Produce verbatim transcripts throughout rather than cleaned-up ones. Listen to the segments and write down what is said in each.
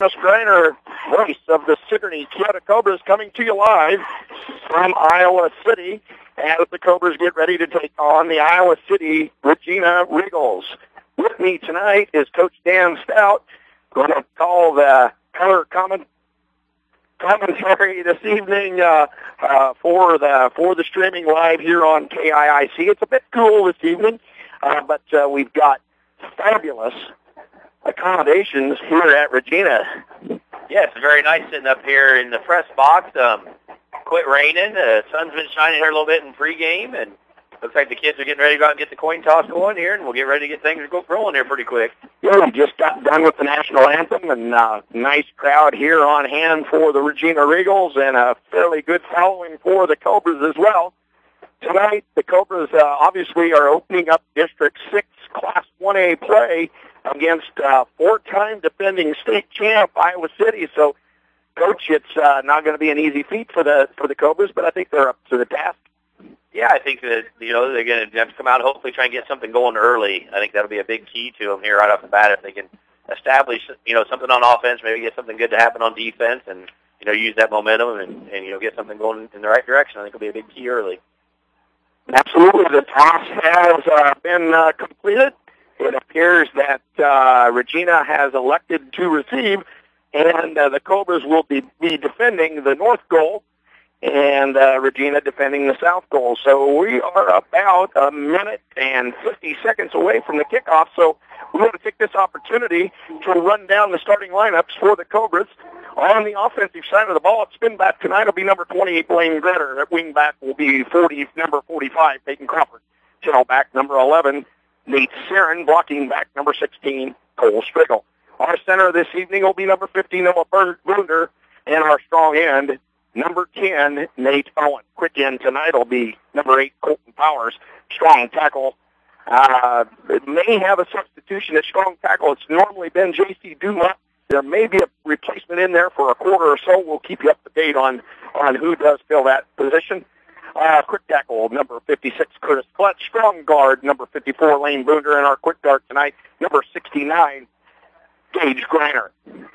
Travis Greiner race of the Sigourney Toyota Cobras coming to you live from Iowa City as the Cobras get ready to take on the Iowa City Regina Regals. With me tonight is Coach Dan Stout, going to call the color comment, commentary this evening uh, uh, for the for the streaming live here on K I I C. It's a bit cool this evening, uh, but uh, we've got fabulous accommodations here at Regina. Yeah, it's very nice sitting up here in the press box. Um, quit raining. The sun's been shining here a little bit in pregame, and looks like the kids are getting ready to go out and get the coin toss going here, and we'll get ready to get things go rolling here pretty quick. Yeah, we just got done with the national anthem, and uh, nice crowd here on hand for the Regina Regals, and a fairly good following for the Cobras as well. Tonight, the Cobras uh, obviously are opening up District six Class one A play against uh, four-time defending state champ Iowa City. So, Coach, it's uh, not going to be an easy feat for the for the Cobras, but I think they're up to the task. Yeah, I think that, you know, they're going to have to come out and hopefully try and get something going early. I think that'll be a big key to them here right off the bat if they can establish, you know, something on offense, maybe get something good to happen on defense, and, you know, use that momentum and, and you know, get something going in the right direction. I think it'll be a big key early. Absolutely. The toss has uh, been uh, completed. It appears that uh, Regina has elected to receive, and uh, the Cobras will be, be defending the north goal, and uh, Regina defending the south goal. So we are about a minute and fifty seconds away from the kickoff, so we want to take this opportunity to run down the starting lineups for the Cobras. On the offensive side of the ball, at spin back tonight will be number twenty-eight, Blaine Gretter. At wing back will be forty, number forty-five, Peyton Crawford. Channel back, number eleven, Nate Sarin. Blocking back, number sixteen, Cole Strickle. Our center this evening will be number fifteen, Noah Bunder, and our strong end, number ten, Nate Owen. Quick end tonight will be number eight, Colton Powers. Strong tackle. Uh, it may have a substitution at strong tackle. It's normally been J C Dumont. There may be a replacement in there for a quarter or so. We'll keep you up to date on, on who does fill that position. Uh, quick tackle, number fifty-six, Curtis Clutch. Strong guard, number fifty-four, Lane Booner. And our quick guard tonight, number sixty-nine, Gage Greiner.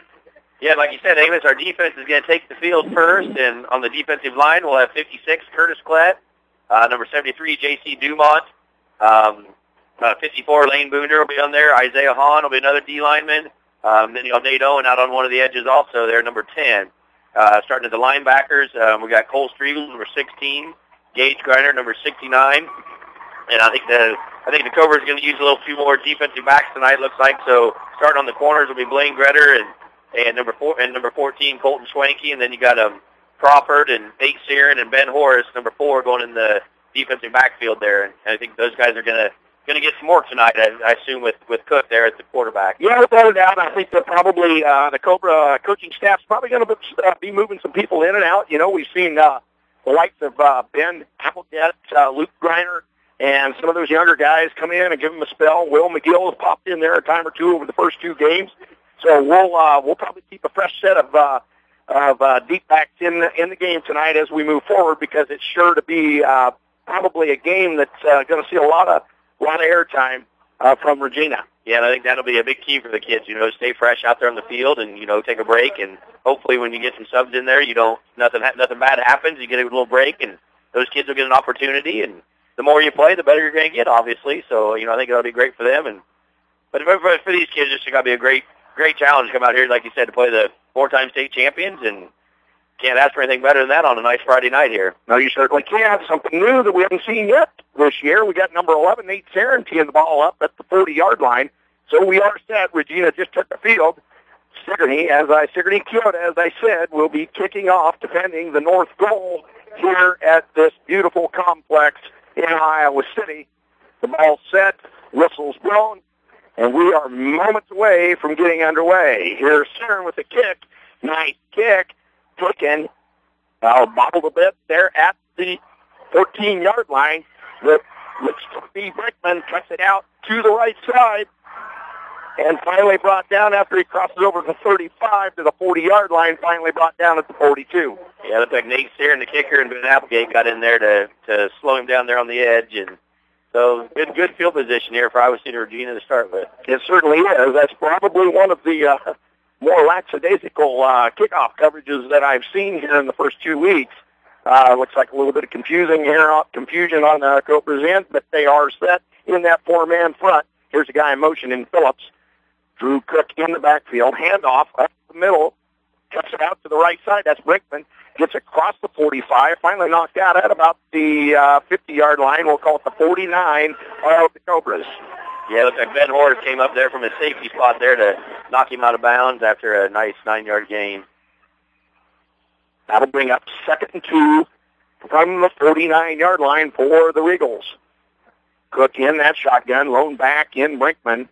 Yeah, like you said, Amos, our defense is going to take the field first. And on the defensive line, we'll have fifty-six, Curtis Clutch. Uh, number seventy-three, J C Dumont. Um, uh, fifty-four, Lane Booner will be on there. Isaiah Hahn will be another D lineman. Um, then you have Nate Owen out on one of the edges also there, number ten. Uh, starting at the linebackers, um, we got Cole Striegel, number sixteen, Gage Greiner, number sixty-nine. And I think the I think the Cobras are going to use a little few more defensive backs tonight, looks like. So starting on the corners will be Blaine Gretter and and number four and number fourteen, Colton Schwenke, and then you got um Crawford and Nate Sarin and Ben Horace, number four, going in the defensive backfield there. And I think those guys are going to going to get some more tonight, I, I assume, with, with Cook there at the quarterback. Yeah, without a doubt. I think that probably uh, the Cobra coaching staff's probably going to uh, be moving some people in and out. You know, we've seen uh, the likes of uh, Ben Applegate, uh, Luke Greiner, and some of those younger guys come in and give them a spell. Will McGill has popped in there a time or two over the first two games. So we'll uh, we'll probably keep a fresh set of uh, of uh, deep backs in the, in the game tonight as we move forward, because it's sure to be uh, probably a game that's uh, going to see a lot of A lot of airtime uh, from Regina. Yeah, and I think that'll be a big key for the kids, you know, stay fresh out there on the field and, you know, take a break. And hopefully when you get some subs in there, you don't, nothing nothing bad happens. You get a little break, and those kids will get an opportunity. And the more you play, the better you're going to get, obviously. So, you know, I think it'll be great for them. And But for, for these kids, it's going to be a great, great challenge to come out here, like you said, to play the four-time state champions. And can't ask for anything better than that on a nice Friday night here. No, you certainly can't. Something new that we haven't seen yet this year. We got number eleven, Nate Sarin, teeing the ball up at the forty-yard line. So we are set. Regina just took the field. Sigourney, as I, Sigourney Toyota, as I said, will be kicking off defending the north goal here at this beautiful complex in Iowa City. The ball's set, whistle's blown, and we are moments away from getting underway. Here's Sarin with the kick. Nice kick. Taken, uh, bobbled a bit there at the fourteen-yard line. The looks to be Brickman, cuts it out to the right side, and finally brought down after he crosses over the thirty-five to the forty-yard line, finally brought down at the forty-two. Yeah, it looked like Nate Sarin, the kicker, and Ben Applegate got in there to, to slow him down there on the edge. And so good good field position here for Iowa City Regina to start with. It certainly is. That's probably one of the uh, more lackadaisical uh, kickoff coverages that I've seen here in the first two weeks. Uh, looks like a little bit of confusing here, confusion on the Cobras end, but they are set in that four-man front. Here's a guy in motion in Phillips. Drew Cook in the backfield, handoff up the middle, cuts it out to the right side. That's Brinkman. Gets across the forty-five, finally knocked out at about the uh, fifty-yard line. We'll call it the forty-nine of the Cobras. Yeah, it looks like Ben Horace came up there from his safety spot there to knock him out of bounds after a nice nine-yard gain. That'll bring up second and two from the forty-nine-yard line for the Regals. Cook in that shotgun, lone back in Brinkman.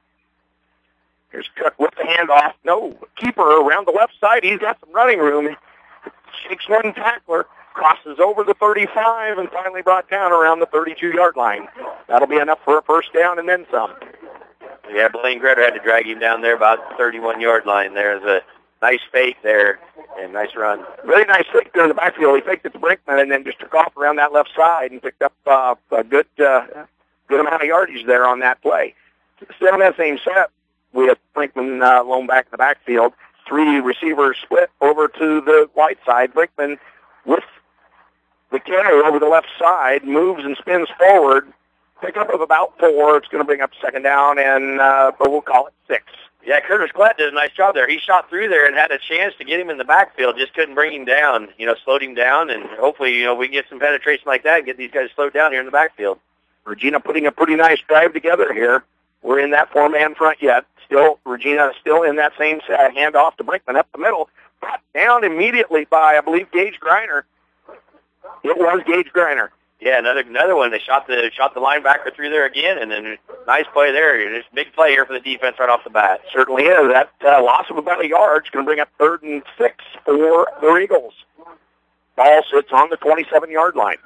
Here's Cook with the handoff. No, keeper around the left side. He's got some running room. Shakes one tackler, crosses over the thirty-five, and finally brought down around the thirty-two-yard line. That'll be enough for a first down and then some. Yeah, Blaine Gretter had to drag him down there about the thirty-one-yard line. There's a nice fake there and nice run. Really nice fake there in the backfield. He faked it to Brinkman and then just took off around that left side and picked up uh, a good uh, good amount of yardage there on that play. Still in that same set with Brinkman uh, lone back in the backfield. Three receivers split over to the right side. Brinkman with the carry over the left side, moves and spins forward. Pickup of about four. It's going to bring up second down, and uh, but we'll call it six. Yeah, Curtis Klett did a nice job there. He shot through there and had a chance to get him in the backfield, just couldn't bring him down. You know, slowed him down, and hopefully, you know, we can get some penetration like that and get these guys slowed down here in the backfield. Regina putting a pretty nice drive together here. We're in that four-man front yet. Still, Regina still in that same set. Handoff to Brinkman up the middle. Brought down immediately by, I believe, Gage Griner. It was Gage Griner. Yeah, another another one. They shot the shot the linebacker through there again, and then nice play there. Just big play here for the defense right off the bat. Certainly is. That uh, loss of about a yard is going to bring up third and six for the Eagles. Ball sits on the twenty-seven-yard line.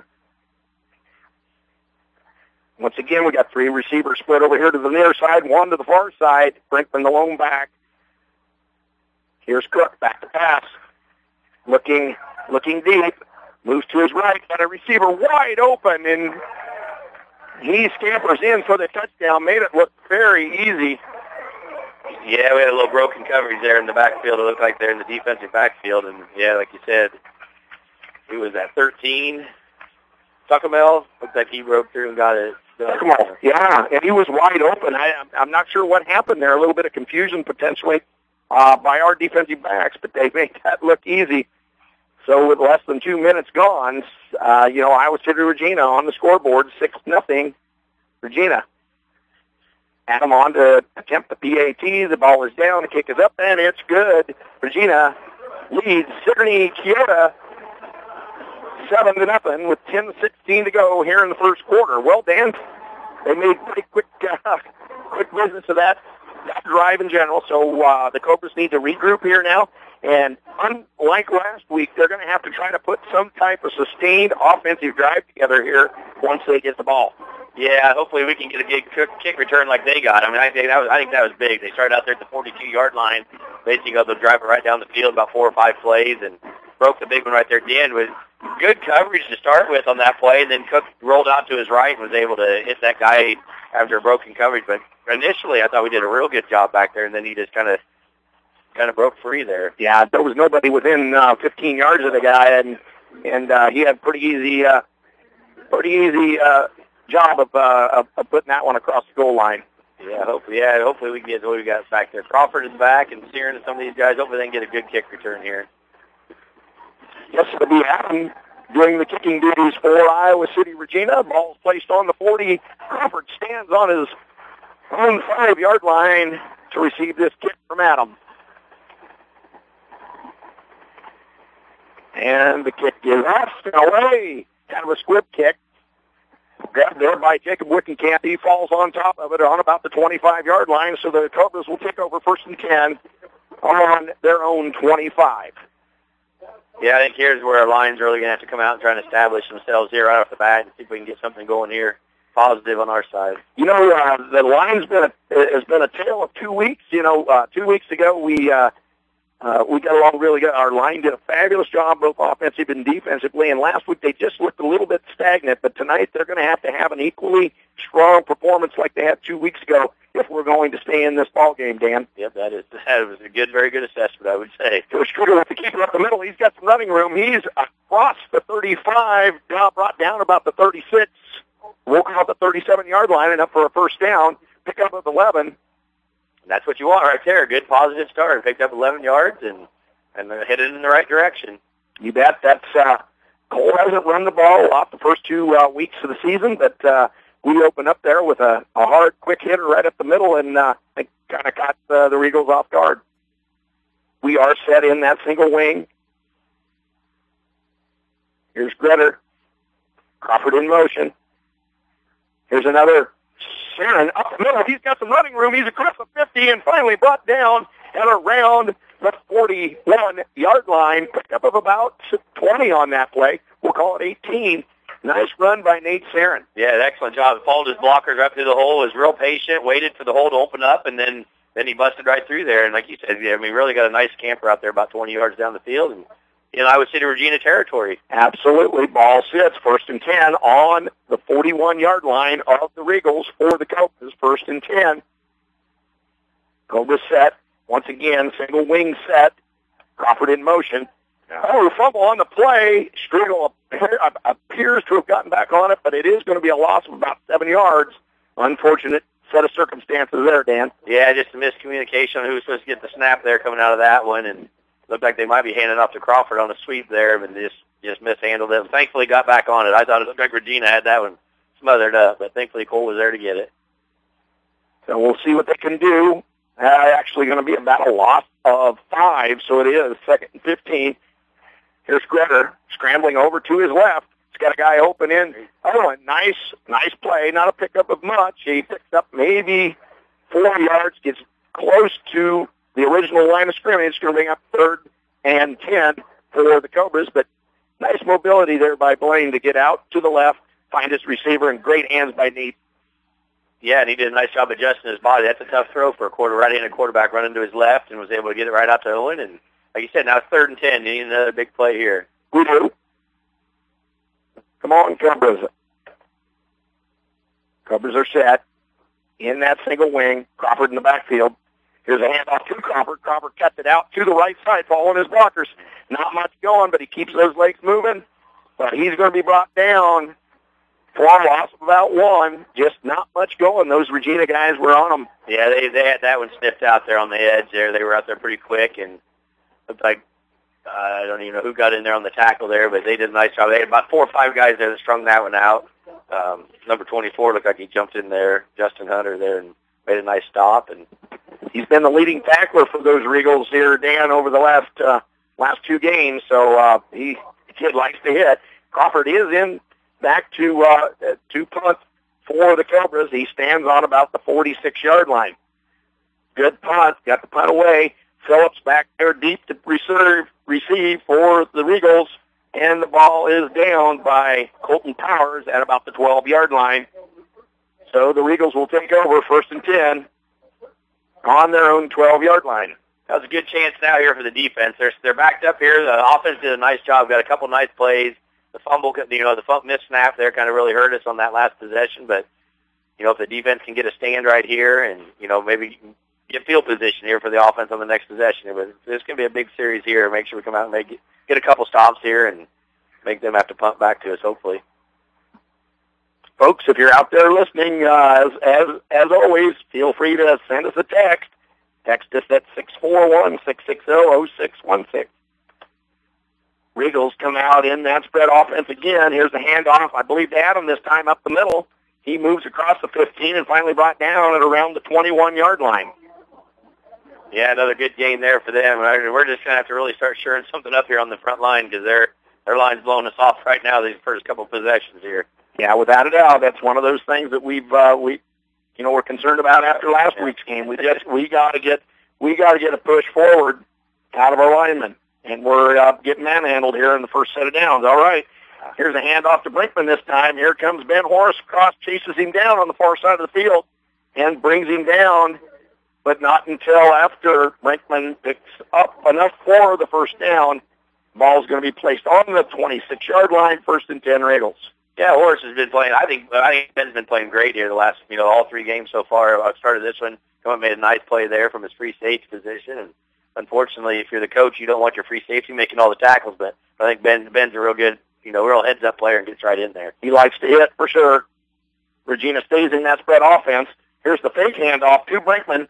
Once again, we got three receivers split over here to the near side, one to the far side. Brinkman the lone back. Here's Cook back to pass. Looking, looking deep. Moves to his right. Got a receiver wide open, and he scampers in for the touchdown. Made it look very easy. Yeah, we had a little broken coverage there in the backfield. It looked like they're in the defensive backfield, and yeah, like you said, he was at thirteen. Tuckamel looked like he broke through and got it. Tuckamel, yeah, and he was wide open. I, I'm not sure what happened there. A little bit of confusion potentially uh, by our defensive backs, but they made that look easy. So with less than two minutes gone, uh, you know, Iowa City Regina on the scoreboard, six nothing, Regina. Adam on to attempt the P A T. The ball is down. The kick is up, and it's good. Regina leads Sigourney Keota seven to nothing with ten sixteen to go here in the first quarter. Well, Dan, they made pretty quick, uh, quick business of that, that drive in general. So uh, the Cobras need to regroup here now. And unlike last week, they're going to have to try to put some type of sustained offensive drive together here once they get the ball. Yeah, hopefully we can get a big kick return like they got. I mean, I think that was I think that was big. They started out there at the forty-two-yard line, basically able to drive it right down the field, about four or five plays, and broke the big one right there at the end with good coverage to start with on that play. And then Cook rolled out to his right and was able to hit that guy after a broken coverage. But initially, I thought we did a real good job back there, and then he just kind of kind of broke free there. Yeah, there was nobody within uh, fifteen yards of the guy, and and uh, he had pretty easy, uh, pretty easy uh, job of, uh, of of putting that one across the goal line. Yeah, hopefully, yeah, hopefully we can get what we got back there. Crawford is back, and Searing and some of these guys. Hopefully they can get a good kick return here. Yes, it'll be Adam doing the kicking duties for Iowa City Regina. Ball's placed on the forty. Crawford stands on his own five-yard line to receive this kick from Adam. And the kick is off and away. Kind of a squib kick. Grabbed there by Jacob Wickenkamp. He falls on top of it on about the twenty-five-yard line, so the Cobras will take over first and ten on their own twenty-five. Yeah, I think here's where our line's really going to have to come out and try and establish themselves here right off the bat and see if we can get something going here positive on our side. You know, uh, the line's been a, has been a tale of two weeks. You know, uh, two weeks ago we uh, Uh, we got along really good. Our line did a fabulous job, both offensive and defensively. And last week they just looked a little bit stagnant. But tonight they're going to have to have an equally strong performance like they had two weeks ago if we're going to stay in this ball game, Dan. Yep, that is that was a good, very good assessment, I would say. So Striegel with the keeper up the middle. He's got some running room. He's across the thirty-five, now brought down about the thirty-six. We'll call it the thirty-seven-yard line and up for a first down. Pick up of eleven. That's what you want right there. A good positive start. Picked up eleven yards and, and headed in the right direction. You bet. That's uh, Cole hasn't run the ball a lot the first two uh, weeks of the season, but uh, we opened up there with a, a hard, quick hitter right up the middle, and uh, I kind of caught uh, the Eagles off guard. We are set in that single wing. Here's Gretter. Crawford in motion. Here's another Sharon up the middle. He's got some running room. He's across the fifty and finally brought down at around the forty-one-yard line. Picked up of about twenty on that play. We'll call it eighteen. Nice run by Nate Sarin. Yeah, excellent job. Followed his blockers right through the hole. Was real patient. Waited for the hole to open up, and then then he busted right through there. And like you said, I mean, really got a nice camper out there about twenty yards down the field. And in Iowa City, Regina territory. Absolutely. Ball sits first and ten on the forty-one-yard line of the Regals for the Cobras. First and ten. Cobras set. Once again, single wing set. Crawford in motion. Oh, fumble on the play. Striegel appears to have gotten back on it, but it is going to be a loss of about seven yards. Unfortunate set of circumstances there, Dan. Yeah, just a miscommunication on who was supposed to get the snap there coming out of that one, and looked like they might be handing off to Crawford on a sweep there, but just just mishandled it. Thankfully, got back on it. I thought it looked like Regina had that one smothered up, but thankfully Cole was there to get it. So we'll see what they can do. Uh, actually going to be about a loss of five, so it is second and fifteen. Here's Gretter scrambling over to his left. He's got a guy open in. Oh, a nice, nice play. Not a pickup of much. He picks up maybe four yards, gets close to the original line of scrimmage. It's going to bring up third and ten for the Cobras, but nice mobility there by Blaine to get out to the left, find his receiver, and great hands by Nate. Yeah, and he did a nice job adjusting his body. That's a tough throw for a quarter right-handed quarterback running to his left, and was able to get it right out to Owen. And like you said, now it's third and ten. You need another big play here. We do. Come on, Cobras. Cobras are set in that single wing. Crawford in the backfield. Here's a handoff to Crawford. Crawford cuts it out to the right side, following his blockers. Not much going, but he keeps those legs moving. But he's going to be brought down for a loss of about one. Just not much going. Those Regina guys were on them. Yeah, they they had that one sniffed out there on the edge there. They were out there pretty quick, and looked like, uh, I don't even know who got in there on the tackle there, but they did a nice job. They had about four or five guys there that strung that one out. Um, number twenty-four looked like he jumped in there, Justin Hunter there, and made a nice stop. And he's been the leading tackler for those Regals here, Dan, over the last uh, last two games. So uh, he the kid likes to hit. Crawford is in back to uh, to punt for the Cobras. He stands on about the forty-six-yard line. Good punt. Got the punt away. Phillips back there deep to receive, receive for the Regals. And the ball is down by Colton Powers at about the twelve-yard line. So the Regals will take over first and ten on their own twelve-yard line. That was a good chance now here for the defense. They're they're backed up here. The offense did a nice job. Got a couple nice plays. The fumble, you know, the fumble missed snap there kind of really hurt us on that last possession. But you know, if the defense can get a stand right here, and you know, maybe get field position here for the offense on the next possession, but it's going to be a big series here. Make sure we come out and make get a couple stops here and make them have to punt back to us, hopefully. Folks, if you're out there listening, uh, as, as as always, feel free to send us a text. Text us at six four one, six six zero, zero six one six. Regals come out in that spread offense again. Here's the handoff, I believe, to Adam this time up the middle. He moves across the fifteen and finally brought down at around the twenty-one-yard line. Yeah, another good game there for them. We're just going to have to really start shoring something up here on the front line because their their line's blowing us off right now these first couple of possessions here. Yeah, without a doubt, that's one of those things that we've uh, we, you know, we're concerned about after last yeah. week's game. We just we got to get we got to get a push forward out of our linemen, and we're uh, getting manhandled here in the first set of downs. All right, here's a handoff to Brinkman this time. Here comes Ben Horace, cross chases him down on the far side of the field, and brings him down. but not until after Brinkman picks up enough for the first down. Ball's going to be placed on the twenty-six-yard line, first and ten Regals. Yeah, Horace has been playing. I think I think Ben's been playing great here the last, you know, all three games so far. I started this one. Come up, made a nice play there from his free safety position. And unfortunately, if you're the coach, you don't want your free safety making all the tackles. But I think Ben Ben's a real good, you know, real heads-up player and gets right in there. He likes to hit for sure. Regina stays in that spread offense. Here's the fake handoff to Brinkman.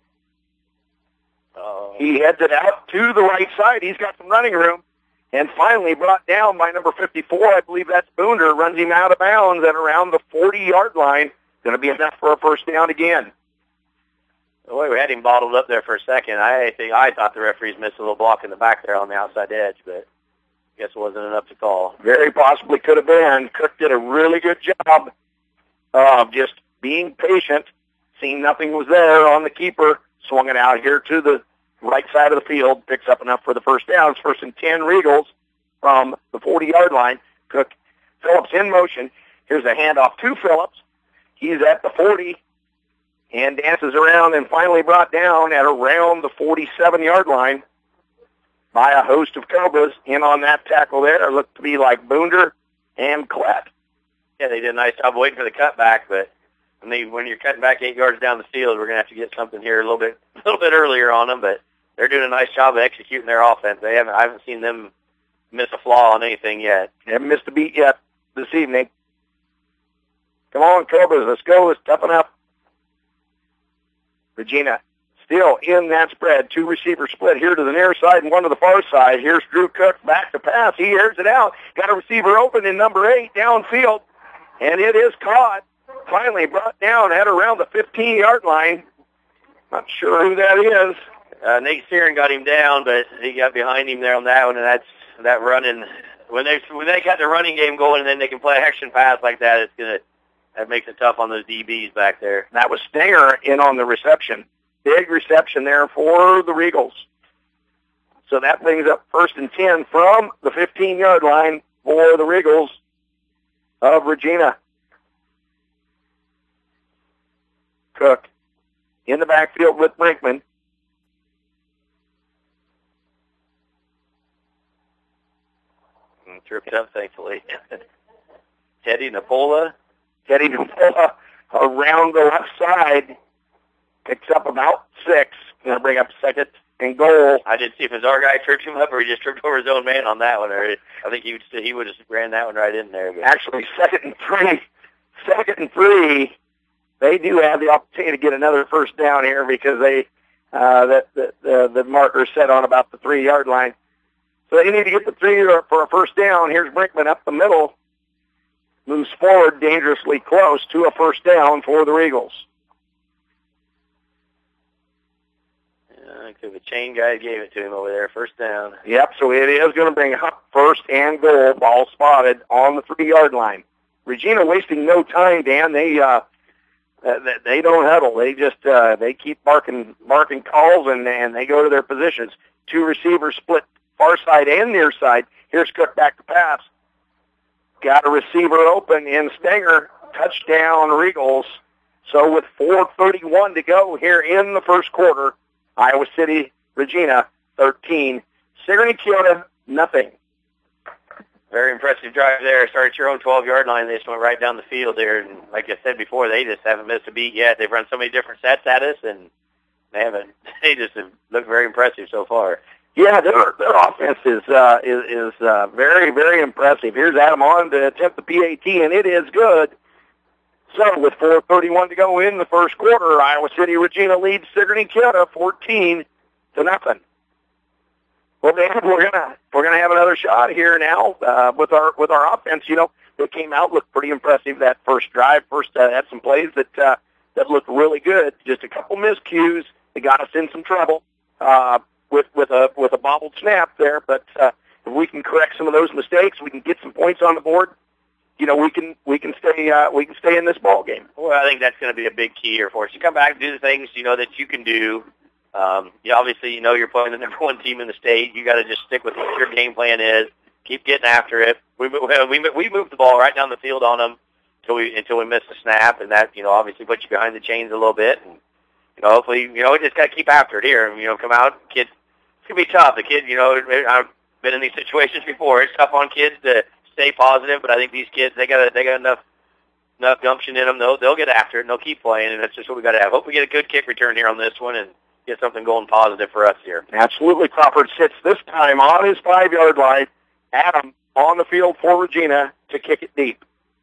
Uh, he heads it out to the right side. He's got some running room. And finally brought down by number fifty-four. I believe that's Boonder. Runs him out of bounds at around the forty-yard line. Going to be enough for a first down again. The way we had him bottled up there for a second, I think I thought the referees missed a little block in the back there on the outside edge, but I guess it wasn't enough to call. Very possibly could have been. Cook did a really good job of just being patient, seeing nothing was there on the keeper, swung it out here to the right side of the field, picks up enough for the first down. It's first and ten Regals from the forty-yard line. Cook, Phillips in motion. Here's a handoff to Phillips. He's at the forty and dances around and finally brought down at around the forty-seven-yard line by a host of Cobras. In on that tackle there, it looked to be like Boonder and Klett. Yeah, they did a nice job waiting for the cutback, but when, they, when you're cutting back eight yards down the field, we're going to have to get something here a little bit a little bit earlier on them, but they're doing a nice job of executing their offense. They haven't I haven't seen them miss a flaw on anything yet. They haven't missed a beat yet this evening. Come on, Cobras, let's go. Let's toughen up. Regina still in that spread. Two receivers split here to the near side and one to the far side. Here's Drew Cook back to pass. He airs it out. Got a receiver open in number eight downfield, and it is caught. Finally brought down at around the fifteen-yard line. Not sure who that is. Uh, Nate Searing got him down, but he got behind him there on that one, and that's that running. When they when they got the running game going, and then they can play action pass like that, it's gonna that makes it tough on those D Bs back there. That was Stinger in on the reception. Big reception there for the Regals. So that brings up first and ten from the fifteen-yard line for the Regals of Regina. Cook in the backfield with Brinkman. Tripped up, thankfully. Teddy Napola. Teddy Napola around the left side. Picks up about six. Going to bring up second and goal. I didn't see if his our guy tripped him up or he just tripped over his own man on that one. Or I think he would he would have ran that one right in there. But. Actually, second and three. Second and three. They do have the opportunity to get another first down here because they uh, that the, the the marker set on about the three-yard line. So they need to get the three for a first down. Here's Brinkman up the middle. Moves forward dangerously close to a first down for the Regals. Yeah, the chain guy gave it to him over there. First down. Yep, so it is going to bring up first and goal. Ball spotted on the three-yard line. Regina wasting no time, Dan. They uh, they don't huddle. They just uh, they keep barking barking calls and and they go to their positions. Two receivers split far side and near side. Here's Cook back to pass. Got a receiver open in Stenger. Touchdown, Regals. So with four thirty-one to go here in the first quarter, Iowa City, Regina, thirteen. Sigourney Keota, nothing. Very impressive drive there. Started at your own twelve-yard line. They just went right down the field there. And like I said before, they just haven't missed a beat yet. They've run so many different sets at us, and they haven't. They just have looked very impressive so far. Yeah, their their offense is uh, is, is uh, very, very impressive. Here's Adam on to attempt the P A T, and it is good. So with four thirty-one to go in the first quarter, Iowa City Regina leads Sigourney Keota fourteen to nothing. Well, Dan, we're gonna we're gonna have another shot here now uh, with our with our offense. You know, they came out, looked pretty impressive that first drive. First uh, had some plays that uh, that looked really good. Just a couple miscues. They got us in some trouble. Uh, with with a with a bobbled snap there, but uh, if we can correct some of those mistakes, we can get some points on the board. You know, we can we can stay uh, we can stay in this ball game. Well, I think that's going to be a big key here for us. You come back and do the things you know that you can do. Um, you obviously you know you're playing the number one team in the state. You got to just stick with what your game plan is. Keep getting after it. We we we moved the ball right down the field on them until we until we missed the snap, and that you know obviously puts you behind the chains a little bit. And you know, hopefully, you know, we just got to keep after it here. You know, come out, kids. It's gonna be tough. The kid, you know, I've been in these situations before. It's tough on kids to stay positive, but I think these kids, they got they got enough enough gumption in them. They'll they'll get after it and they'll keep playing, and that's just what we got to have. Hope we get a good kick return here on this one and get something going positive for us here. Absolutely. Crawford sits this time on his five-yard line. Adam on the field for Regina to kick it deep.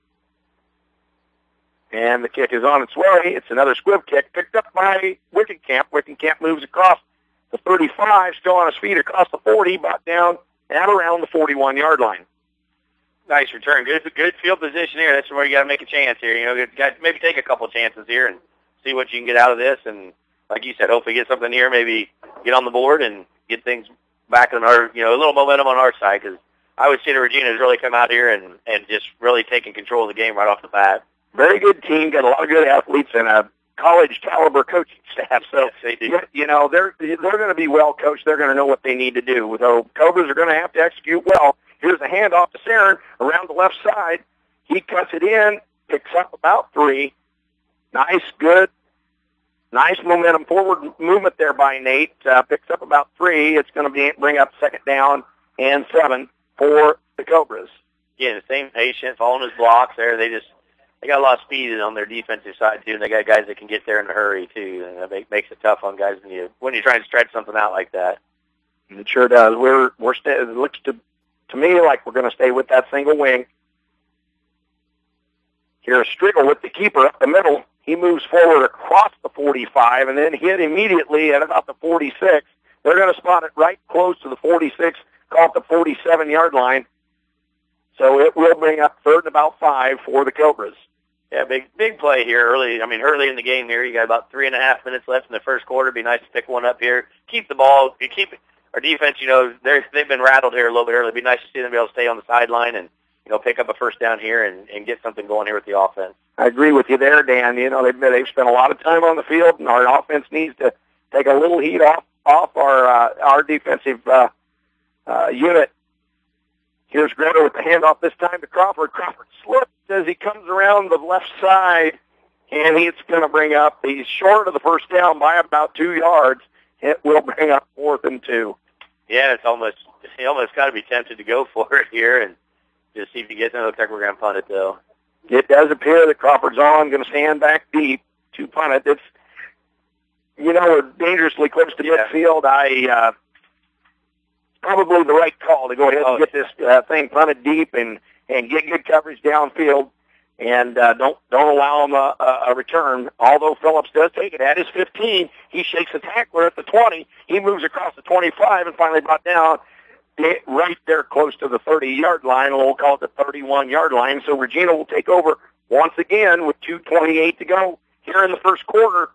And the kick is on its way. It's another squib kick picked up by Wickenkamp. Wickenkamp moves across the thirty-five, still on his feet across the forty, brought down at around the forty-one-yard line. Nice return. Good good field position here. That's where you got to make a chance here. You know, you got maybe take a couple chances here and see what you can get out of this. And like you said, hopefully get something here, maybe get on the board and get things back on our, you know, a little momentum on our side, because I would say that Regina has really come out here and, and just really taken control of the game right off the bat. Very good team, got a lot of good athletes and a college caliber coaching staff. So, yes, they do. you, you know, they're, they're going to be well coached. They're going to know what they need to do. So Cobras are going to have to execute well. Here's a handoff to Saren around the left side. He cuts it in, picks up about three. Nice, good, nice momentum forward movement there by Nate. Uh, picks up about three. It's going to be bring up second down and seven for the Cobras. Yeah, the same patient, following his blocks there. They just they got a lot of speed on their defensive side too, and they got guys that can get there in a hurry too. And that makes it tough on guys when you when you're trying to stretch something out like that. It sure does. We're we're st- it looks to to me like we're going to stay with that single wing. Here's Striggle with the keeper up the middle. He moves forward across the forty-five and then hit immediately at about the forty-six. They're going to spot it right close to the forty-six, call it the forty-seven-yard line. So it will bring up third and about five for the Cobras. Yeah, big big play here early. I mean, early in the game here, you got about three and a half minutes left in the first quarter. It'd be nice to pick one up here. Keep the ball. You keep our defense. You know, they're they've been rattled here a little bit early. It'd be nice to see them be able to stay on the sideline and you know pick up a first down here and, and get something going here with the offense. I agree with you there, Dan. You know, they've they've spent a lot of time on the field, and our offense needs to take a little heat off off our uh, our defensive uh, uh, unit. Here's Greta with the handoff this time to Crawford. Crawford slips as he comes around the left side, and he's going to bring up, he's short of the first down by about two yards. It will bring up fourth and two. Yeah, it's almost, you almost got to be tempted to go for it here and just see if he gets it. It looks like we're going to punt it, though. It does appear that Crawford's on, going to stand back deep to punt it. It's, you know, we're dangerously close to yeah. midfield. I, uh, probably the right call to go ahead and oh. get this uh, thing punted deep and, and get good coverage downfield, and uh, don't don't allow him a, a return. Although Phillips does take it at his fifteen, he shakes a tackler at the twenty. He moves across the twenty-five and finally brought down right there close to the thirty-yard line. We'll call it the thirty-one-yard line. So Regina will take over once again with two twenty-eight to go here in the first quarter,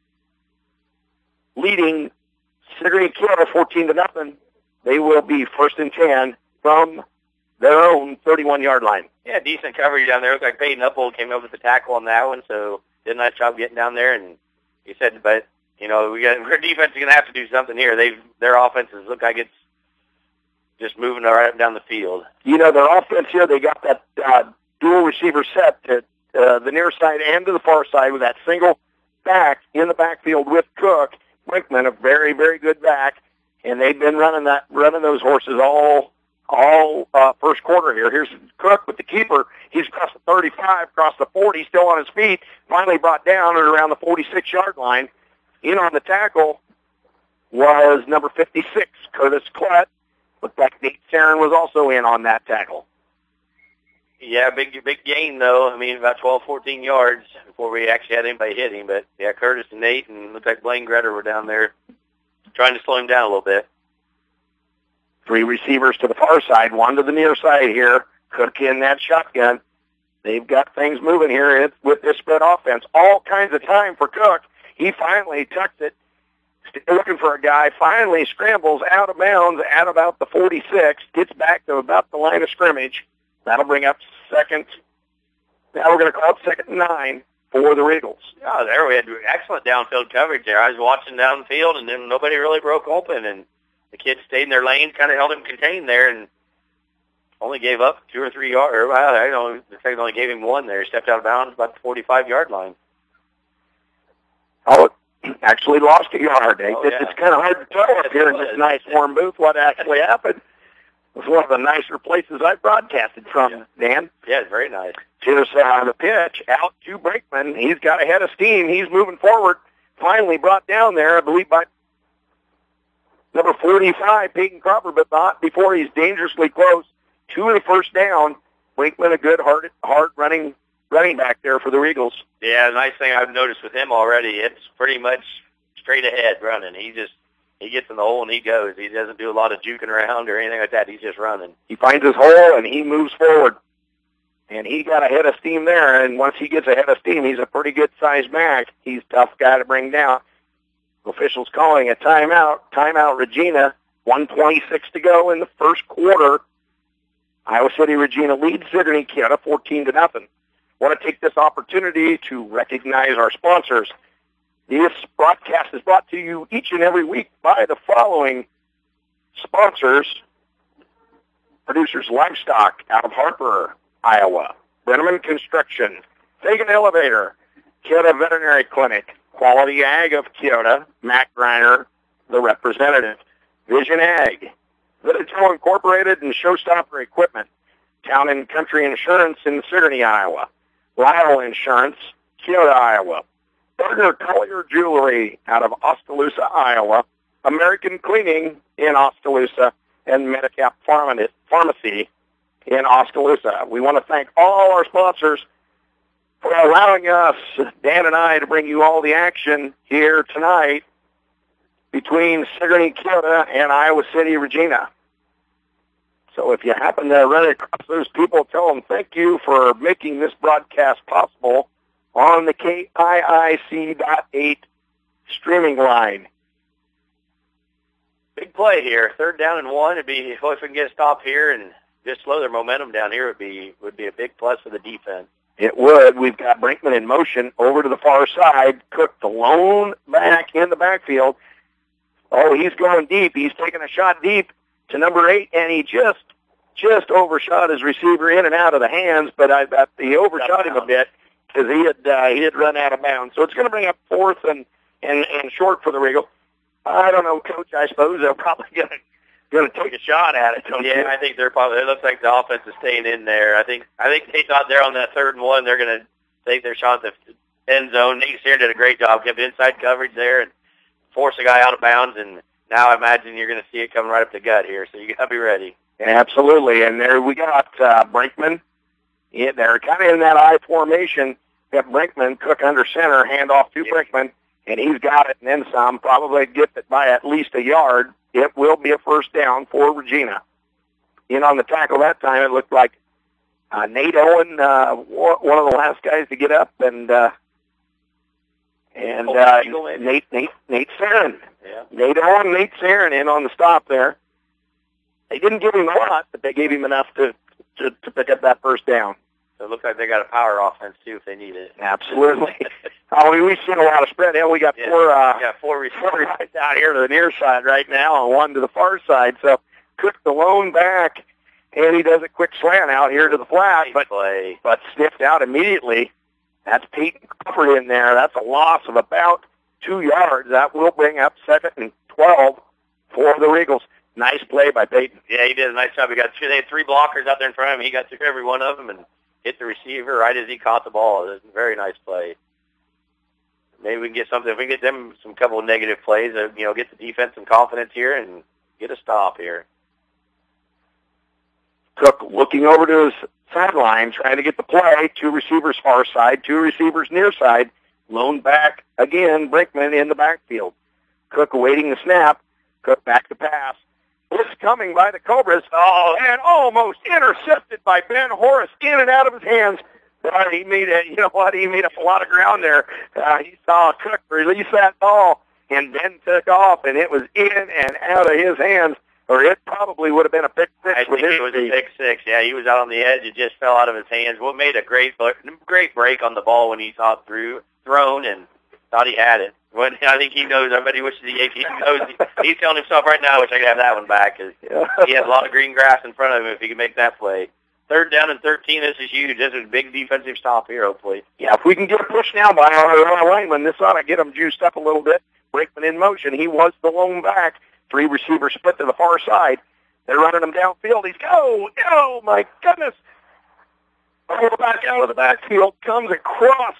leading Sigourney Keota fourteen to nothing. They will be first and ten from their own thirty-one-yard line. Yeah, decent coverage down there. Looked like Peyton Uphold came up with the tackle on that one, so did a nice job getting down there. And he said, but, you know, we got our defense is going to have to do something here. They've Their offenses look like it's just moving right up down the field. You know, their offense here, they got that uh, dual receiver set to uh, the near side and to the far side with that single back in the backfield with Cook. Winkman, a very, very good back. And they've been running that, running those horses all, all uh, first quarter here. Here's Cook with the keeper. He's across the thirty-five, across the forty, still on his feet. Finally brought down at around the forty-six-yard line. In on the tackle was number fifty-six, Curtis Klett. Looked like Nate Saren was also in on that tackle. Yeah, big, big gain though. I mean, about twelve, fourteen yards before we actually had anybody hit him. But yeah, Curtis and Nate and looked like Blaine Greta were down there trying to slow him down a little bit. Three receivers to the far side, one to the near side here. Cook in that shotgun. They've got things moving here with this spread offense. All kinds of time for Cook. He finally tucks it. Still looking for a guy. Finally scrambles out of bounds at about the forty-six. Gets back to about the line of scrimmage. That'll bring up second. Now we're going to call it second and nine for the Eagles. Oh, there we had excellent downfield coverage there. I was watching downfield, and then nobody really broke open, and the kids stayed in their lane, kind of held him contained there, and only gave up two or three yards. Or, well, I don't know, the second only gave him one there. He stepped out of bounds about the forty-five-yard line. Oh, actually lost a yard. Oh, it, yeah. It's kind of hard to tell up here in this nice warm booth what actually happened. It was one of the nicer places I've broadcasted from, yeah. Dan. Yeah, it's very nice. Here's uh, the pitch out to Brinkman. He's got a head of steam. He's moving forward. Finally brought down there, I believe, by number forty-five, Peyton Crawford, but not before he's dangerously close to the first down. Brinkman, a good, hard, hard running running back there for the Eagles. Yeah, the nice thing I've noticed with him already, it's pretty much straight ahead running. He just he gets in the hole and he goes. He doesn't do a lot of juking around or anything like that. He's just running. He finds his hole and he moves forward. And he got a head of steam there, and once he gets a head of steam, he's a pretty good-sized back. He's a tough guy to bring down. Officials calling a timeout. Timeout, Regina. one twenty-six to go in the first quarter. Iowa City Regina leads Sigourney Keota fourteen to nothing. Want to take this opportunity to recognize our sponsors. This broadcast is brought to you each and every week by the following sponsors. Producers Livestock out of Harper, Iowa. Brenneman Construction. Fagan Elevator. Keota Veterinary Clinic. Quality Ag of Keota. Matt Greiner, the representative. Vision Ag. Little Incorporated and Showstopper Equipment. Town and Country Insurance in Sigourney, Iowa. Lyle Insurance, Keota, Iowa. Gardner Collier Jewelry out of Oskaloosa, Iowa. American Cleaning in Oskaloosa. And Medicap Pharmacy in Oskaloosa. We want to thank all our sponsors for allowing us, Dan and I, to bring you all the action here tonight between Sigourney Keota and Iowa City Regina. So if you happen to run across those people, tell them thank you for making this broadcast possible on the K I I C dot eight streaming line. Big play here. Third down and one. It'd be, if we can get a stop here and just slow their momentum down here, would be would be a big plus for the defense. It would. We've got Brinkman in motion over to the far side. Cook the lone back in the backfield. Oh, he's going deep. He's taking a shot deep to number eight, and he just just overshot his receiver in and out of the hands, but I, I he overshot him a bit because he had uh, he had run out of bounds. So it's going to bring up fourth and, and, and short for the Eagles. I don't know, Coach. I suppose they're probably going to going to take a shot at it. Don't yeah, you? I think they're probably. It looks like the offense is staying in there. I think I think they thought they're on that third and one. They're going to take their shot at the end zone. Nate Sear did a great job, kept inside coverage there and forced a guy out of bounds. And now I imagine you're going to see it coming right up the gut here. So you got to be ready. Absolutely, and there we got uh, Brinkman. Yeah, they're kind of in that I formation. Got Brinkman, Cook under center, handoff to Yeah. Brinkman, and he's got it and then some. Probably get it by at least a yard. It will be a first down for Regina. In on the tackle that time, it looked like uh, Nate Owen, uh, one of the last guys to get up, and uh, and Oh, uh, Eagle, maybe. Nate Nate Nate Sarin. Yeah. Nate Owen, Nate Sarin in on the stop there. They didn't give him a lot, but they gave him enough to, to, to pick up that first down. So it looks like they got a power offense too if they need it. Absolutely. I mean, we've seen a lot of spread. Hell, we got Yeah. four, uh, Yeah, four four receivers. guys out here to the near side right now and one to the far side. So Cook the lone back, and he does a quick slant out here to the flat, but play. but sniffed out immediately. That's Peyton Crawford in there. That's a loss of about two yards. That will bring up second and twelve for the Eagles. Nice play by Peyton. Yeah, he did a nice job. He got two, they had three blockers out there in front of him. He got through every one of them and hit the receiver right as he caught the ball. It was a very nice play. Maybe we can get something. If we can get them some couple of negative plays, uh, you know, get the defense some confidence here and get a stop here. Cook looking over to his sideline, trying to get the play. Two receivers far side, two receivers near side. Lone back again, Brinkman in the backfield. Cook awaiting the snap. Cook back to pass. Blitz coming by the Cobras. Oh, and almost intercepted by Ben Horace in and out of his hands. But he made a, you know what? He made up a lot of ground there. Uh, he saw Cook release that ball, and Ben took off, and it was in and out of his hands. Or it probably would have been a pick six. I with think his it was speed. a pick six. Yeah, he was out on the edge. It just fell out of his hands. What made a great, great break on the ball when he saw it through, thrown and thought he had it. When I think he knows. I bet he wishes he, he knows. He, he's telling himself right now, I wish I could have that one back because he had a lot of green grass in front of him if he could make that play. third down and thirteen. This is huge. This is a big defensive stop here, hopefully. Yeah, if we can get a push now by our, our lineman, this ought to get them juiced up a little bit. Brinkman in motion. He was the lone back. Three receivers split to the far side. They're running him downfield. He's go. Oh, my goodness. Over back out of the backfield. Comes across.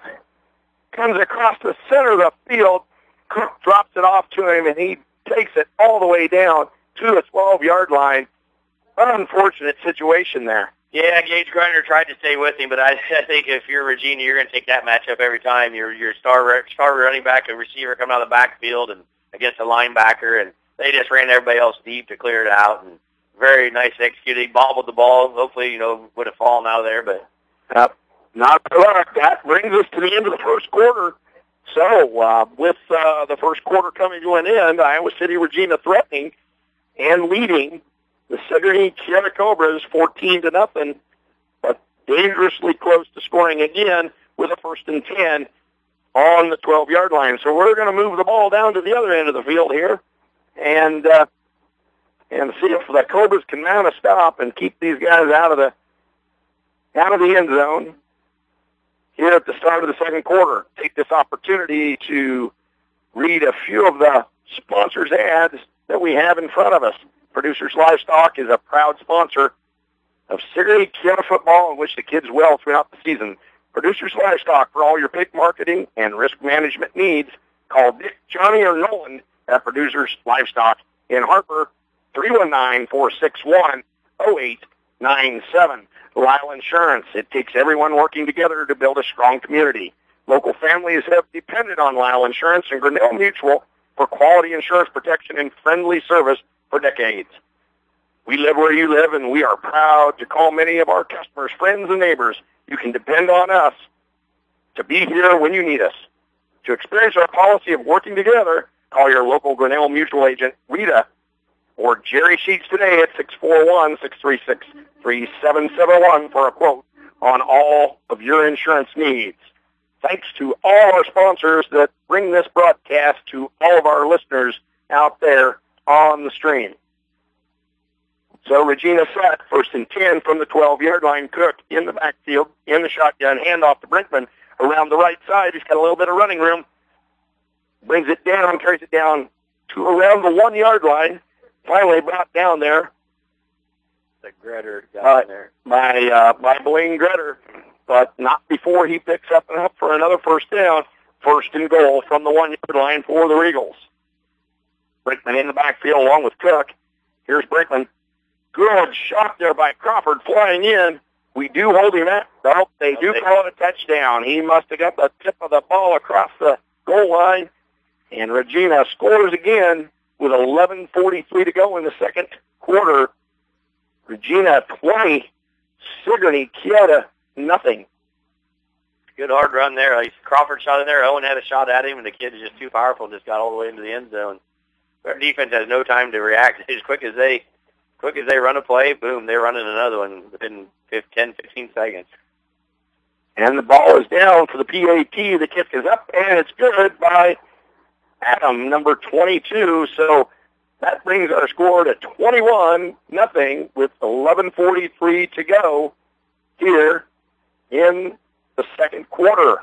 Comes across the center of the field. Cook drops it off to him, and he takes it all the way down to the twelve-yard line. Unfortunate situation there. Yeah, Gage Grinder tried to stay with him, but I, I think if you're Regina, you're going to take that matchup every time. You're your star star running back, a receiver coming out of the backfield, and against a linebacker, and they just ran everybody else deep to clear it out. And very nice executed. He bobbled the ball. Hopefully, you know, would have fallen out of there, but uh, not by luck. That brings us to the end of the first quarter. So, uh, with uh, the first quarter coming to an end, Iowa City Regina threatening and leading the Sigourney Keota Cobras fourteen to nothing, but dangerously close to scoring again with a first and ten on the twelve-yard line. So we're going to move the ball down to the other end of the field here and uh, and see if the Cobras can mount a stop and keep these guys out of the out of the end zone here at the start of the second quarter. Take this opportunity to read a few of the sponsors' ads that we have in front of us. Producers Livestock is a proud sponsor of Sigourney Keota football, in which the kids well throughout the season. Producers Livestock, for all your pig marketing and risk management needs, call Dick, Johnny, or Nolan at Producers Livestock in Harper, three one nine, four six one, zero eight nine seven. Lyle Insurance, it takes everyone working together to build a strong community. Local families have depended on Lyle Insurance and Grinnell Mutual for quality insurance protection and friendly service for decades. We live where you live, and we are proud to call many of our customers friends and neighbors. You can depend on us to be here when you need us. To experience our policy of working together, call your local Grinnell Mutual agent, Rita, or Jerry Sheets today at six four one, six three six, three seven seven one for a quote on all of your insurance needs. Thanks to all our sponsors that bring this broadcast to all of our listeners out there on the stream. So Regina set, first and ten from the twelve-yard line. Cook in the backfield, in the shotgun, handoff to Brinkman around the right side. He's got a little bit of running room. Brings it down, carries it down to around the one-yard line. Finally brought down there. The Gretter got uh, in there. By, uh, by Blaine Gretter, but not before he picks up and up for another first down. First and goal from the one-yard line for the Eagles. Brinkman in the backfield along with Cook. Here's Brinkman. Good shot there by Crawford flying in. We do hold him at. Nope, they do call it a touchdown. He must have got the tip of the ball across the goal line. And Regina scores again with eleven forty-three to go in the second quarter. Regina twenty, Sigourney Keota nothing. Good hard run there. Crawford shot in there. Owen had a shot at him, and the kid is just too powerful. Just got all the way into the end zone. Our defense has no time to react. As quick as they, quick as they run a play, boom, they're running another one within ten, fifteen seconds. And the ball is down for the P A T. The kick is up, and it's good by Adam, number twenty-two. So that brings our score to twenty-one nothing with eleven forty-three to go here in the second quarter.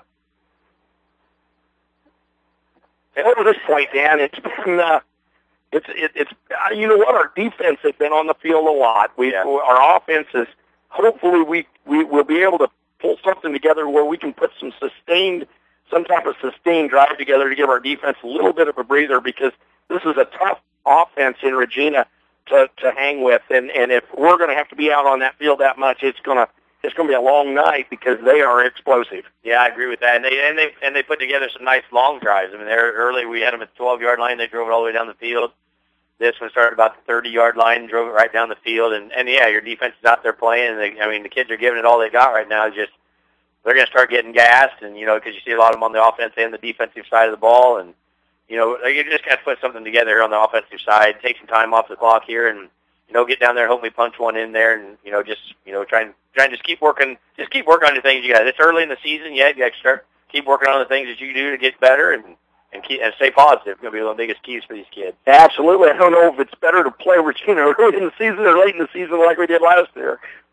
And over this point, Dan, it's been uh, it's it, it's uh, you know what, our defense has been on the field a lot. We yeah. Our offense is hopefully we we will be able to pull something together where we can put some sustained. some type of sustained drive together to give our defense a little bit of a breather, because this is a tough offense in Regina to, to hang with. And, and if we're going to have to be out on that field that much, it's going to it's going to be a long night because they are explosive. Yeah, I agree with that. And they and they and they put together some nice long drives. I mean, there early we had them at the twelve-yard line. They drove it all the way down the field. This one started about the thirty-yard line, drove it right down the field. And, and yeah, your defense is out there playing. And they, I mean, the kids are giving it all they got right now. Just they're going to start getting gassed, and, you know, because you see a lot of them on the offense and the defensive side of the ball. And, you know, you just got to put something together here on the offensive side, take some time off the clock here, and, you know, get down there, hope we punch one in there, and, you know, just, you know, try and, try and just keep working, just keep working on the things you got. It's early in the season yet. You got to start, keep working on the things that you do to get better and, and, keep, and stay positive. It's going to be one of the biggest keys for these kids. Absolutely. I don't know if it's better to play Regina early in the season or late in the season like we did last year.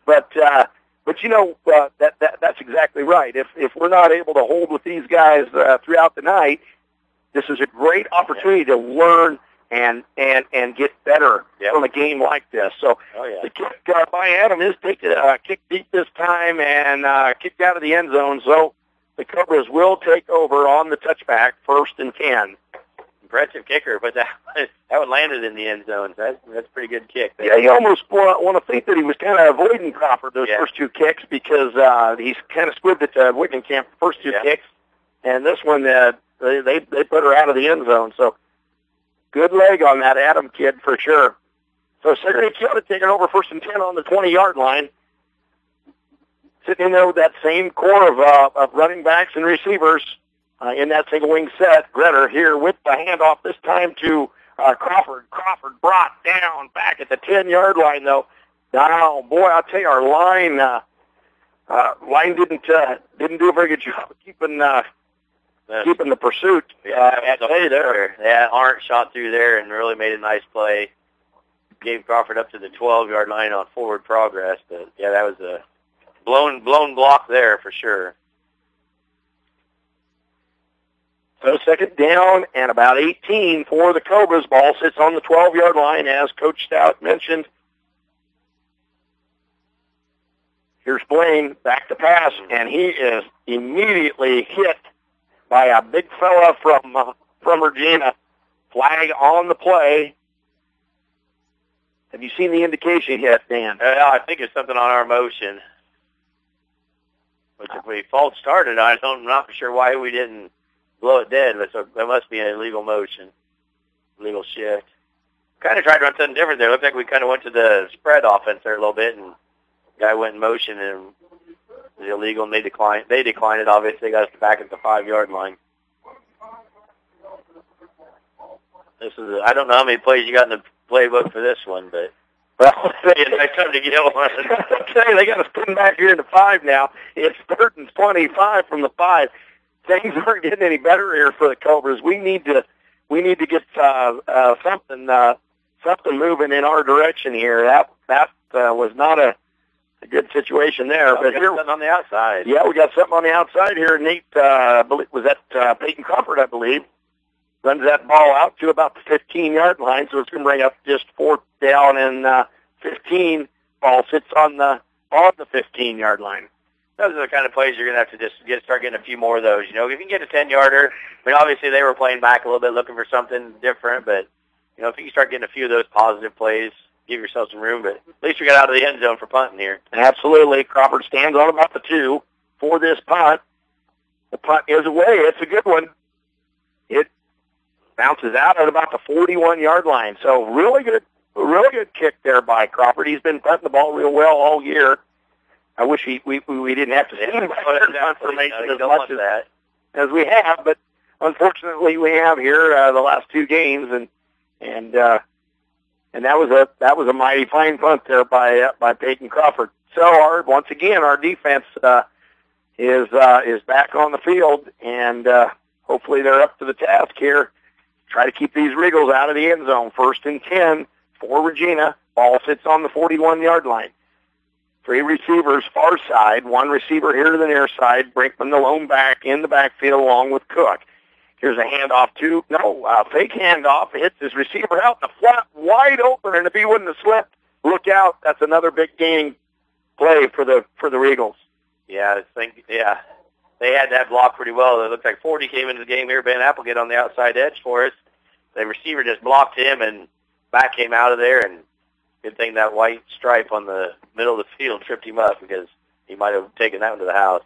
But uh, but you know uh, that that that's exactly right. If if we're not able to hold with these guys uh, throughout the night, this is a great opportunity to learn and and and get better yep. from a game like this. So oh, yeah. the kick uh, by Adam is taken uh, kick deep this time and uh, kicked out of the end zone. So the Cobras will take over on the touchback, first and ten. Impressive kicker, but that that one landed in the end zone. That's that's a pretty good kick. Yeah, you almost want to think that he was kind of avoiding Crawford those yeah. first two kicks because uh, he's kind of squibbed at uh, Whitman Camp the first two yeah. kicks, and this one uh, they, they they put her out of the end zone. So good leg on that Adam kid for sure. So Segretti Keota taking over first and ten on the twenty-yard line. Sitting in there with that same core of uh, of running backs and receivers. Uh, in that single wing set, Gretter here with the handoff this time to uh, Crawford. Crawford brought down back at the ten-yard line, though. Now, boy, I'll tell you, our line uh, uh, line didn't uh, didn't do a very good job of keeping uh, uh, keeping the pursuit yeah, uh, at bay there. Yeah, Arndt shot through there and really made a nice play. Gave Crawford up to the twelve-yard line on forward progress, but yeah, that was a blown blown block there for sure. So second down and about eighteen for the Cobras. Ball sits on the twelve-yard line, as Coach Stout mentioned. Here's Blaine, back to pass, and he is immediately hit by a big fella from uh, from Regina. Flag on the play. Have you seen the indication yet, Dan? Uh, I think it's something on our motion. Which if we false started, I don't, I'm not sure why we didn't blow it dead, but so there must be an illegal motion, illegal shift. Kind of tried to run something different there. Looked like we kind of went to the spread offense there a little bit, and the guy went in motion, and it was illegal, and they declined. They declined it, obviously. They got us back at the five-yard line. This is a, I don't know how many plays you got in the playbook for this one, but well, it's a nice time to get one. Okay, they got us putting back here into five now. It's third and twenty-five from the five. Things aren't getting any better here for the Cobras. We need to, we need to get uh, uh, something, uh, something moving in our direction here. That that uh, was not a, a good situation there. Well, but we got here, something on the outside. yeah, we got something on the outside here. Nate, uh, was that uh, Peyton Crawford, I believe, runs that ball out to about the fifteen-yard line, so it's going to bring up just fourth down and uh, fifteen. Ball sits on the on the fifteen-yard line. Those are the kind of plays you're going to have to just get start getting a few more of those. You know, if you can get a ten-yarder, I mean, obviously they were playing back a little bit, looking for something different, but, you know, if you can start getting a few of those positive plays, give yourself some room, but at least we got out of the end zone for punting here. Absolutely. Crawford stands on about the two for this punt. The punt is away. It's a good one. It bounces out at about the forty-one-yard line. So really good, really good kick there by Crawford. He's been punting the ball real well all year. I wish he, we we didn't have to see him confirmation as much as, that. as we have, but unfortunately we have here uh, the last two games, and and uh, and that was a that was a mighty fine punt there by uh, by Peyton Crawford. So our once again our defense uh, is uh, is back on the field, and uh, hopefully they're up to the task here. Try to keep these Regals out of the end zone. First and ten for Regina. Ball sits on the forty-one-yard line. Three receivers far side, one receiver here to the near side. Brinkman the lone back in the backfield along with Cook. Here's a handoff to, no, uh, fake handoff. Hits his receiver out in the flat, wide open, and if he wouldn't have slipped, look out. That's another big gaining play for the for the Regals. Yeah, I think, yeah. They had that block pretty well. It looked like forty came into the game here. Ben Applegate on the outside edge for us. The receiver just blocked him, and back came out of there, and good thing that white stripe on the middle of the field tripped him up because he might have taken that one to the house.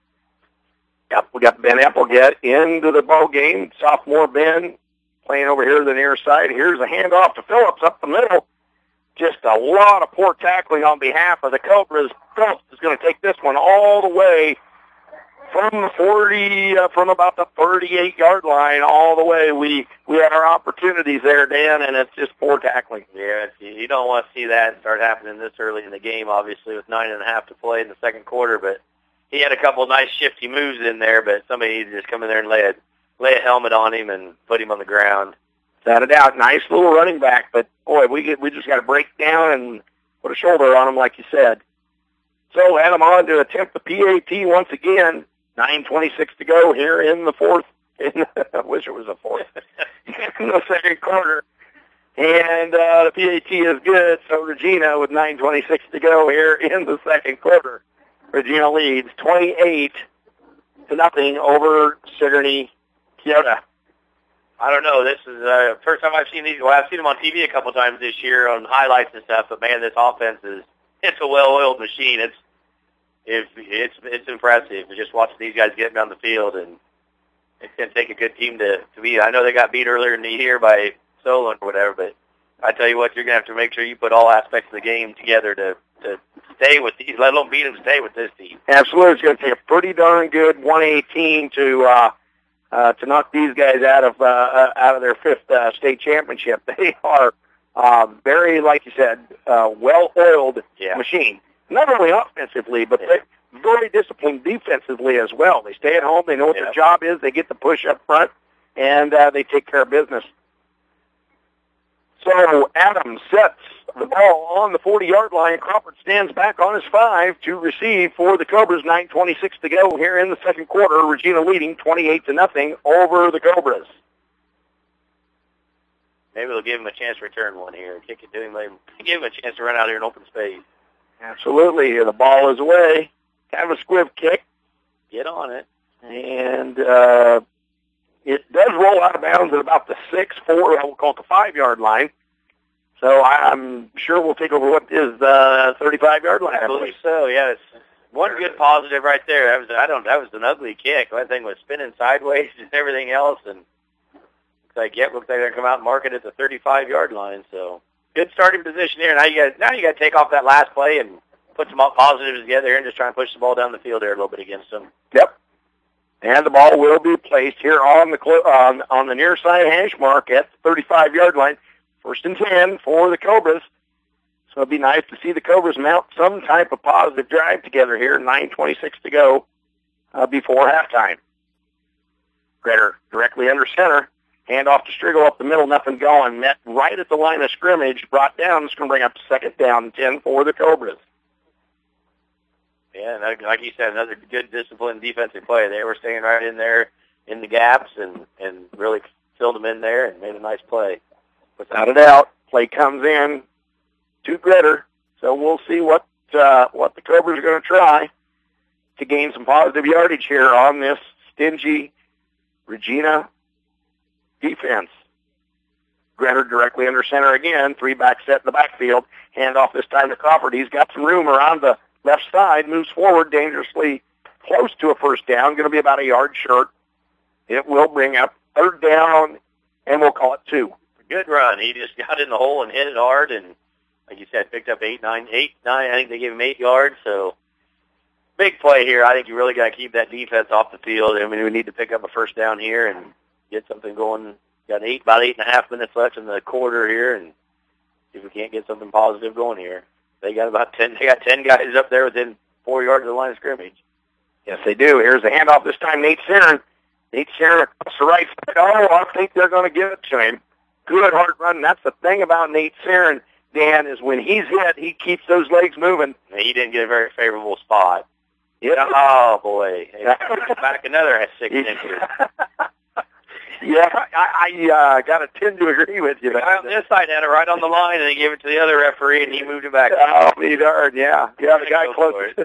Yep, we got Ben Applegate into the ball game. Sophomore Ben playing over here to the near side. Here's a handoff to Phillips up the middle. Just a lot of poor tackling on behalf of the Cobras. Phillips is going to take this one all the way from the forty, uh, from about the thirty-eight-yard line all the way. We we had our opportunities there, Dan, and it's just poor tackling. Yeah, it's, you don't want to see that start happening this early in the game, obviously, with nine and a half to play in the second quarter. But he had a couple of nice shifty moves in there, but somebody needed to just come in there and lay a, lay a helmet on him and put him on the ground. Sat it out. Nice little running back, but, boy, we get, we just got to break down and put a shoulder on him, like you said. So had them on to attempt the P A T once again. nine twenty-six to go here in the fourth. In, I wish it was a fourth. In the second quarter. And uh, the P A T is good, so Regina with nine twenty-six to go here in the second quarter. Regina leads twenty-eight to nothing over Sigourney Keota. I don't know. This is the uh, first time I've seen these. Well, I've seen them on T V a couple times this year on highlights and stuff. But man, this offense is it's a well-oiled machine. It's it's it's it's impressive. Just watching these guys getting down the field, and it's going to take a good team to to beat. I know they got beat earlier in the year by Solon or whatever, but I tell you what, you're going to have to make sure you put all aspects of the game together to to stay with these. Let alone beat them, stay with this team. Absolutely, it's going to take a pretty darn good one eighteen to. Uh, Uh, to knock these guys out of uh, uh, out of their fifth uh, state championship. They are uh, very, like you said, uh, well-oiled yeah. machine. Not only offensively, but yeah. they're very disciplined defensively as well. They stay at home. They know what yeah. their job is. They get the push up front, and uh, they take care of business. So Adams sets the ball on the forty-yard line. Crawford stands back on his five to receive for the Cobras. nine twenty-six to go here in the second quarter. Regina leading twenty-eight to nothing over the Cobras. Maybe they'll give him a chance to return one here. Kick it to him. Give him a chance to run out here in open space. Absolutely. The ball is away. Kind of a squiv kick. Get on it. And uh, it does roll out of bounds at about the six, four, we'll call it the five-yard line. So I'm sure we'll take over what is the thirty-five-yard line. I believe so. Yeah, it's one good positive right there. That was I don't. That was an ugly kick. That thing was spinning sideways and everything else, and looks like yeah, looks like they're gonna come out and mark it at the thirty-five-yard line. So good starting position here. Now you got now you got to take off that last play and put some positives together and just try and push the ball down the field there a little bit against them. Yep. And the ball will be placed here on the clo- on on the near side hash mark at the thirty-five-yard line. First and ten for the Cobras. So it'd be nice to see the Cobras mount some type of positive drive together here. nine twenty-six to go uh, before halftime. Gretter directly under center. Hand off to Strigo up the middle. Nothing going. Met right at the line of scrimmage. Brought down. It's going to bring up second down and ten for the Cobras. Yeah, and like you said, another good disciplined defensive play. They were staying right in there in the gaps and, and really filled them in there and made a nice play. Without a doubt, play comes in to Gretter, so we'll see what uh, what the Cobras are going to try to gain some positive yardage here on this stingy Regina defense. Gretter directly under center again, three-back set in the backfield. Hand off this time to Crawford. He's got some room around the left side, moves forward dangerously close to a first down, going to be about a yard short. It will bring up third down, and we'll call it two. Good run. He just got in the hole and hit it hard, and like you said, picked up eight, nine, eight, nine. I think they gave him eight yards. So big play here. I think you really got to keep that defense off the field. I mean, we need to pick up a first down here and get something going. Got eight, about eight and a half minutes left in the quarter here, and see if we can't get something positive going here. They got about ten. They got ten guys up there within four yards of the line of scrimmage. Yes, they do. Here's the handoff this time. Nate Sharon. Nate Sharon across the right side. Oh, I think they're going to give it to him. Good hard run. That's the thing about Nate Sharon, Dan, is when he's hit, he keeps those legs moving. He didn't get a very favorable spot. Yeah. Oh, boy. Back another six inches. Yeah, I, I uh, got to tend to agree with you. The guy on this side had it right on the line, and he gave it to the other referee, and he moved it back. Oh, he darn, yeah. Yeah, the guy close.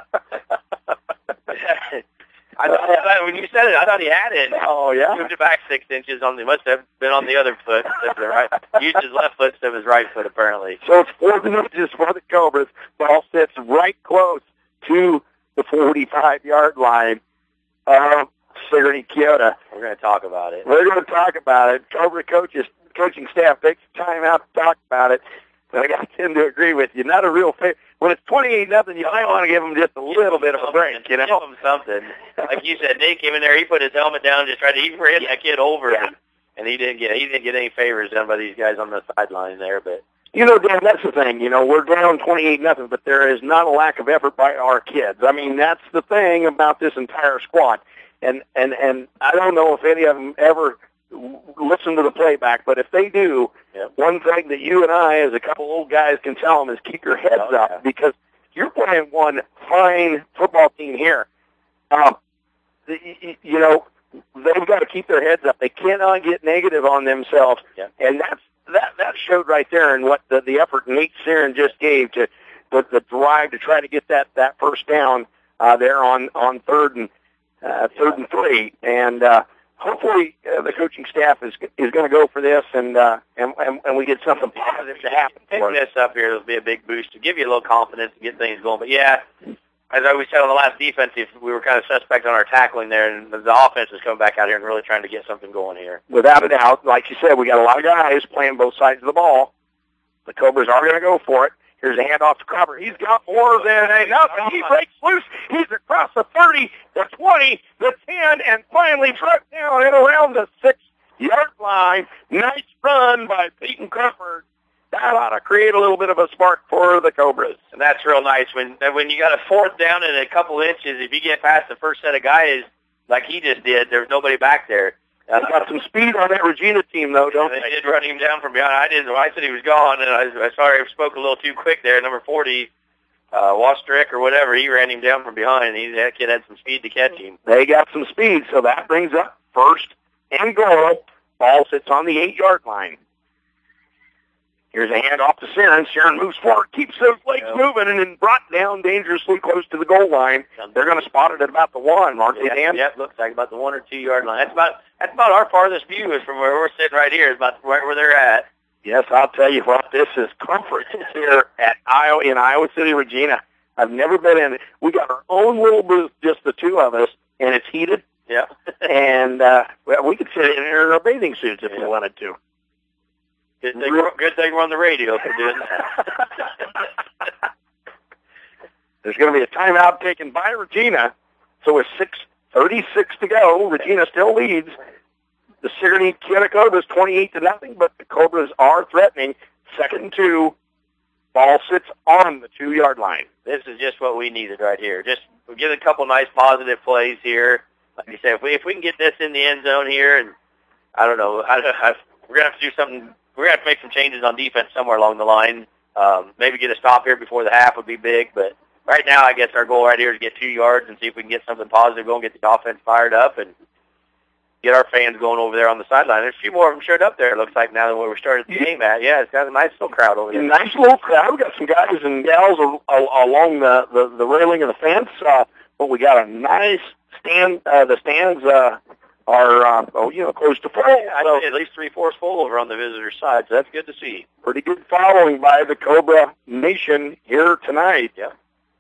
I thought, I thought, when you said it, I thought he had it. Oh, yeah? He moved it back six inches. On the, must have been on the other foot. Instead of the right. Used his left foot instead of his right foot, apparently. So it's four inches for the Cobras. Ball sits right close to the forty-five-yard line of Sigourney Keota. We're going to talk about it. We're going to talk about it. Cobra coaches, coaching staff takes time out to talk about it. But I got to tend to agree with you. Not a real fair. When it's twenty-eight nothing, you might want to give them just a little bit of a break, you know? Give them something. Like you said, Nate came in there. He put his helmet down, and just tried to he ran that kid over, yeah. and, and he didn't get he didn't get any favors done by these guys on the sideline there. But you know, Dan, that's the thing. You know, we're down twenty-eight nothing, but there is not a lack of effort by our kids. I mean, that's the thing about this entire squad. And and and I don't know if any of them ever listen to the playback, but if they do, yep. one thing that you and I, as a couple old guys, can tell them is keep your heads oh, up yeah. because you're playing one fine football team here. Um, the, you know, they've got to keep their heads up. They cannot get negative on themselves. Yeah. And that's that that showed right there in what the, the effort Nate Siren just gave to the, the drive to try to get that, that first down uh, there on, on third and uh, third and three. And uh, hopefully uh, the coaching staff is is going to go for this, and, uh, and and and we get something positive to happen. Picking this up here will be a big boost to give you a little confidence to get things going. But yeah, as I always said on the last defensive, we were kind of suspect on our tackling there, and the offense is coming back out here and really trying to get something going here. Without a doubt, like you said, we got a lot of guys playing both sides of the ball. The Cobras are going to go for it. Here's a handoff to Cropper. He's got more than enough, and he breaks loose. He's across the thirty, the twenty, the ten, and finally struck down and around the six-yard line. Nice run by Peyton Crawford. That ought to create a little bit of a spark for the Cobras. And that's real nice. When when you got a fourth down and a couple inches, if you get past the first set of guys like he just did, there's nobody back there. Uh, got some speed on that Regina team, though, don't they? They did run him down from behind. I didn't. I said he was gone, and I, I sorry I spoke a little too quick there. Number forty, uh, Wastrick or whatever, he ran him down from behind. He, that kid had some speed to catch him. They got some speed, so that brings up first and goal. Ball sits on the eight-yard line. Here's a handoff to Siren. Siren moves forward, keeps those legs yep. moving, and then brought down dangerously close to the goal line. They're going to spot it at about the one, aren't they, Dan? Yep, looks like about the one or two-yard line. That's about that's about our farthest view is from where we're sitting right here, is about right where they're at. Yes, I'll tell you what, this is comfort here at Iowa, in Iowa City, Regina. I've never been in it. We got our own little booth, just the two of us, and it's heated. Yeah. and uh, well, we could sit in here in our bathing suits if yeah. we wanted to. Good thing, good thing we're on the radio for doing that. There's going to be a timeout taken by Regina. So with six thirty-six to go, Regina still leads. The Sigourney Kiana Cobras twenty-eight to nothing, but the Cobras are threatening. Second and two. Ball sits on the two-yard line. This is just what we needed right here. Just we get a couple nice positive plays here. Like you said, if we if we can get this in the end zone here, and I don't know, I, I, we're going to have to do something. We're going to have to make some changes on defense somewhere along the line. Um, maybe get a stop here before the half would be big. But right now, I guess our goal right here is to get two yards and see if we can get something positive going, get the offense fired up, and get our fans going over there on the sideline. There's a few more of them showed up there, it looks like, now than where we started the game at. Yeah, it's got a nice little crowd over there. Nice little crowd. We got some guys and gals al- al- along the, the, the railing of the fence, uh, but we got a nice stand. Uh, the stands uh, are, uh, oh, you know, close to full. Yeah, I'd so say at least three-fourths full over on the visitor side, so that's good to see. Pretty good following by the Cobra Nation here tonight. Yeah.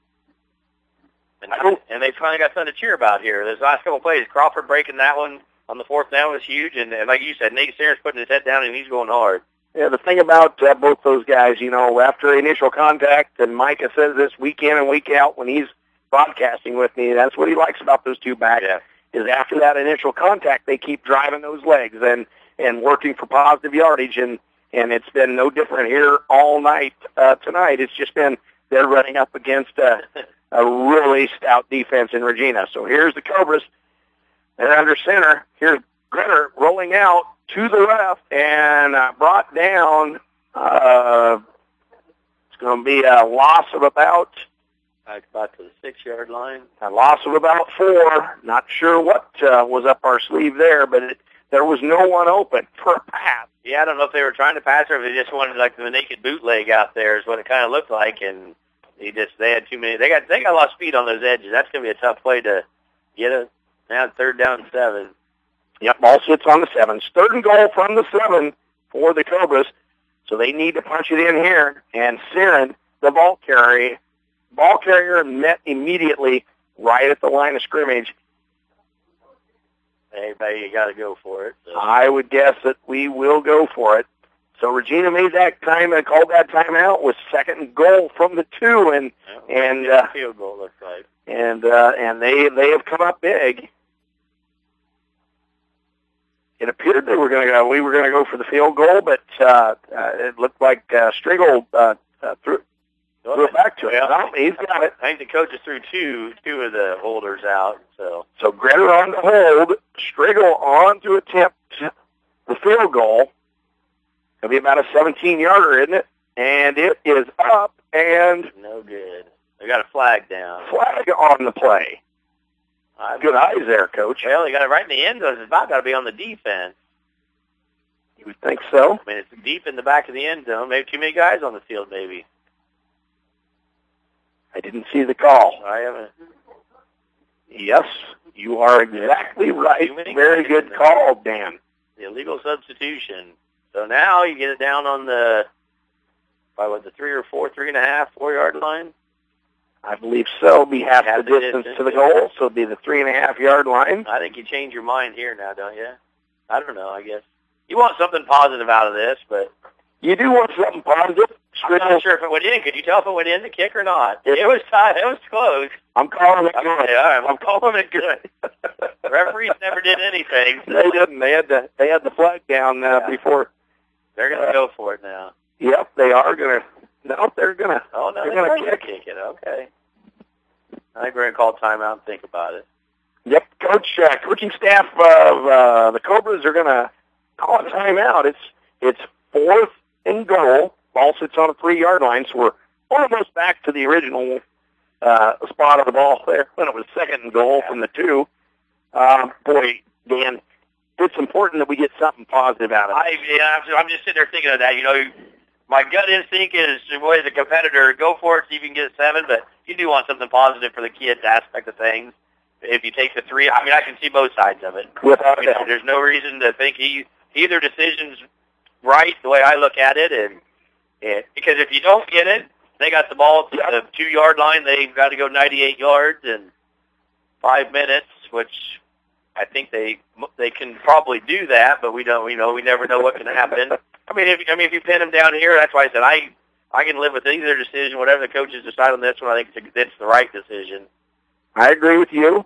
And, and they finally got something to cheer about here. Those last couple of plays, Crawford breaking that one on the fourth down was huge, and, and like you said, Nate Siren's putting his head down, and he's going hard. Yeah, the thing about uh, both those guys, you know, after initial contact, and Micah says this week in and week out when he's broadcasting with me, that's what he likes about those two backs, yeah. is after that initial contact, they keep driving those legs and, and working for positive yardage, and, and it's been no different here all night uh, tonight. It's just been they're running up against a, a really stout defense in Regina. So here's the Cobras. They're under center. Here's Gritter rolling out to the left and uh, brought down. Uh, it's going to be a loss of about about to the six-yard line. A loss of about four. Not sure what uh, was up our sleeve there, but it, there was no one open for a pass. Yeah, I don't know if they were trying to pass or if they just wanted like the naked bootleg out there is what it kind of looked like, and he just they had too many. They got they got a lot of speed on those edges. That's going to be a tough play to get it. Now third down and seven. Yep, ball sits on the seven. Third and goal from the seven for the Cobras. So they need to punch it in here. And Siren, the ball carrier, ball carrier met immediately right at the line of scrimmage. Hey, buddy, you got to go for it. So. I would guess that we will go for it. So Regina made that time and called that timeout with second and goal from the two, and yeah, and uh, field goal looks like. And uh, and they they have come up big. It appeared they were going to go. We were going to go for the field goal, but uh, uh, it looked like uh, Striegel uh, uh, threw, threw it back to him. Well, he's got it. I think the coaches threw two two of the holders out. So so Gritter on to hold, Striegel on to attempt the field goal. It'll be about a seventeen-yarder, isn't it? And it is up and no good. We got a flag down. Flag on the play. I, Good eyes there, Coach. Well, he got it right in the end zone. It's about got to be on the defense. You would think so. I mean, it's deep in the back of the end zone. Maybe too many guys on the field, maybe. I didn't see the call. I haven't. Yes, you are exactly right. Very good call, Dan. The illegal substitution. So now you get it down on the, by what, the three or four, three and a half, four-yard line? I believe so. Be half the the distance distance, to the yeah. goal, so it'll be the three and a half yard line. I think you change your mind here now, don't you? I don't know, I guess. You want something positive out of this, but You do want something positive. I'm not sure if it went in. Could you tell if it went in the kick or not? It was tight. It was close. I'm calling it Okay, good. all right, I'm calling it good. The referees never did anything. So They didn't. They had the they had the flag down uh, Yeah. before. they're going to go for it now. Yep, they are gonna. No, they're gonna. Oh, no, They're they're gonna going to kick. kick it. Okay. I think we're going to call timeout and think about it. Yep, coach, uh, coaching staff of uh, the Cobras are gonna call a timeout. It's it's fourth and goal. Ball sits on a three-yard line, so we're almost back to the original uh, spot of the ball there when it was second and goal from the two. Uh, boy, Dan, it's important that we get something positive out of it. I, yeah, I'm- I'm just sitting there thinking of that. You know, my gut instinct is, boy, as a competitor, go for it, see if you can get seven, but you do want something positive for the kids aspect of things. If you take the three, I mean, I can see both sides of it. Without a You know, doubt. there's no reason to think he, either decision's right, the way I look at it, and, and because if you don't get it, they got the ball to the two-yard line. They've got to go ninety-eight yards in five minutes, which I think they they can probably do that, but we don't. You know, we never know what can happen. I mean, if I mean if you pin them down here, that's why I said I I can live with either decision, whatever the coaches decide on this one. I think it's the right decision. I agree with you.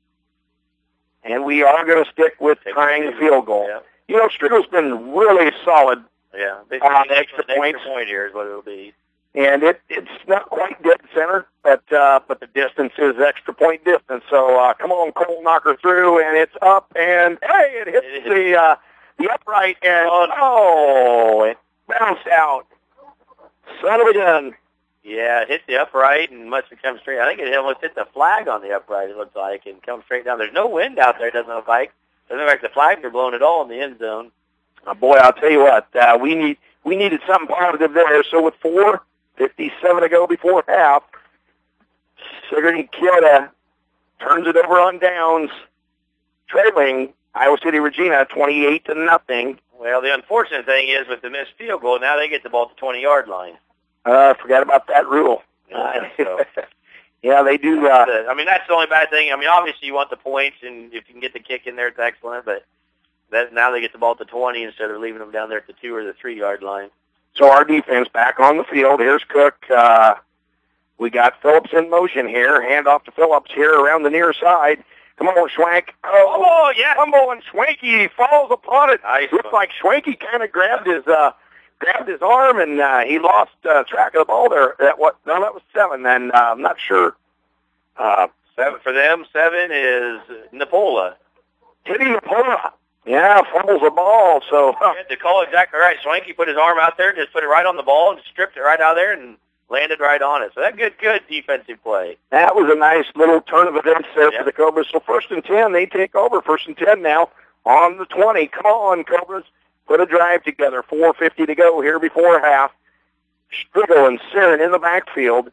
And we are going to stick with trying the field goal. Yeah, You know, Strickle's been really solid, yeah. Basically, On an extra an points. point here is what it'll be. and it it's not quite dead center, but uh, but the distance is extra point distance. So uh, come on, Cole, knock her through, and it's up, and hey, it hits It is. the uh, the upright, and oh, it bounced out. Son of a gun. Yeah, it hit the upright and must have come straight. I think it almost hit the flag on the upright, it looks like, and come straight down. There's no wind out there, it doesn't look like. It doesn't look like the flags are blowing at all in the end zone. Oh, boy, I'll tell you what, uh, we need we needed something positive there. So with four fifty-seven to go before half, Sigourney Kyoto turns it over on downs, trailing Iowa City Regina twenty-eight to nothing. Well, the unfortunate thing is with the missed field goal, now they get the ball at the twenty-yard line. Uh, forgot about that rule. Yeah, so. Yeah, they do. Uh, I mean, that's the only bad thing. I mean, obviously you want the points, and if you can get the kick in there, it's excellent. But that now they get the ball at the twenty instead of leaving them down there at the two or the three-yard line. so our defense back on the field. Here's Cook. Uh, we got Phillips in motion here. Hand off to Phillips here around the near side. Come on, Schwank. Oh, Oh, yeah. Fumble, and Schwanky falls upon it. Nice. Looks like Schwanky kind of grabbed his uh, grabbed his arm, and uh, he lost uh, track of the ball there. That what? No, that was seven. And uh, I'm not sure. Uh, Seven for them. Seven is Napola. hitting the pole. Yeah, fumbles the ball. So uh, To call exactly right, Swanky put his arm out there, just put it right on the ball, and stripped it right out there, and landed right on it. So that good, good defensive play. that was a nice little turn of events there Yep. for the Cobras. So first and ten, they take over. First and ten now on the twenty. Come on, Cobras. Put a drive together. four fifty to go here before half. Striggle and Siren in the backfield.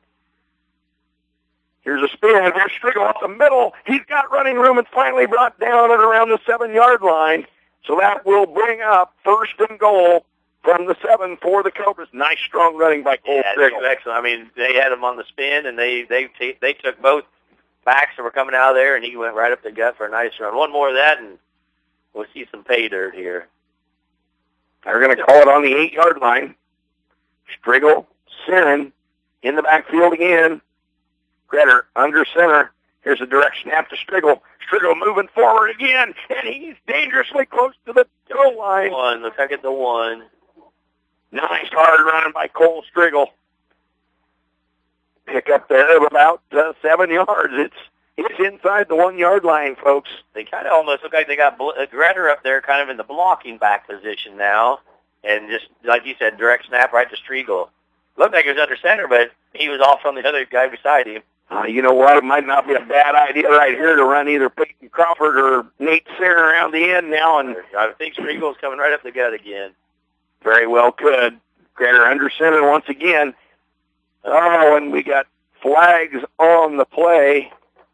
Here's a spin. Here's Striggle up the middle. He's got running room and finally brought down at around the seven-yard line. So that will bring up first and goal from the seven for the Cobras. Nice, strong running by Cole Yeah, Striggle. excellent. I mean, they had him on the spin, and they they t- they took both backs that were coming out of there, and he went right up the gut for a nice run. One more of that, and we'll see some pay dirt here. They're going to call it on the eight-yard line. Striggle, Siren in the backfield again. Gretter under center. Here's a direct snap to Striggle. Striggle moving forward again, and he's dangerously close to the goal line. One, looks like it's the one. Nice hard run by Cole Striggle. Pick up there of about uh, seven yards. It's it's inside the one-yard line, folks. They kind of almost look like they got bl- uh, Gretter up there kind of in the blocking back position now, and just, like you said, direct snap right to Striegel. looked like he was under center, but he was off from the other guy beside him. Uh, you know what? It might not be a bad idea right here to run either Peyton Crawford or Nate Searin around the end now. And I think Striegel's coming right up the gut again. Very well could. Greater under center once again. Oh, and we got flags on the play.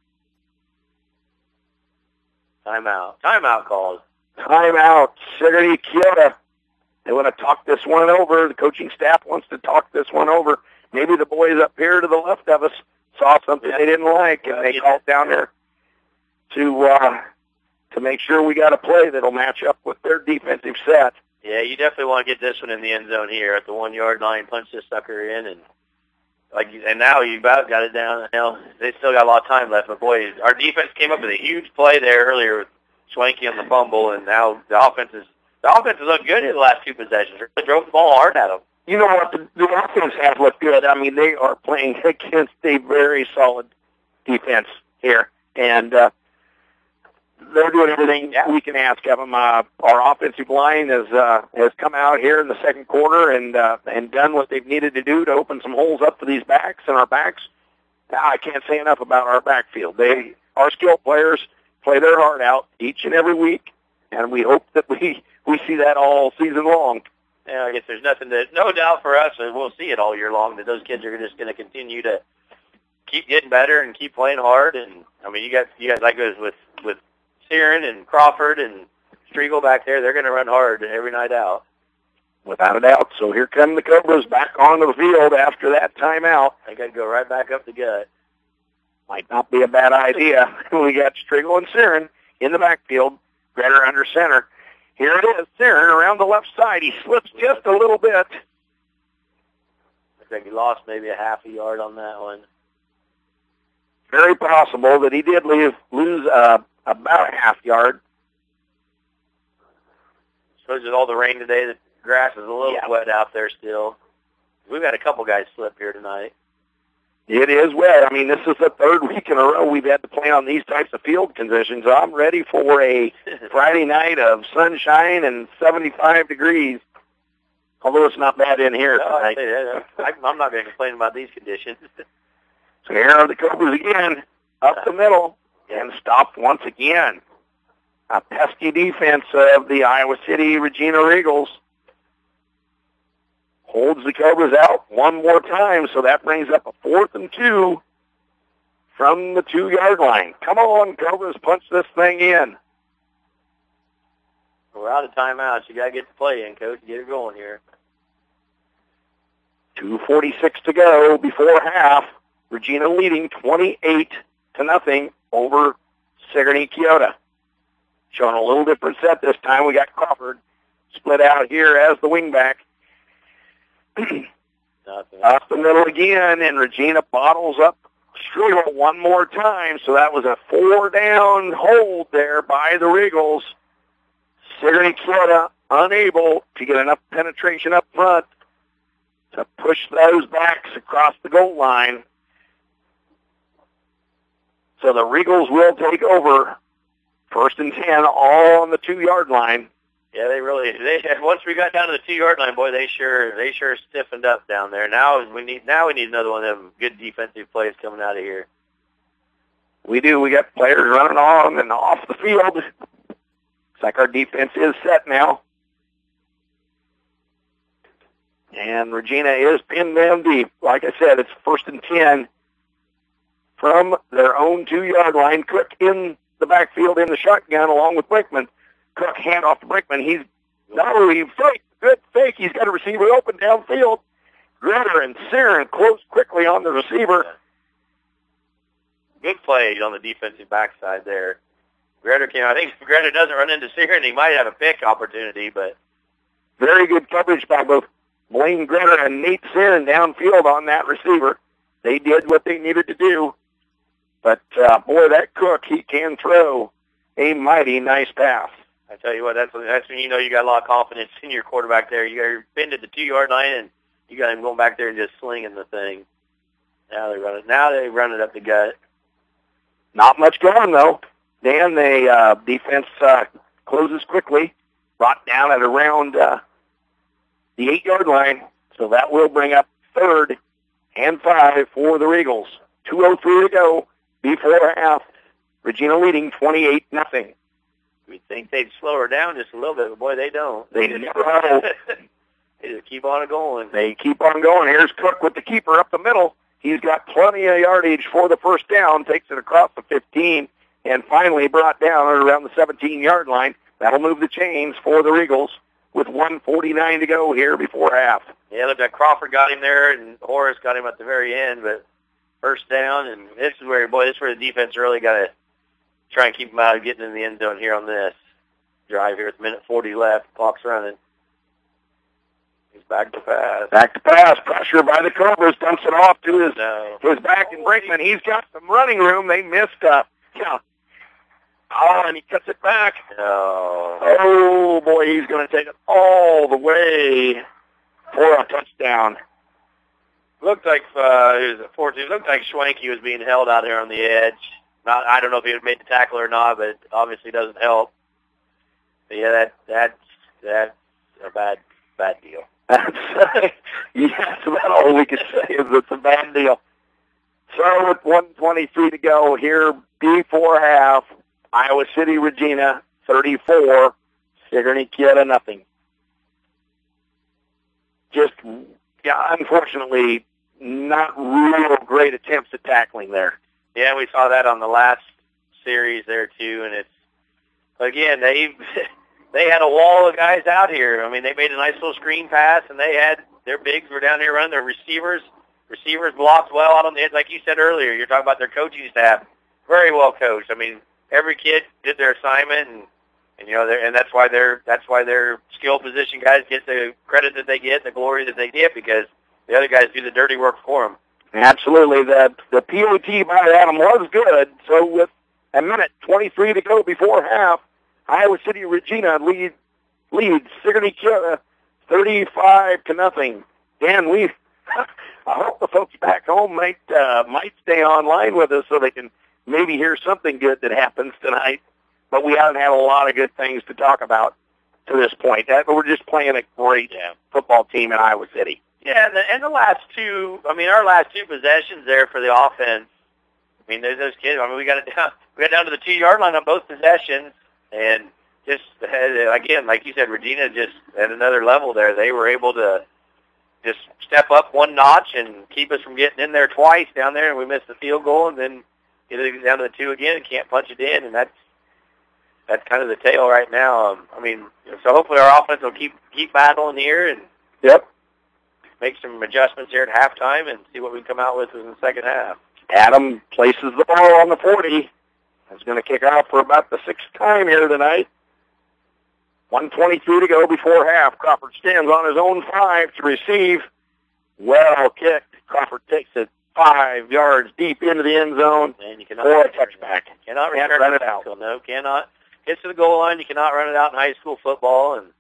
Timeout. Timeout called. Timeout. Sigourney Keota. They want to talk this one over. The coaching staff wants to talk this one over. Maybe the boys up here to the left of us saw something yeah. they didn't like, and they called down there to uh, to make sure we got a play that'll match up with their defensive set. Yeah, you definitely want to get this one in the end zone here at the one-yard line. Punch this sucker in, and like, and now you about got it down. You know, they still got a lot of time left, but boy, our defense came up with a huge play there earlier with Schwenke on the fumble, and now the offense is the offense has looked good in the last two possessions. They drove the ball hard at them. You know what? The, the offense has looked good. I mean, they are playing against a very solid defense here, and uh, they're doing everything we can ask of them. Uh, our offensive line has uh, has come out here in the second quarter and uh, and done what they've needed to do to open some holes up for these backs, and our backs. I can't say enough about our backfield. They, our skilled players, play their heart out each and every week, and we hope that we we see that all season long. Yeah, I guess there's nothing to, no doubt for us, and we'll see it all year long, that those kids are just going to continue to keep getting better and keep playing hard. And I mean, you got you got like this with with Searin and Crawford and Striegel back there. They're going to run hard every night out, without a doubt. So here come the Cobras back onto the field after that timeout. They got to go right back up the gut. Might not be a bad idea. We got Striegel and Searin in the backfield. Greater under center. Here it is, Searin around the left side. He slips just a little bit. Looks like he lost maybe a half a yard on that one. Very possible that he did leave, lose uh, about a half yard. Suppose with all the rain today, the grass is a little yeah. wet out there still. We've had a couple guys slip here tonight. It is wet. I mean, this is the third week in a row we've had to play on these types of field conditions. I'm ready for a Friday night of sunshine and seventy-five degrees, although it's not bad in here no, tonight. I, I'm not going to complain about these conditions. So here are the Cobras again, up the middle, and stopped once again. A pesky defense of the Iowa City Regina Regals holds the Cobras out one more time, so that brings up a fourth and two from the two-yard line. Come on, Cobras, punch this thing in. We're out of timeouts. You got to get the play in, Coach. Get it going here. two forty-six to go before half. Regina leading twenty-eight to nothing over Sigourney Keota. Showing a little different set this time. We got Crawford split out here as the wingback. Up the middle again, and Regina bottles up Striegel one more time. So that was a four-down hold there by the Regals. Sigourney Keota unable to get enough penetration up front to push those backs across the goal line. So the Regals will take over first and ten all on the two-yard line. Yeah, they really. They once we got down to the two-yard line, boy, they sure they sure stiffened up down there. Now we need now we need another one of them good defensive plays coming out of here. We do. We got players running on and off the field. Looks like our defense is set now, and Regina is pinned down deep. Like I said, it's first and ten from their own two-yard line. Cook in the backfield in the shotgun along with Brinkman. Cook hand off to Brinkman. He's no, he fake, good fake. He's got a receiver open downfield. Greater and Searin close quickly on the receiver. Good play on the defensive backside there. Greater came. I think if Greater doesn't run into Searin, he might have a pick opportunity, but very good coverage by both Blaine Greater and Nate Searin downfield on that receiver. They did what they needed to do. But uh, boy, that Cook, he can throw a mighty nice pass. I tell you what, that's that's when you know you got a lot of confidence in your quarterback there. You got your pinned at the two-yard line, and you got him going back there and just slinging the thing. Now they run it. Now they run it up the gut. Not much going though. Dan, the uh, defense uh, closes quickly, brought down at around uh, the eight-yard line. So that will bring up third and five for the Regals. two oh three to go before half. Regina leading twenty-eight nothing. We'd think they'd slow her down just a little bit, but boy, they don't. They never have. They just keep on going. They keep on going. Here's Cook with the keeper up the middle. He's got plenty of yardage for the first down, takes it across the fifteen, and finally brought down around the seventeen-yard line. That'll move the chains for the Regals with one forty-nine to go here before half. Yeah, looked like Crawford got him there, and Horace got him at the very end, but first down, and this is where, boy, this is where the defense really got to try and keep them out of getting in the end zone here on this drive here with a minute forty left. Clock's running. He's back to pass. Back to pass. Pressure by the Cobras. Dumps it off to his, no. his back and Brinkman. He's got some running room. They missed uh yeah. Oh, and he cuts it back. No. Oh, boy, he's going to take it all the way for a touchdown. Looked like uh, it was a fourteen. It looked like Schwanke was being held out here on the edge. Not, I don't know if he would have made the tackle or not, but it obviously doesn't help. But yeah, that that's that's a bad bad deal. That's yes, about all we can say is it's a bad deal. So with one twenty-three to go here before half, Iowa City Regina thirty-four, Sigourney Kyoto nothing. Just yeah, unfortunately, not real great attempts at tackling there. Yeah, we saw that on the last series there too, and it's again they they had a wall of guys out here. I mean, they made a nice little screen pass, and they had their bigs were down here running. Their receivers receivers blocked well out on the edge, like you said earlier. You're talking about their coaching staff, very well coached. I mean, every kid did their assignment, and and you know, and that's why they're that's why their skill position guys get the credit that they get, the glory that they get, because the other guys do the dirty work for them. Absolutely. The, the P O T by Adam was good. So with a minute twenty-three to go before half, Iowa City Regina lead, leads Sigourney Kyoto thirty-five to nothing. Dan, we I hope the folks back home might uh, might stay online with us so they can maybe hear something good that happens tonight. But we haven't had a lot of good things to talk about to this point. That, we're just playing a great yeah. football team in Iowa City. Yeah, and the, and the last two, I mean, our last two possessions there for the offense, I mean, those, those kids, I mean, we got it down, we got down to the two-yard line on both possessions, and just, had, again, like you said, Regina just at another level there. They were able to just step up one notch and keep us from getting in there twice down there, and we missed the field goal, and then get it down to the two again and can't punch it in, and that's that's kind of the tale right now. Um, I mean, so hopefully our offense will keep keep battling here and yep. make some adjustments here at halftime and see what we come out with in the second half. Adam places the ball on the forty. He's going to kick out for about the sixth time here tonight. one twenty-three to go before half. Crawford stands on his own five to receive. Well kicked. Crawford takes it five yards deep into the end zone and you cannot for a touchback. Cannot run it out. No, cannot. Gets to the goal line. You cannot run it out in high school football, and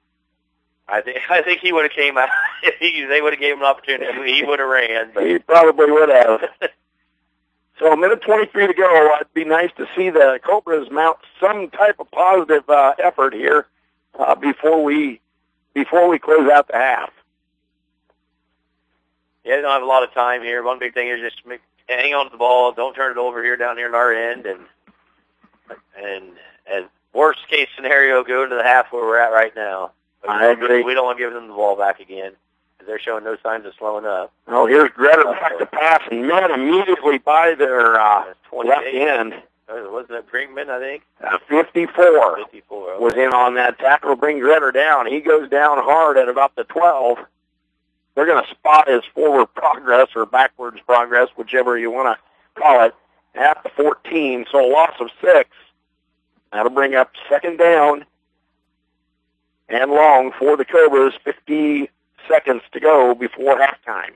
I think I think he would have came out if he, they would have gave him an opportunity. He would have ran. But. He probably would have. So a minute twenty-three to go. It'd be nice to see the Cobras mount some type of positive uh, effort here uh, before we before we close out the half. Yeah, they don't have a lot of time here. One big thing is just make, hang on to the ball. Don't turn it over here down here on our end, and and as worst case scenario, go into the half where we're at right now. I agree. We don't want to give them the ball back again. They're showing no signs of slowing up. Oh, here's Greta back to pass, and met immediately by their uh, left end. Wasn't it Brinkman, I think? Uh, fifty-four, fifty-four okay. was in on that tackle to bring Greta down. He goes down hard at about the twelve. They're going to spot his forward progress or backwards progress, whichever you want to call it, at the fourteen, so a loss of six. That'll bring up second down and long for the Cobras, fifty seconds to go before halftime.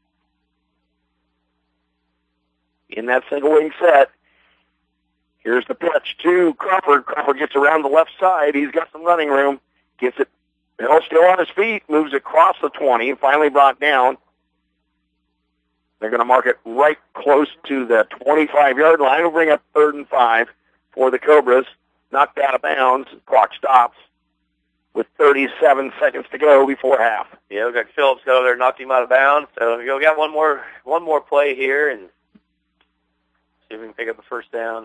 In that single wing set, here's the pitch to Crawford. Crawford gets around the left side. He's got some running room. Gets it, Bill's still on his feet, moves across the twenty, finally brought down. They're going to mark it right close to the twenty-five-yard line. We'll bring up third and five for the Cobras. Knocked out of bounds. Clock stops. with thirty-seven seconds to go before half. Yeah, looks like Phillips got over there and knocked him out of bounds. So we got one more one more play here and see if we can pick up a first down.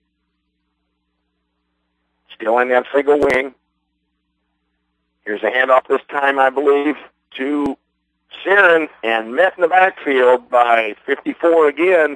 Still in that single wing. Here's a handoff this time, I believe, to Siren, and met in the backfield by fifty-four again.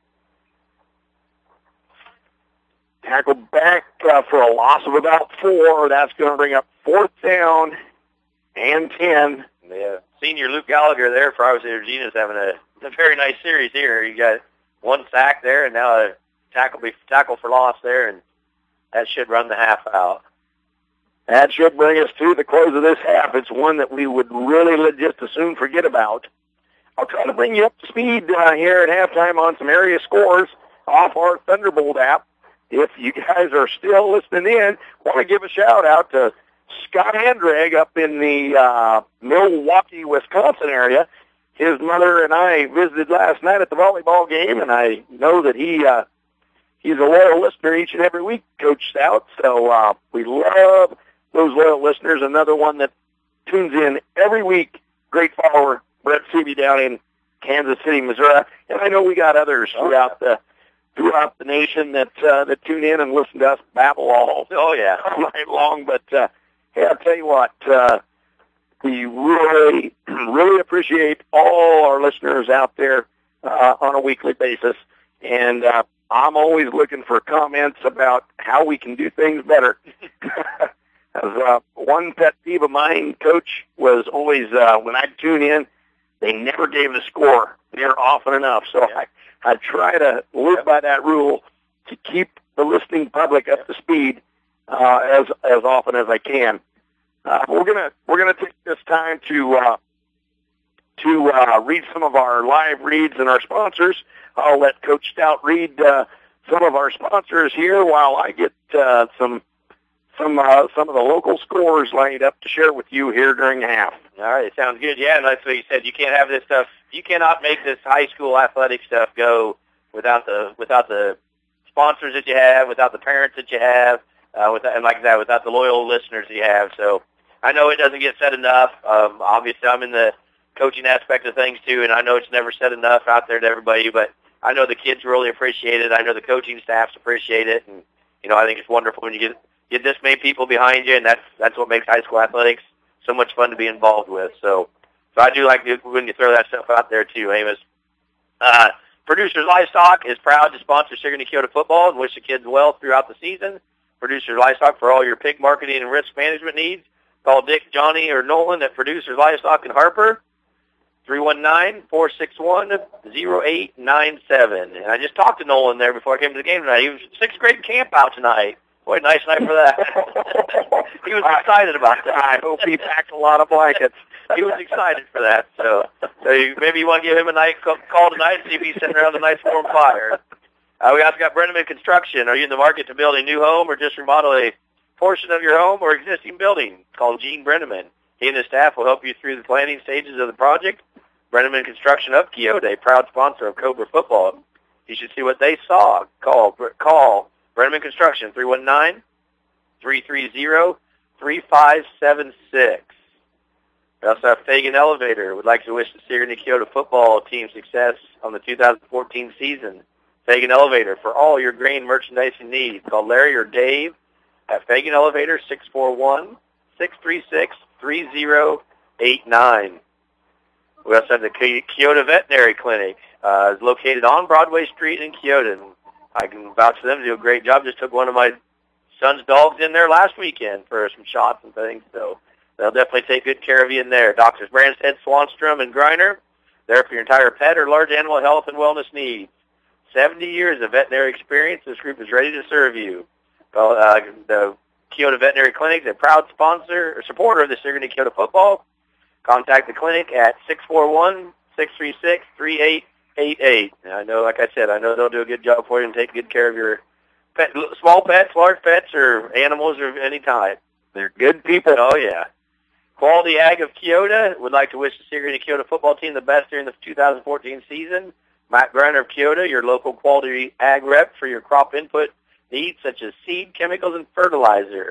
Tackled back uh, for a loss of about four. That's going to bring up fourth down and ten. Yeah, senior Luke Gallagher there for obviously Regina's having a, a very nice series here. You got one sack there, and now a tackle tackle for loss there, and that should run the half out. That should bring us to the close of this half. It's one that we would really just as soon forget about. I'll try to bring you up to speed uh, here at halftime on some area scores off our Thunderbolt app. If you guys are still listening in, I want to give a shout-out to Scott Andrag up in the uh, Milwaukee, Wisconsin area. His mother and I visited last night at the volleyball game, and I know that he uh, he's a loyal listener each and every week, Coach Stout. So uh, we love those loyal listeners. Another one that tunes in every week, great follower, Brett Seavey down in Kansas City, Missouri. And I know we got others throughout the throughout the nation that uh, that tune in and listen to us babble all, oh, yeah. all night long. But, uh, hey, I'll tell you what, uh, we really, really appreciate all our listeners out there uh, on a weekly basis. And uh, I'm always looking for comments about how we can do things better. As, uh, one pet peeve of mine, Coach, was always uh, when I tune in, they never gave the score near often enough. So yeah. I, I try to live by that rule to keep the listening public up to speed uh, as as often as I can. Uh, we're gonna we're gonna take this time to uh, to uh, read some of our live reads and our sponsors. I'll let Coach Stout read uh, some of our sponsors here while I get uh, some. Some uh, some of the local scores lined up to share with you here during half. All right, sounds good. Yeah, and that's what you said. You can't have this stuff. You cannot make this high school athletic stuff go without the without the sponsors that you have, without the parents that you have, uh, without, and like that, without the loyal listeners that you have. So I know it doesn't get said enough. Um, obviously, I'm in the coaching aspect of things too, and I know it's never said enough out there to everybody. But I know the kids really appreciate it. I know the coaching staffs appreciate it, and you know I think it's wonderful when you get. Get this many people behind you, and that's that's what makes high school athletics so much fun to be involved with. So, so I do like when you throw that stuff out there too, Amos. Uh, Producers Livestock is proud to sponsor Sigourney Keota football and wish the kids well throughout the season. Producers Livestock for all your pig marketing and risk management needs. Call Dick, Johnny, or Nolan at Producers Livestock in Harper, three one nine, four six one, zero eight nine seven. And I just talked to Nolan there before I came to the game tonight. He was sixth grade camp out tonight. Boy, nice night for that. He was excited about that. I hope he packed a lot of blankets. He was excited for that. So, so you, maybe you want to give him a night call tonight and see if he's sitting around a nice warm fire. Uh, we also got Brenneman Construction. Are you in the market to build a new home or just remodel a portion of your home or existing building? Call Gene Brenneman. He and his staff will help you through the planning stages of the project. Brenneman Construction of Keota, a proud sponsor of Cobra football. You should see what they saw. Call, call. Brenneman Construction, three one nine, three three zero, three five seven six. We also have Fagan Elevator. Would like to wish the Sigourney Keota football team success on the two thousand fourteen season. Fagan Elevator for all your grain merchandising needs. Call Larry or Dave at Fagan Elevator, six four one, six three six, three zero eight nine. We also have the Keota Veterinary Clinic. Uh, it's located on Broadway Street in Keota. I can vouch for them to do a great job. Just took one of my son's dogs in there last weekend for some shots and things, so they'll definitely take good care of you in there. Doctors Branstead, Swanstrom, and Griner, there for your entire pet or large animal health and wellness needs. seventy years of veterinary experience. This group is ready to serve you. Well, uh, the Keota Veterinary Clinic is a proud sponsor or supporter of the Sigourney Keota football. Contact the clinic at six four one, six three six, three eight eight eight. I know, like I said, I know they'll do a good job for you and take good care of your pet, small pets, large pets, or animals of any type. They're good people. Oh, yeah. Quality Ag of Keota would like to wish the Sigourney Keota football team the best during the two thousand fourteen season. Matt Griner of Keota, your local quality ag rep for your crop input needs such as seed, chemicals, and fertilizer.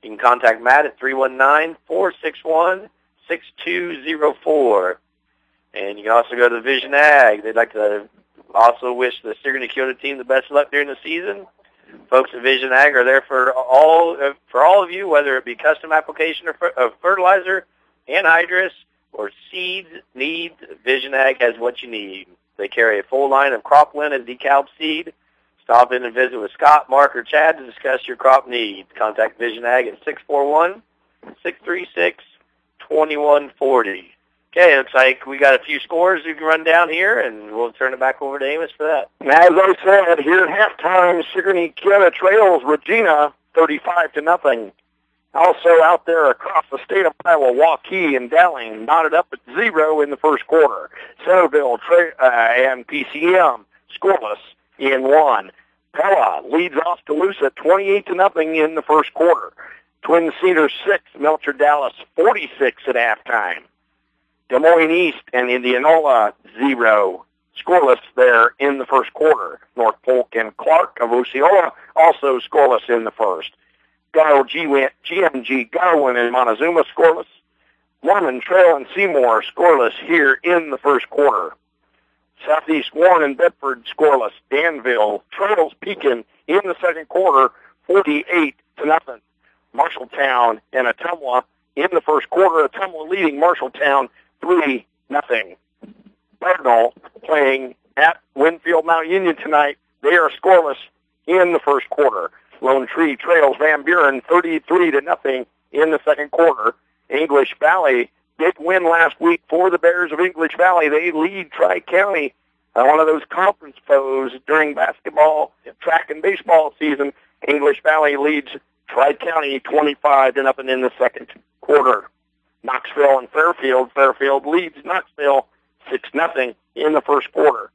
You can contact Matt at three one nine, four six one, six two zero four. And you can also go to Vision Ag. They'd like to also wish the Sigourney Kyoto team the best of luck during the season. Folks at Vision Ag are there for all for all of you, whether it be custom application of fertilizer, anhydrous, or seeds needs. Vision Ag has what you need. They carry a full line of cropland and decal seed. Stop in and visit with Scott, Mark, or Chad to discuss your crop needs. Contact Vision Ag at six four one, six three six, two one four zero. Okay, it looks like we got a few scores we can run down here, and we'll turn it back over to Amos for that. As I said, here at halftime, Sigourney Kyoto trails Regina thirty-five to nothing. Also out there across the state of Iowa, Waukee and Dowling knotted up at zero in the first quarter. Centerville tra- uh, and P C M scoreless in one. Pella leads off Toulouse twenty-eight to nothing in the first quarter. Twin Cedars six, Melcher Dallas forty-six at halftime. Des Moines East and Indianola zero, scoreless there in the first quarter. North Polk and Clark of Osceola also scoreless in the first. Garrow G M G Garwin and Montezuma scoreless. Mormon Trail and Seymour scoreless here in the first quarter. Southeast Warren and Bedford scoreless. Danville trails Pekin in the second quarter, forty-eight to nothing. Marshalltown and Ottumwa in the first quarter. Ottumwa leading Marshalltown three nothing. Cardinal playing at Winfield Mount Union tonight. They are scoreless in the first quarter. Lone Tree trails Van Buren thirty-three to nothing in the second quarter. English Valley, big win last week for the Bears of English Valley. They lead Tri-County, uh, one of those conference foes during basketball, track, and baseball season. English Valley leads Tri-County twenty-five to nothing in the second quarter. Knoxville and Fairfield. Fairfield leads Knoxville six nothing in the first quarter.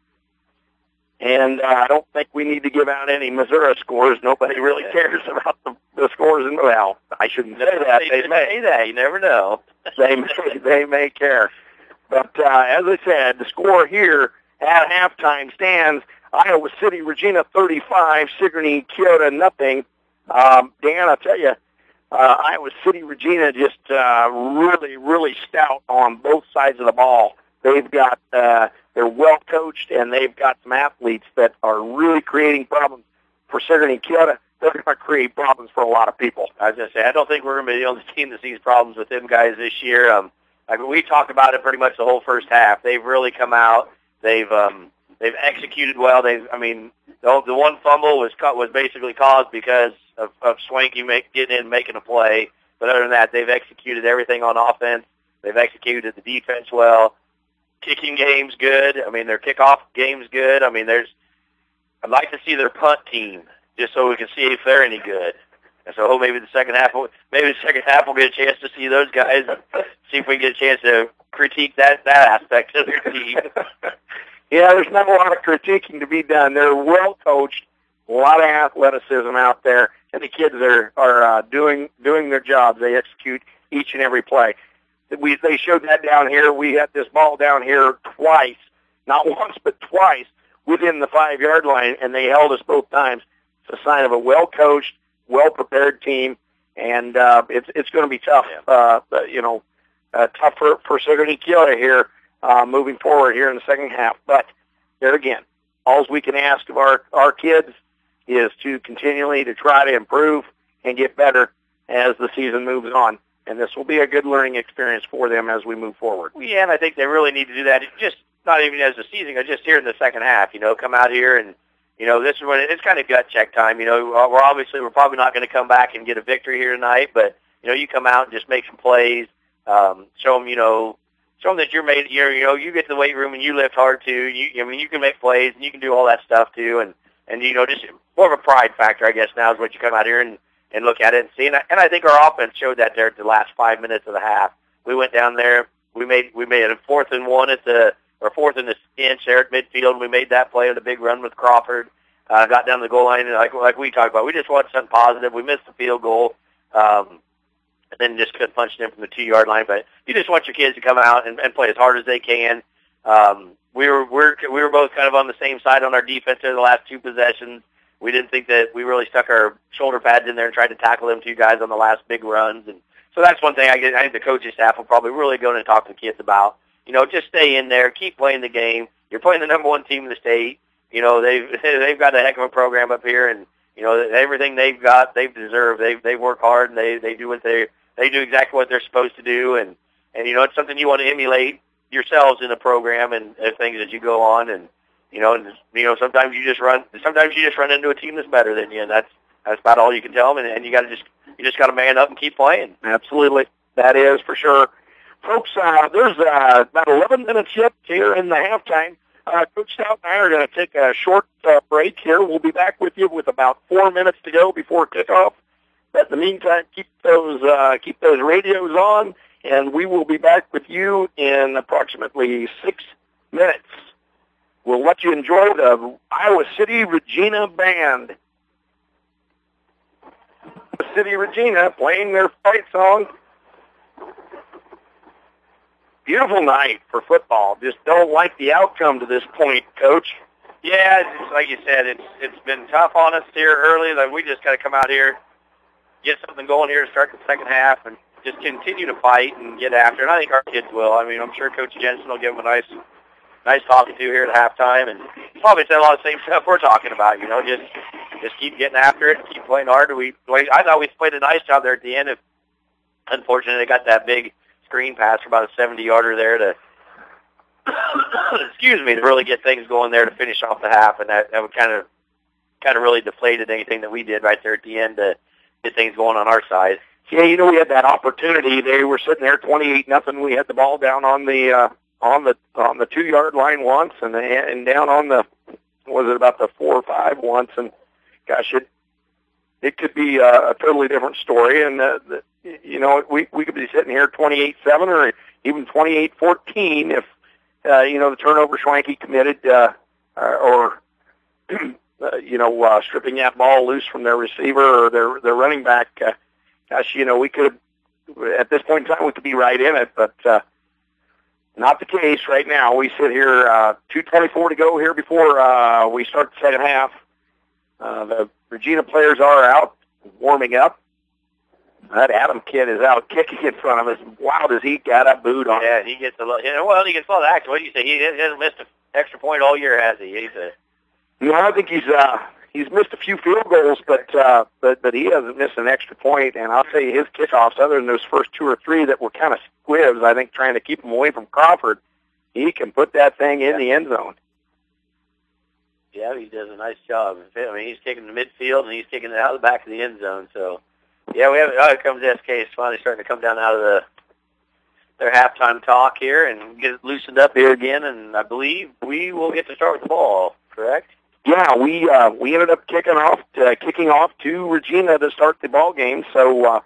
And uh, I don't think we need to give out any Missouri scores. Nobody really cares about the, the scores. In, well, I shouldn't say that. They, they may say that. You never know. they may, they may care. But uh, as I said, the score here at halftime stands Iowa City, Regina thirty-five, Sigourney Kyoto nothing. Um, Dan, I'll tell you, uh, Iowa City, Regina just uh, really, really stout on both sides of the ball. They've got, uh, they're well coached, and they've got some athletes that are really creating problems for Sigourney Kyoto. They're going to create problems for a lot of people. I was going to say, I don't think we're going to be the only team that sees problems with them guys this year. Um, I mean, we talked about it pretty much the whole first half. They've really come out. They've um, they've executed well. They've, I mean, the, the one fumble was was basically caused because of, of Swanky make, getting in and making a play. But other than that, they've executed everything on offense. They've executed the defense well. Kicking game's good. I mean, their kickoff game's good. I mean, there's. I'd like to see their punt team just so we can see if they're any good. And so maybe the second half, maybe the second half we'll get a chance to see those guys, see if we can get a chance to critique that that aspect of their team. Yeah, there's not a lot of critiquing to be done. They're well coached, a lot of athleticism out there, and the kids are are uh, doing doing their jobs. They execute each and every play. We they showed that down here. We had this ball down here twice, not once but twice, within the five-yard line, and they held us both times. It's a sign of a well-coached, well-prepared team, and uh, it's it's going to be tough. Uh, you know, uh, tough for for Sigourney Kyoto here uh, moving forward here in the second half. But there again, all we can ask of our our kids is to continually to try to improve and get better as the season moves on. And this will be a good learning experience for them as we move forward. Yeah, and I think they really need to do that. Just not even as the season, but just here in the second half. You know, come out here and you know this is when it's kind of gut check time. You know, we're obviously we're probably not going to come back and get a victory here tonight, but you know, you come out and just make some plays, um, show them, you know, show them that you're made. You're, you know, you get to the weight room and you lift hard too. You, I mean, you can make plays and you can do all that stuff too, and and you know, just more of a pride factor, I guess. Now is what you come out here and. and look at it and see. And I, and I think our offense showed that there at the last five minutes of the half. We went down there. We made we made a fourth and one at the or fourth and the inch there at midfield. And we made that play on a big run with Crawford. Uh, got down the goal line and like like we talked about. We just wanted something positive. We missed the field goal, um, and then just couldn't punch it in from the two yard line. But you just want your kids to come out and, and play as hard as they can. Um, we were we're, we were both kind of on the same side on our defense there the last two possessions. we didn't think that we really stuck our shoulder pads in there and tried to tackle them two guys on the last big runs. And so that's one thing I, get, I think the coaching staff will probably really go and talk to the kids about. You know, just stay in there, keep playing the game. You're playing the number one team in the state. You know, they've they've got a heck of a program up here, and you know everything they've got, they've deserved. They they work hard, and they they do what they they do exactly what they're supposed to do, and and you know it's something you want to emulate yourselves in the program and, and things as you go on, and you know and you know sometimes you just run sometimes you just run into a team that's better than you, and that's that's about all you can tell them, and, and you got to just you just got to man up and keep playing. Absolutely, that is for sure. Folks, uh, there's uh, about eleven minutes yet here in the halftime. Uh, Coach Stout and I are going to take a short uh, break here. We'll be back with you with about four minutes to go before kickoff. But in the meantime, keep those uh, keep those radios on, and we will be back with you in approximately six minutes. We'll let you enjoy the Iowa City Regina Band. City Regina playing their fight song. Beautiful night for football. Just don't like the outcome to this point, Coach. Yeah, it's like you said, it's it's been tough on us here early. Like we just got to come out here, get something going here to start the second half, and just continue to fight and get after it. And I think our kids will. I mean, I'm sure Coach Jensen will give them a nice, nice talking to here at halftime, and probably say a lot of the same stuff we're talking about. You know, just just keep getting after it, keep playing hard. We I thought we played a nice job there at the end. If unfortunately they got that big screen pass for about a seventy-yarder there to, excuse me, to really get things going there to finish off the half, and that, that would kind of, kind of really deflated anything that we did right there at the end to get things going on our side. Yeah, you know, we had that opportunity. They were sitting there twenty-eight nothing. We had the ball down on the uh, on the on the two yard line once, and and down on the was it about the four or five once, and gosh, it it could be a, a totally different story, and uh, the, you know, we we could be sitting here twenty-eight seven or even twenty-eight fourteen if, uh, you know, the turnover Schwanke committed uh, or, uh, you know, uh, stripping that ball loose from their receiver or their, their running back. Uh, gosh, you know, we could, at this point in time, we could be right in it, but uh, not the case right now. We sit here, uh, two twenty-four to go here before uh, we start the second half. Uh, the Regina players are out warming up. That Adam kid is out kicking in front of us. Wow, does he got a boot on? Yeah, he gets a lot. You know, well, he gets a lot of action. What do you say? He hasn't missed an extra point all year, has he? He's a. No, I think he's uh he's missed a few field goals, but uh but but he hasn't missed an extra point. And I'll tell you, his kickoffs, other than those first two or three that were kind of squibs, I think trying to keep him away from Crawford, he can put that thing in the end zone. Yeah, he does a nice job. I mean, he's kicking the midfield and he's kicking it out of the back of the end zone. So. Yeah, we have. Oh, here comes S K. It's finally starting to come down out of the their halftime talk here and get it loosened up here again. And I believe we will get to start with the ball. Correct? Yeah, we uh, we ended up kicking off to, kicking off to Regina to start the ball game. So uh,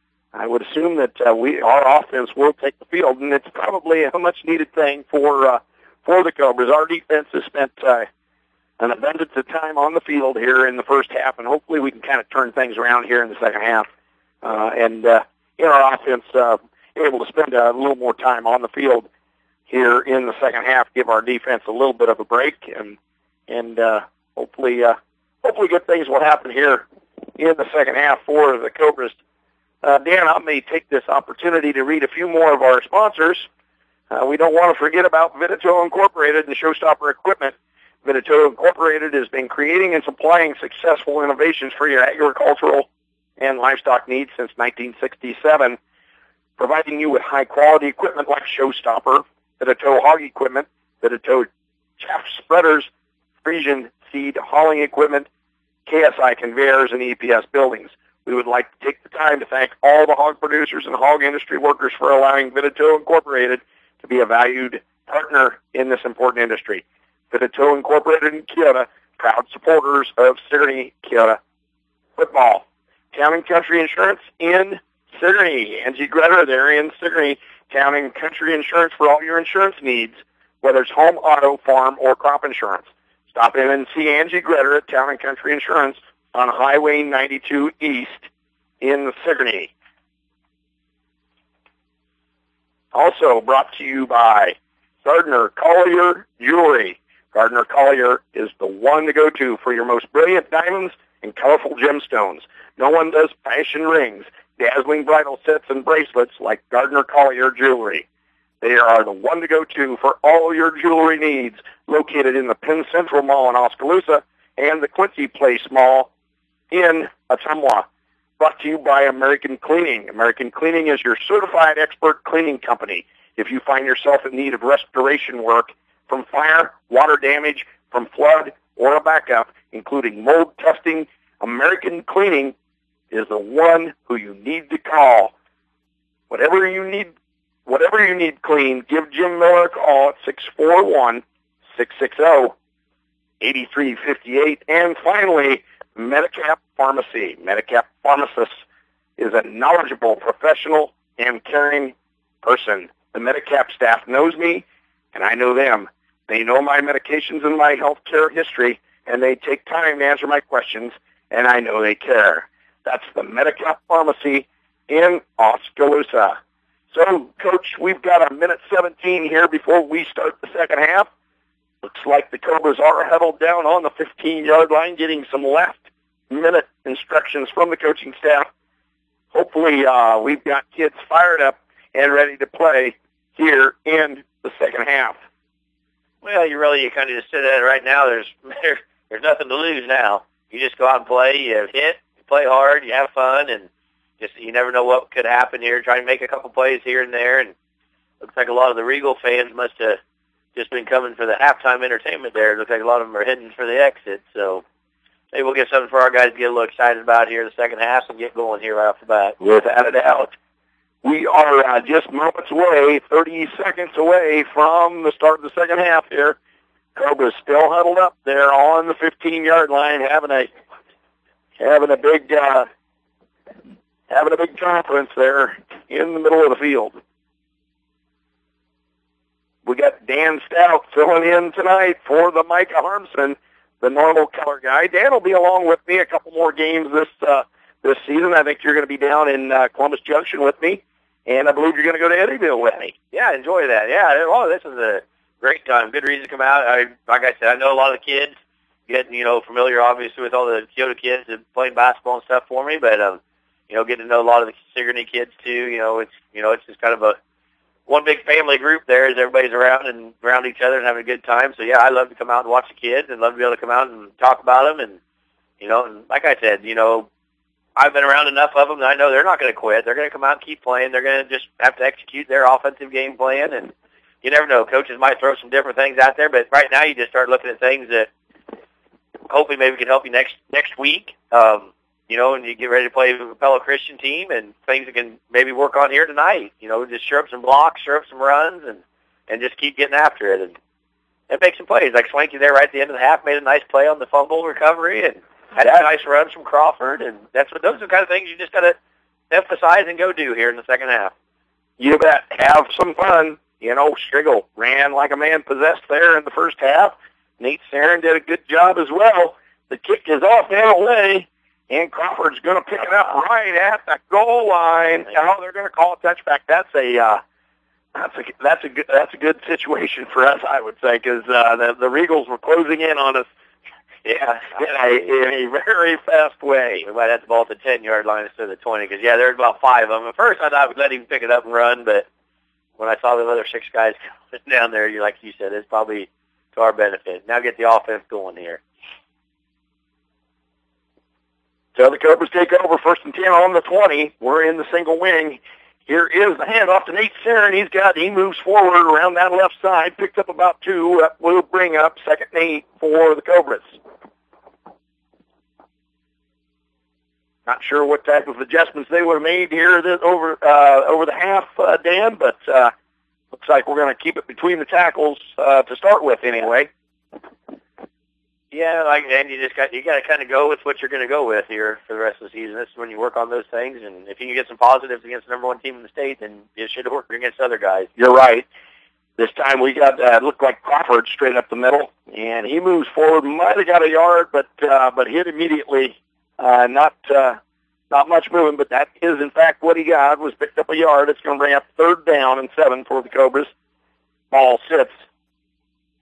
I would assume that uh, we our offense will take the field, and it's probably a much needed thing for uh, for the Cobras. Our defense has spent Uh, an abundance of time on the field here in the first half, and hopefully we can kind of turn things around here in the second half. Uh, and uh, in our offense, uh, able to spend a little more time on the field here in the second half, give our defense a little bit of a break, and and uh, hopefully, uh, hopefully, good things will happen here in the second half for the Cobras. Uh, Dan, I may take this opportunity to read a few more of our sponsors. Uh, we don't want to forget about Veneto Incorporated and Showstopper Equipment. Veneto Incorporated has been creating and supplying successful innovations for your agricultural and livestock needs since nineteen sixty-seven, providing you with high-quality equipment like Showstopper, Veneto hog equipment, Veneto chaff spreaders, Frisian seed hauling equipment, K S I conveyors, and E P S buildings. We would like to take the time to thank all the hog producers and hog industry workers for allowing Veneto Incorporated to be a valued partner in this important industry. Veneto Incorporated in Keota, proud supporters of Sigourney Keota football. Town and Country Insurance in Sigourney. Angie Greta there in Sigourney. Town and Country Insurance for all your insurance needs, whether it's home, auto, farm, or crop insurance. Stop in and see Angie Greta at Town and Country Insurance on Highway ninety-two East in Sigourney. Also brought to you by Gardner Collier Jewelry. Gardner Collier is the one to go to for your most brilliant diamonds and colorful gemstones. No one does fashion rings, dazzling bridal sets, and bracelets like Gardner Collier Jewelry. They are the one to go to for all your jewelry needs, located in the Penn Central Mall in Oskaloosa and the Quincy Place Mall in Ottumwa. Brought to you by American Cleaning. American Cleaning is your certified expert cleaning company. If you find yourself in need of restoration work from fire, water damage, from flood, or a backup, including mold testing, American Cleaning is the one who you need to call. Whatever you need, whatever you need clean, give Jim Miller a call at six four one, six six zero, eight three five eight. And finally, Medicap Pharmacy. Medicap Pharmacist is a knowledgeable, professional, and caring person. The Medicap staff knows me, and I know them. They know my medications and my health care history, and they take time to answer my questions, and I know they care. That's the Medicap Pharmacy in Oskaloosa. So, Coach, we've got a minute seventeen here before we start the second half. Looks like the Cobras are huddled down on the fifteen-yard line, getting some last-minute instructions from the coaching staff. Hopefully, uh, we've got kids fired up and ready to play here in the second half. Well, you really you kind of just sit at it right now. There's there, there's nothing to lose now. You just go out and play. You hit, you play hard, you have fun, and just you never know what could happen here. Try and make a couple plays here and there, and looks like a lot of the Regal fans must have just been coming for the halftime entertainment there. It looks like a lot of them are heading for the exit. So maybe we'll get something for our guys to get a little excited about here in the second half and get going here right off the bat. Without a doubt. We are uh, just moments away, thirty seconds away from the start of the second half here. Cobras still huddled up there on the fifteen-yard line, having a having a big uh, having a big conference there in the middle of the field. We got Dan Stout filling in tonight for the Micah Harmson, the normal color guy. Dan will be along with me a couple more games this uh, this season. I think you're going to be down in uh, Columbus Junction with me. And I believe you're going to go to Eddyville with me. Yeah, enjoy that. Yeah, well, this is a great time. Good reason to come out. I, like I said, I know a lot of the kids getting, you know, familiar, obviously, with all the Kyoto kids and playing basketball and stuff for me. But, um, you know, getting to know a lot of the Sigourney kids, too. You know, it's, you know, it's just kind of a one big family group there as everybody's around and around each other and having a good time. So, yeah, I love to come out and watch the kids and love to be able to come out and talk about them. And, you know, and like I said, you know, I've been around enough of them that I know they're not going to quit. They're going to come out and keep playing. They're going to just have to execute their offensive game plan. And you never know. Coaches might throw some different things out there, but right now you just start looking at things that hopefully maybe can help you next next week. Um, you know, and you get ready to play with a fellow Christian team and things that can maybe work on here tonight. You know, just sure up some blocks, sure up some runs, and, and just keep getting after it. And, and make some plays. Like Swanky there right at the end of the half made a nice play on the fumble recovery and had a nice run from Crawford, and that's what those are the kind of things you just got to emphasize and go do here in the second half. You bet. Have some fun. You know, Striegel ran like a man possessed there in the first half. Nate Sarin did a good job as well. The kick is off and away, and Crawford's going to pick it up right at the goal line. Oh, they're going to call a touchback. That's a uh, that's a that's a good that's a good situation for us, I would say, because uh, the the Regals were closing in on us. Yeah, in a, in a very fast way. We might have to ball at the ten-yard line instead of the twenty, because, yeah, there's about five of them. At first, I thought we'd let him pick it up and run, but when I saw the other six guys down there, you like you said, it's probably to our benefit. Now get the offense going here. So the Cobras take over first and ten on the twenty. We're in the single wing. Here is the handoff to Nate Sarin. He's got, he moves forward around that left side, picks up about two. That will bring up second and eight for the Cobras. Not sure what type of adjustments they would have made here this, over uh, over the half, uh, Dan, but uh, looks like we're going to keep it between the tackles uh, to start with anyway. Yeah, like and you just got you got to kind of go with what you're going to go with here for the rest of the season. This is when you work on those things, and if you can get some positives against the number one team in the state, then it should work against other guys. You're right. This time we got uh, looked like Crawford straight up the middle, and he moves forward. Might have got a yard, but uh, but hit immediately. Uh, not uh, not much moving, but that is in fact what he got. Was picked up a yard. It's going to bring up third down and seven for the Cobras. Ball sits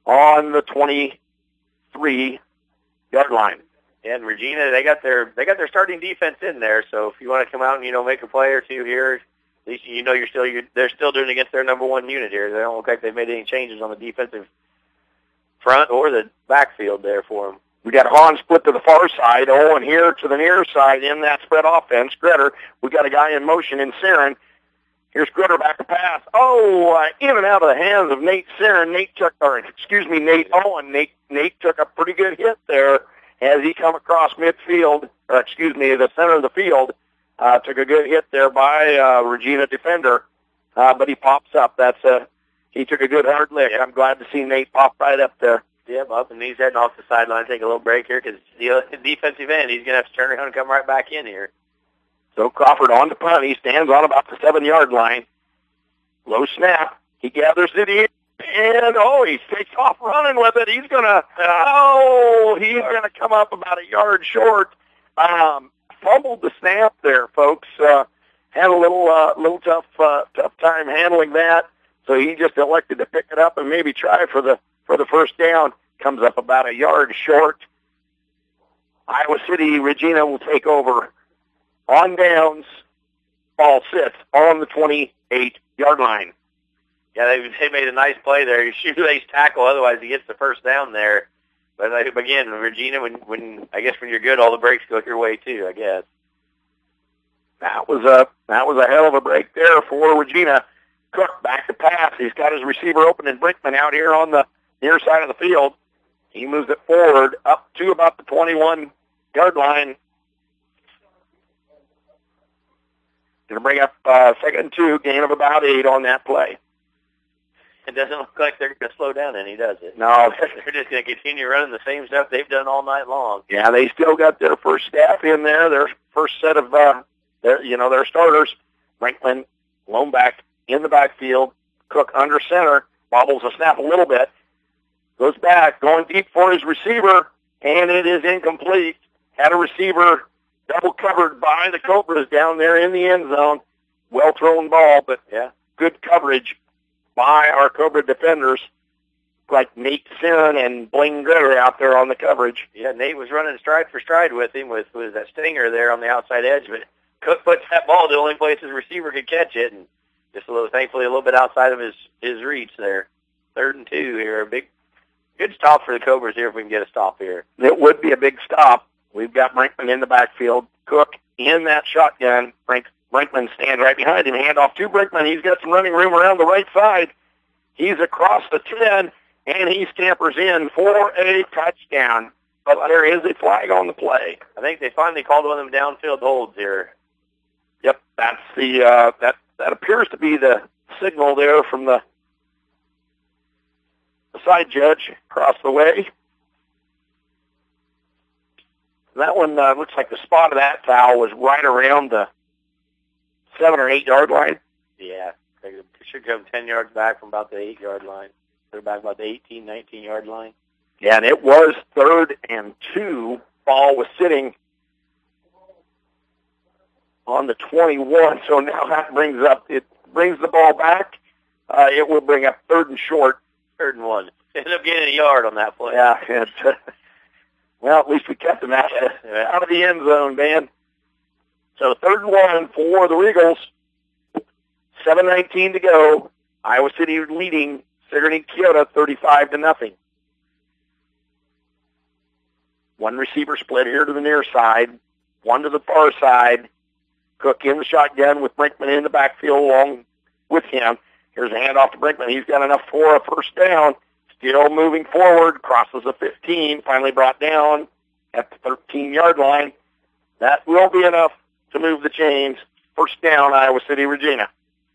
on the twenty-three yard line. And Regina, they got their they got their starting defense in there. So if you want to come out and you know make a play or two here, at least you know you're still you're, they're still doing against their number one unit here. They don't look like they've made any changes on the defensive front or the backfield there for them. We got Hahn split to the far side. Owen here to the near side in that spread offense. Gritter, we got a guy in motion in Sarin. Here's Gritter back to pass. Oh, uh, in and out of the hands of Nate Sarin. Nate took, or excuse me, Nate Owen. Nate Nate took a pretty good hit there as he come across midfield. Or excuse me, the center of the field. Uh, took a good hit there by uh, Regina defender, uh, but he pops up. That's a he took a good hard lick. I'm glad to see Nate pop right up there. Yep, up, and he's heading off the sideline. Take a little break here because the defensive end, he's going to have to turn around and come right back in here. So Crawford on the punt. He stands on about the seven-yard line. Low snap. He gathers it in, and, oh, he takes off running with it. He's going to, oh, he's going to come up about a yard short. Um, fumbled the snap there, folks. Uh, had a little uh, little tough uh, tough time handling that, so he just elected to pick it up and maybe try for the for the first down. Comes up about a yard short. Iowa City, Regina will take over on downs. Ball sits on the twenty-eight-yard line. Yeah, they, they made a nice play there. You shoelace tackle, otherwise he gets the first down there. But again, Regina, when, when I guess when you're good, all the breaks go your way too, I guess. That was a that was a hell of a break there for Regina. Cook back to pass. He's got his receiver open and Brinkman out here on the near side of the field. He moves it forward up to about the twenty-one-yard line. Going to bring up uh, second and two, gain of about eight on that play. It doesn't look like they're going to slow down any, does it? No. They're just going to continue running the same stuff they've done all night long. Yeah, they still got their first staff in there, their first set of, uh, their, you know, their starters. Franklin, lone back in the backfield. Cook under center, bobbles the snap a little bit. Goes back, going deep for his receiver, and it is incomplete. Had a receiver double covered by the Cobras down there in the end zone. Well thrown ball, but yeah, good coverage by our Cobra defenders, like Nate Sin and Blaine Gritter out there on the coverage. Yeah, Nate was running stride for stride with him with, with that stinger there on the outside edge, but Cook puts that ball the only place his receiver could catch it, and just a little, thankfully, a little bit outside of his, his reach there. Third and two here, a big, good stop for the Cobras here if we can get a stop here. It would be a big stop. We've got Brinkman in the backfield. Cook in that shotgun. Brink, Brinkman stands right behind him. Hand off to Brinkman. He's got some running room around the right side. He's across the ten, and he scampers in for a touchdown. But there is a flag on the play. I think they finally called one of them downfield holds here. Yep, that's the uh, that that appears to be the signal there from the, the side judge across the way. That one uh, looks like the spot of that foul was right around the seven or eight yard line. Yeah, they should come ten yards back from about the eight yard line. They're back about the eighteen, nineteen yard line. Yeah, and it was third and two. Ball was sitting on the twenty-one, so now that brings up it brings the ball back. Uh, it will bring up third and short. Third and one. Ended up getting a yard on that play. Yeah, and, uh, well, at least we kept him out, out of the end zone, man. So third and one for the Regals. seven nineteen to go. Iowa City leading Sigourney Keota thirty-five to nothing. One receiver split here to the near side, one to the far side. Cook in the shotgun with Brinkman in the backfield along with him. Here's a handoff to Brinkman. He's got enough for a first down. Still moving forward, crosses the fifteen, finally brought down at the thirteen yard line. That will be enough to move the chains. First down, Iowa City, Regina.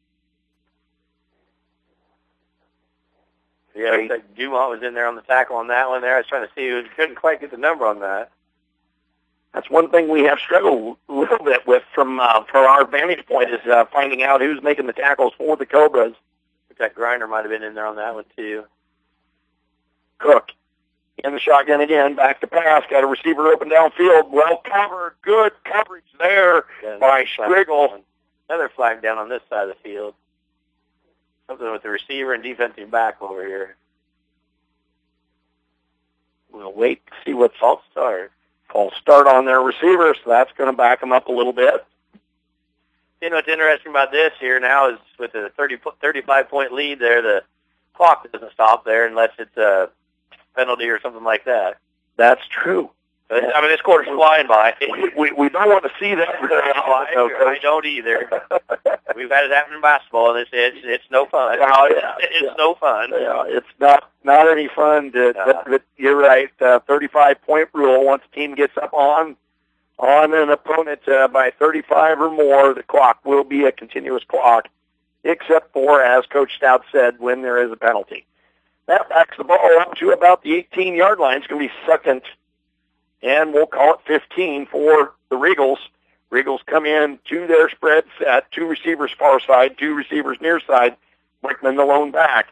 Yeah, it looks like Dumont was in there on the tackle on that one there. I was trying to see, who couldn't quite get the number on that. That's one thing we have struggled a little bit with from uh, from our vantage point is uh, finding out who's making the tackles for the Cobras. Looks like Griner might have been in there on that one too. Cook in the shotgun again, back to pass, got a receiver open downfield, well covered, good coverage there yeah, by Striggle. Another flag down on this side of the field. Something with the receiver and defensive back over here. we'll wait to see what false start. false start on their receiver, so that's going to back them up a little bit. You know what's interesting about this here now is with a thirty, thirty-five point lead there, the clock doesn't stop there unless it's a penalty or something like that. That's true. I mean, this quarter's flying by. We, we, we don't want to see that. I, I don't either. We've had it happen in basketball, and it's it's, it's no fun. Oh, yeah, it's yeah. no fun. Yeah, it's not not any fun. To, No. but, but you're right. Uh, thirty-five point rule. Once a team gets up on on an opponent uh, by thirty-five or more, the clock will be a continuous clock, except for, as Coach Stout said, when there is a penalty. That backs the ball up to about the eighteen-yard line. It's going to be second, and we'll call it fifteen for the Regals. Regals come in to their spread set, two receivers far side, two receivers near side, Brinkman the lone back.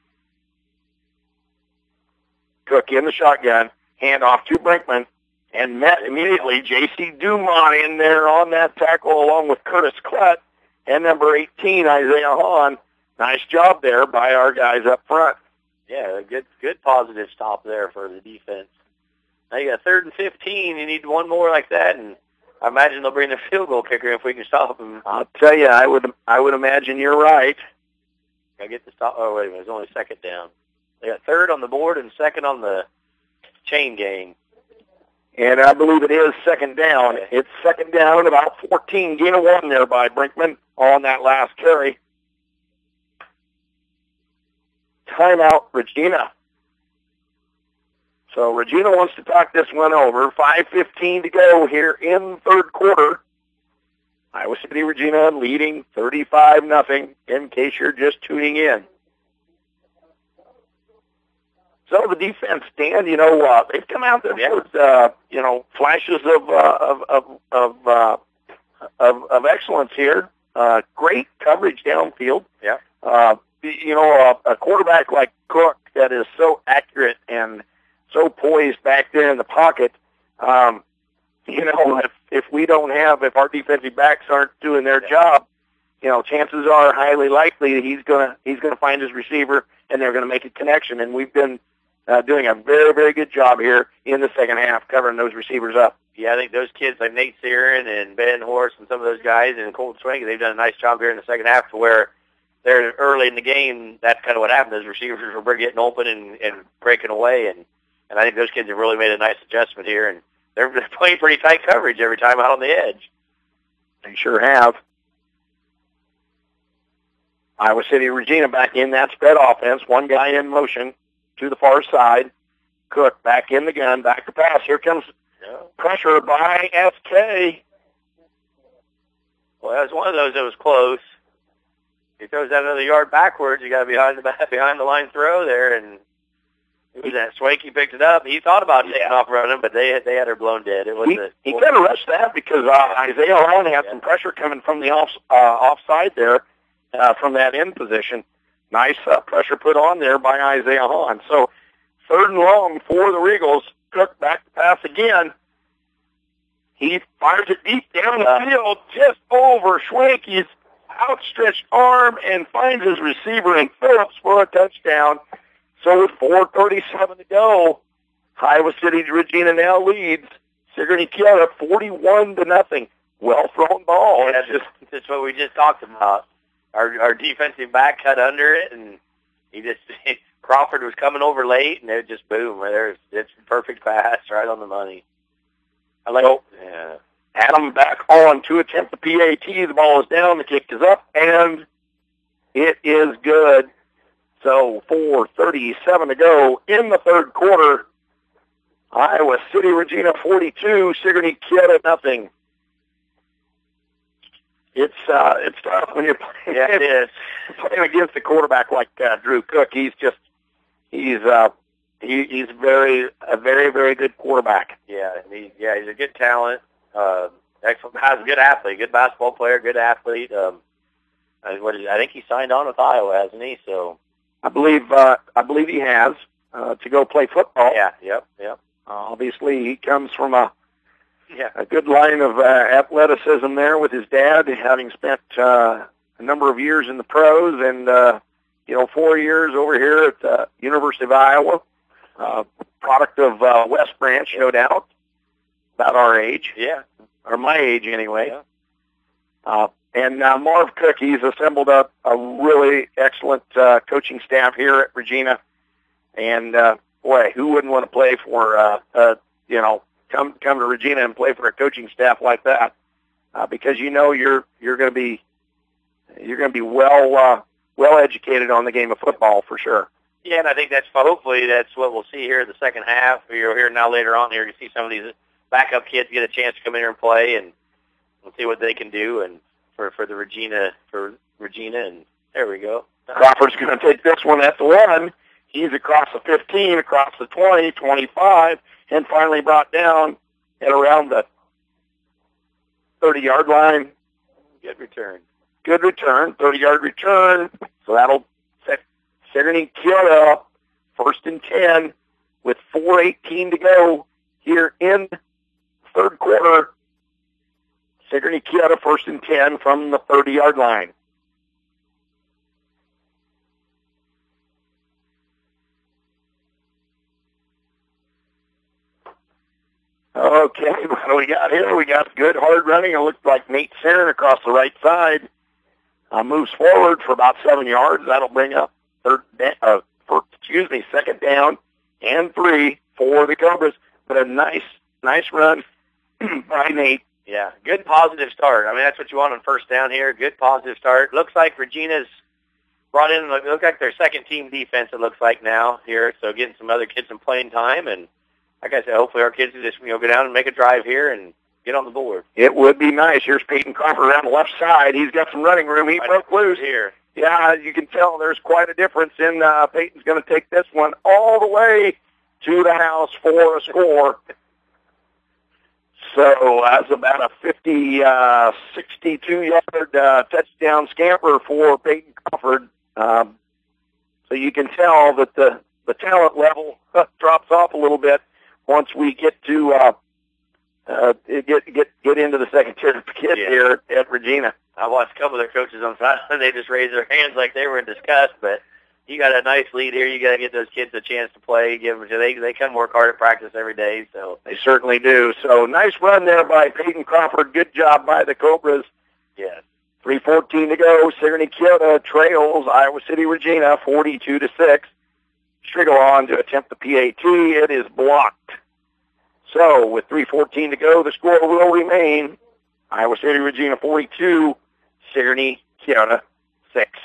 Cook in the shotgun, hand off to Brinkman, and met immediately J C Dumont in there on that tackle along with Curtis Klett and number eighteen, Isaiah Hahn. Nice job there by our guys up front. Yeah, a good good positive stop there for the defense. Now you got third and fifteen. You need one more like that, and I imagine they'll bring the field goal kicker if we can stop him. I'll tell you, I would I would imagine you're right. I get the stop. Oh wait a minute, it's only second down. They got third on the board and second on the chain gang. And I believe it is second down. Okay. It's second down at about fourteen. Gain of one there by Brinkman on that last carry. Timeout, Regina. So Regina wants to talk this one over. five fifteen to go here in the third quarter. Iowa City Regina leading thirty-five nothing, in case you're just tuning in. So the defense, Dan, you know, uh, they've come out there with, uh, you know, flashes of uh, of of of, uh, of of excellence here. Uh, great coverage downfield. Yeah. Uh, you know, a, a quarterback like Cook that is so accurate and so poised back there in the pocket. Um, you know, if if we don't have, if our defensive backs aren't doing their job, you know, chances are highly likely he's gonna he's gonna find his receiver and they're gonna make a connection. And we've been uh, doing a very very good job here in the second half covering those receivers up. Yeah, I think those kids like Nate Searin and Ben Horst and some of those guys and Colton Swank, they've done a nice job here in the second half to where they're early in the game. That's kind of what happened. Those receivers were getting open and, and breaking away, and, and I think those kids have really made a nice adjustment here, and they're, they're playing pretty tight coverage every time out on the edge. They sure have. Iowa City Regina back in that spread offense. One guy in motion to the far side. Cook back in the gun, back to pass. Here comes Yeah. pressure by S K. Well, that was one of those that was close. He throws that another yard backwards. You got behind the back, behind the line throw there, and it was that Swanky picked it up. He thought about taking Yeah. off running, but they they had her blown dead. It was He, a, he kind of rushed that because uh, Isaiah Hahn had Yeah. some pressure coming from the off uh, offside there uh, from that end position. Nice uh, pressure put on there by Isaiah Hahn. So third and long for the Regals. Cook back to pass again. He fires it deep down the Uh, field, just over Schwanke's outstretched arm, and finds his receiver in Phillips for a touchdown. So with four thirty-seven to go, Iowa City Regina now leads Sigourney Chiara forty-one to nothing. Well thrown ball. That's just that's what we just talked about. Our our defensive back cut under it, and he just Crawford was coming over late, and it just boom. There's it's a perfect pass right on the money. I like So, yeah. Adam back on to attempt the P A T. The ball is down. The kick is up, and it is good. So four thirty-seven to go in the third quarter. Iowa City Regina forty-two, Sigourney Chiara nothing. It's uh, it's tough when you're playing, Yeah, it is. playing against a quarterback like uh, Drew Cook. He's just he's uh, he, he's very a very very good quarterback. Yeah, he, yeah, he's a good talent. Uh, excellent, has a good athlete, good basketball player, good athlete. Um, I, what is, I think he signed on with Iowa, hasn't he? So I believe uh, I believe he has uh, to go play football. yeah, yep, yep, Uh, obviously, he comes from a yeah, a good line of uh, athleticism there with his dad, having spent uh, a number of years in the pros and uh, you know four years over here at the University of Iowa. Uh, product of uh, West Branch, no doubt, about our age. Yeah. Or my age, anyway. Yeah. Uh, and uh, Marv Cook, he's assembled a, a really excellent uh, coaching staff here at Regina. And, uh, boy, who wouldn't want to play for, uh, uh, you know, come come to Regina and play for a coaching staff like that? Uh, because you know you're you're going to be you're going to be well uh, well educated on the game of football for sure. Yeah, and I think that's hopefully that's what we'll see here in the second half. You'll hear now later on here, you see some of these backup kids get a chance to come in here and play, and we'll see what they can do. And for for the Regina for Regina, and there we go. Crawford's going to take this one at the one. He's across the fifteen, across the twenty, twenty-five, and finally brought down at around the thirty-yard line. Good return. Good return, thirty-yard return. So that'll set Sigourney Keota up first and ten with four eighteen to go here in the third quarter. Sigourney Keota first and ten from the thirty-yard line. Okay, what do we got here? We got good hard running. It looked like Nate Sarin across the right side uh, moves forward for about seven yards. That'll bring up third, da- uh, for, excuse me, second down and three for the Cobras. But a nice, nice run by Nate. Yeah, good positive start. I mean, that's what you want on first down here. Good positive start. Looks like Regina's brought in, it looks like their second team defense, it looks like now here. So getting some other kids some playing time, and like I said, hopefully our kids will just, you know, go down and make a drive here and get on the board. It would be nice. Here's Peyton Crawford around the left side. He's got some running room. He I broke loose here. Yeah, you can tell there's quite a difference in uh, Peyton's going to take this one all the way to the house for a score. So that's about a fifty, uh, sixty-two-yard uh, touchdown scamper for Peyton Crawford. Um, so you can tell that the, the talent level drops off a little bit once we get to uh, uh, get get get into the second tier of kids Yeah. here at Regina. I watched a couple of their coaches on Friday, and they just raised their hands like they were in disgust. But you got a nice lead here. You got to get those kids a chance to play. Give them, they they come work hard at practice every day. So They certainly do. So nice run there by Peyton Crawford. Good job by the Cobras. yeah, three fourteen to go. Sigourney Keota trails Iowa City Regina forty-two to six. Striggle on to attempt the P A T. It is blocked. So with three fourteen to go, the score will remain Iowa City Regina forty-two, Sigourney Keota six.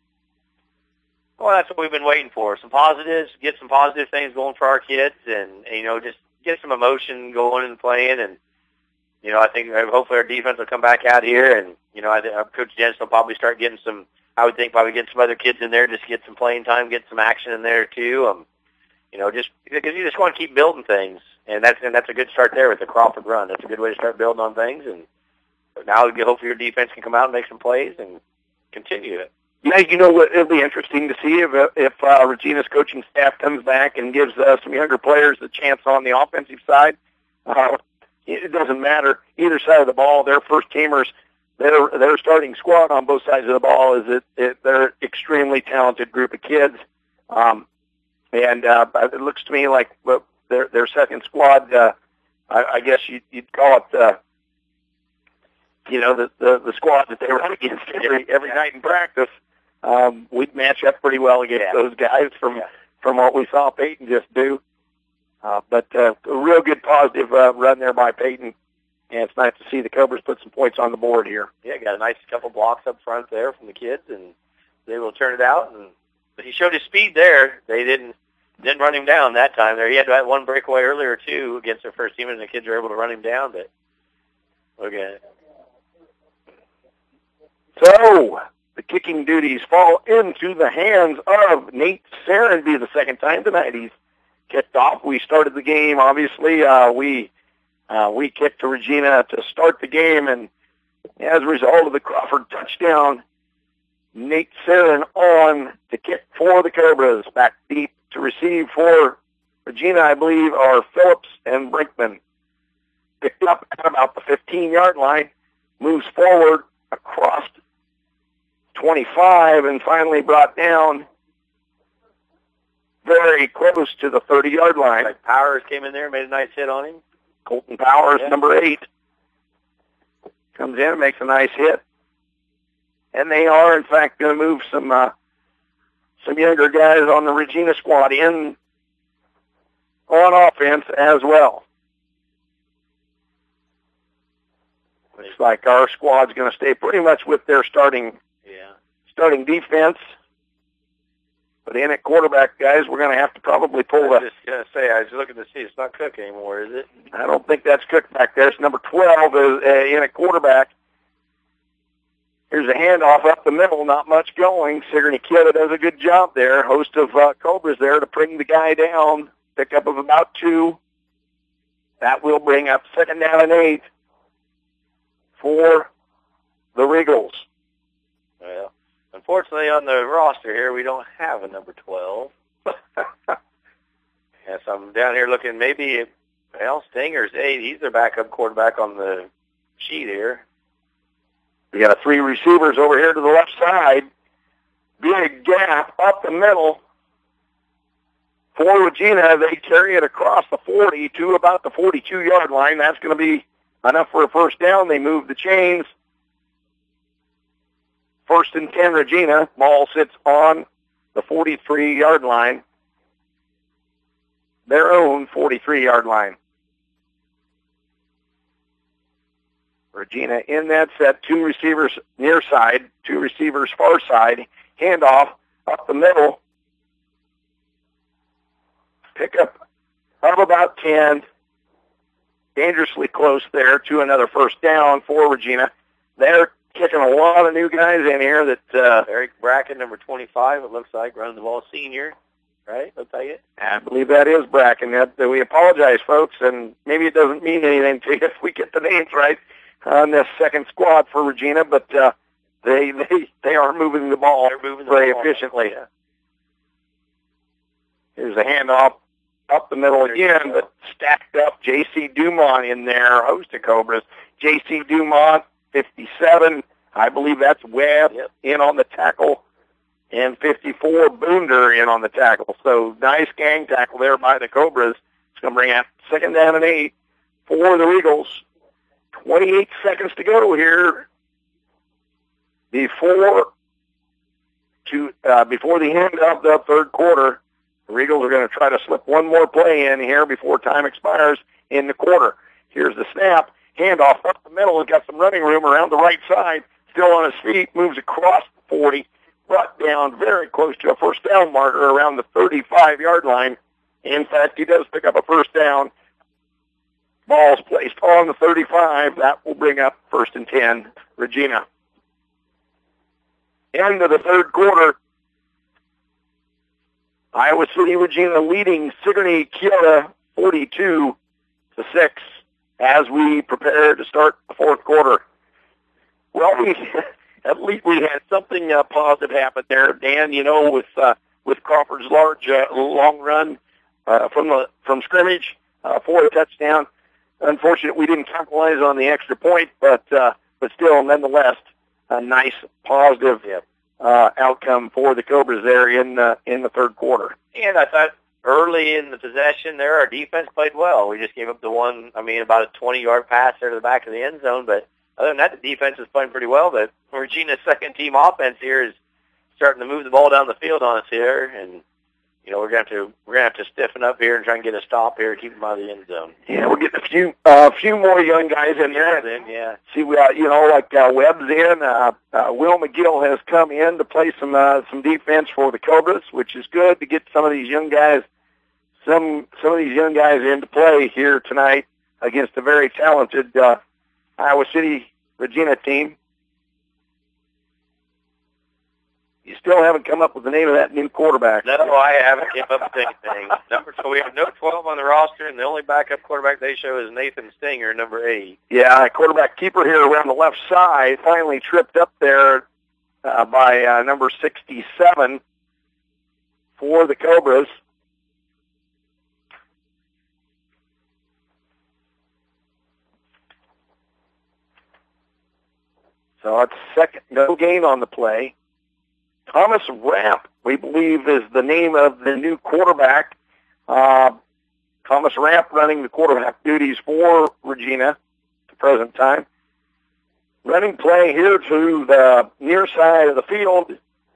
well, that's what we've been waiting for. Some positives, get some positive things going for our kids, and, and you know, just get some emotion going and playing. And you know, I think uh, hopefully our defense will come back out here, and you know, I think Coach Jensen will probably start getting some. I would think probably get some other kids in there, just get some playing time, get some action in there too. Um, you know, just because you just want to keep building things, and that's and that's a good start there with the Crawford run. That's a good way to start building on things, and now hopefully your defense can come out and make some plays and continue it. Yeah, you know what? It'll be interesting to see if if uh, Regina's coaching staff comes back and gives uh, some younger players a chance on the offensive side. Uh, it doesn't matter either side of the ball. They're first teamers. Their their starting squad on both sides of the ball is it, it they're extremely talented group of kids, um, and uh, it looks to me like well, their their second squad. Uh, I, I guess you'd, you'd call it. Uh, you know the, the the squad that they run against every every night in practice. Um, we'd match up pretty well against Yeah. those guys from Yeah. from what we saw Peyton just do. Uh, but uh, a real good positive uh, run there by Peyton. And it's nice to see the Cobras put some points on the board here. Yeah, got a nice couple blocks up front there from the kids, and they will turn it out. And but he showed his speed there. They didn't didn't run him down that time. There, he had that one breakaway earlier too against their first team, and the kids were able to run him down. But look at it. So the kicking duties fall into the hands of Nate Sarin. Be the second time tonight he's kicked off. We started the game. Obviously, uh, we. Uh, we kicked to Regina to start the game, and as a result of the Crawford touchdown, Nate Sarin on to kick for the Cobras. Back deep to receive for Regina, I believe, are Phillips and Brinkman. Picked up at about the fifteen-yard line, moves forward across twenty-five, and finally brought down very close to the thirty-yard line. Like Powers came in there and made a nice hit on him. Colton Powers, yeah. number eight, comes in and makes a nice hit. And they are, in fact, going to move some uh, some younger guys on the Regina squad in on offense as well. Looks like our squad's going to stay pretty much with their starting yeah. starting defense. But in at quarterback, guys, we're going to have to probably pull I was the... just going to say, I was looking to see, it's not Cook anymore, is it? I don't think that's Cook back there. It's number twelve is, uh, in at quarterback. Here's a handoff up the middle, not much going. Sigourney Kidda does a good job there. Host of uh, Cobras there to bring the guy down. Pickup of about two. That will bring up second down and eight for the Regals. Well, unfortunately on the roster here, we don't have a number twelve. Yes, I'm down here looking, maybe, well, Stinger's eight. He's their backup quarterback on the sheet here. We got three receivers over here to the left side. Big gap up the middle. For Regina, they carry it across the forty to about the forty-two-yard line. That's going to be enough for a first down. They move the chains. First and ten, Regina. Ball sits on the forty-three-yard line. Their own forty-three-yard line. Regina in that set. Two receivers near side. Two receivers far side. Handoff up the middle. Pickup of about ten. Dangerously close there to another first down for Regina. They're kicking a lot of new guys in here. That uh, Eric Bracken, number twenty-five, it looks like, running the ball, senior. Right? Looks like it. I believe that is Bracken. That, that we apologize, folks, and maybe it doesn't mean anything to you if we get the names right on this second squad for Regina, but uh, they they they are moving the ball They're moving the very ball. efficiently. Yeah. Here's a handoff up the middle again, but stacked up. J C Dumont in there, host of Cobras. J C Dumont, fifty-seven. I believe that's Webb yep. in on the tackle, and fifty-four, Boonder in on the tackle. So nice gang tackle there by the Cobras. It's going to bring out second down and eight for the Regals. twenty-eight seconds to go here before to uh, before the end of the third quarter. The Regals are going to try to slip one more play in here before time expires in the quarter. Here's the snap. Handoff up the middle. He's got some running room around the right side. Still on his feet. Moves across the forty. Brought down very close to a first down marker around the thirty-five-yard line. In fact, he does pick up a first down. Ball's placed on the thirty-five. That will bring up first and ten, Regina. End of the third quarter. Iowa City, Regina leading Sigourney Kidda forty-two to six as we prepare to start the fourth quarter. Well, we at least we had something uh, positive happen there, Dan. You know, with uh, with Crawford's large uh, long run uh, from the from scrimmage uh, for a touchdown. Unfortunately, we didn't capitalize on the extra point, but uh, but still, nonetheless, a nice positive uh, outcome for the Cobras there in uh, in the third quarter. And I thought early in the possession there, our defense played well. We just gave up the one, I mean, about a twenty-yard pass there to the back of the end zone, but other than that, the defense is playing pretty well. But Regina's second-team offense here is starting to move the ball down the field on us here, and you know we're going to have to we're going to have to stiffen up here and try and get a stop here, keep them out of the end zone. Yeah, we're getting a few uh, few more young guys in here. Then, yeah. See, we uh, you know like uh, Webb's in. Uh, uh, Will McGill has come in to play some uh, some defense for the Cobras, which is good to get some of these young guys some some of these young guys into play here tonight against a very talented uh, Iowa City Regina team. You still haven't come up with the name of that new quarterback. No, I haven't came up with anything. Number so we have no twelve on the roster, and the only backup quarterback they show is Nathan Stinger, number eight. Yeah, quarterback keeper here around the left side, finally tripped up there uh, by uh, number sixty-seven for the Cobras. So it's second, no gain on the play. Thomas Rapp we believe is the name of the new quarterback. Uh, Thomas Ramp running the quarterback duties for Regina at the present time. Running play here to the near side of the field.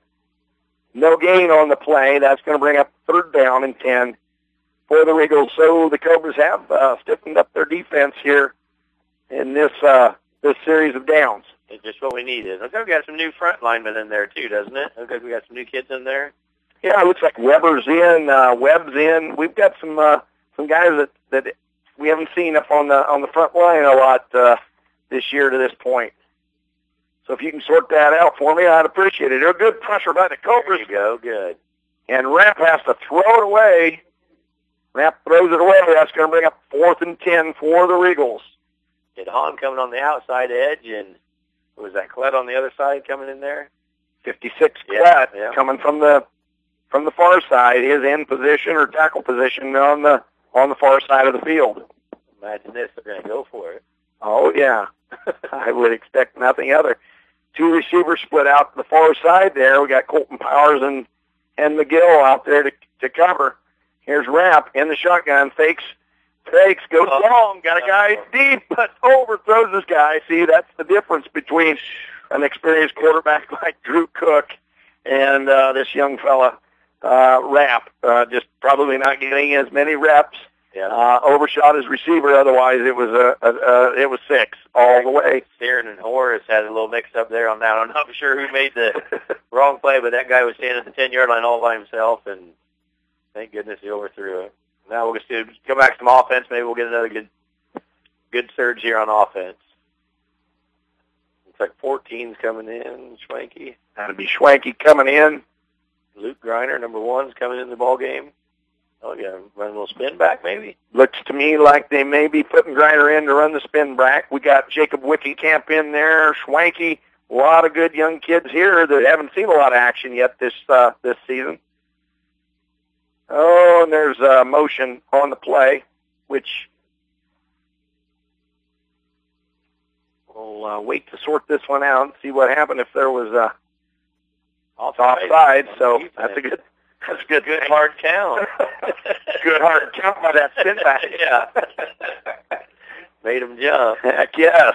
No gain on the play. That's going to bring up third down and ten for the Eagles. So the Cobras have uh, stiffened up their defense here in this uh, this series of downs. It's just what we needed. Looks like we got some new front linemen in there too, doesn't it? Looks like we got some new kids in there. Yeah, it looks like Weber's in, uh, Webb's in. We've got some uh, some guys that, that we haven't seen up on the on the front line a lot uh, this year to this point. So if you can sort that out for me, I'd appreciate it. They're good pressure by the Cobras. There you go, good. And Ramp has to throw it away. Ramp throws it away. That's going to bring up fourth and ten for the Eagles. Did Hahn coming on the outside edge, and was that Klett on the other side coming in there? fifty-six Yeah, Klett yeah. coming from the from the far side, his end position or tackle position on the on the far side of the field. Imagine this, they're going to go for it. Oh yeah, I would expect nothing other. Two receivers split out to the far side there. We got Colton Powers and and McGill out there to to cover. Here's Ramp in the shotgun, fakes, fakes, goes Oh. long, got a guy deep, but overthrows this guy. See, that's the difference between an experienced quarterback like Drew Cook and uh, this young fella, uh, Ramp. Uh, just probably not getting as many reps. Yeah. Uh, overshot his receiver. Otherwise, it was a, a, a it was six all the way. Steeren and Horace had a little mix-up there on that. I'm not sure who made the wrong play, but that guy was standing at the ten-yard line all by himself, and thank goodness he overthrew it. Now we'll just do, come back to some offense. Maybe we'll get another good good surge here on offense. Looks like fourteen's coming in, Schwanke. That'd be Schwanke coming in. Luke Griner, number one's coming in the ball game. Oh, yeah, run a little spin back maybe. Looks to me like they may be putting Griner in to run the spin back. We got Jacob Wickenkamp in there, Schwanke, a lot of good young kids here that haven't seen a lot of action yet this uh, this season. Oh, and there's uh, motion on the play, which we'll uh, wait to sort this one out and see what happened if there was uh, offside. So that's a good. That's a good, Good hard count. good hard count by that spin back. Yeah. Made him jump. Heck yes.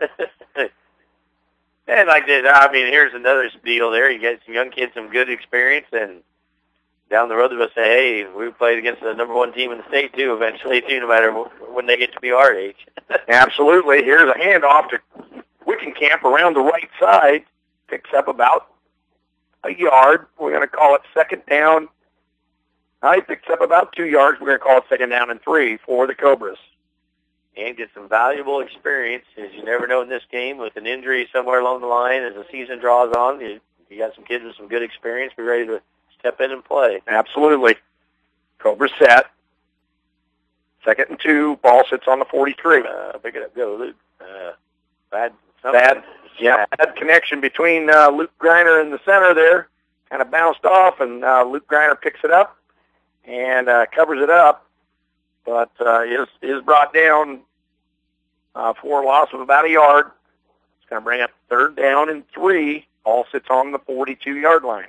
And like that, I mean, here's another deal there. You get some young kids, some good experience, and down the road they'll say, hey, we played against the number one team in the state, too, eventually, too, no matter when they get to be our age. Absolutely. Here's a handoff to Wickenkamp around the right side. Picks up about a yard. We're going to call it second down. Uh, he picks up about two yards. We're going to call it second down and three for the Cobras. And get some valuable experience, as you never know in this game, with an injury somewhere along the line as the season draws on. You, you got some kids with some good experience. Be ready to step in and play. Absolutely. Cobras set. Second and two. Ball sits on the forty-three. Uh, pick it up. Go, Luke. Uh, bad. Bad. Yeah, bad connection between uh, Luke Griner in the center there. Kind of bounced off, and uh, Luke Griner picks it up and uh, covers it up. But uh, is is brought down uh, for a loss of about a yard. It's going to bring up third down and three. Ball sits on the forty-two-yard line.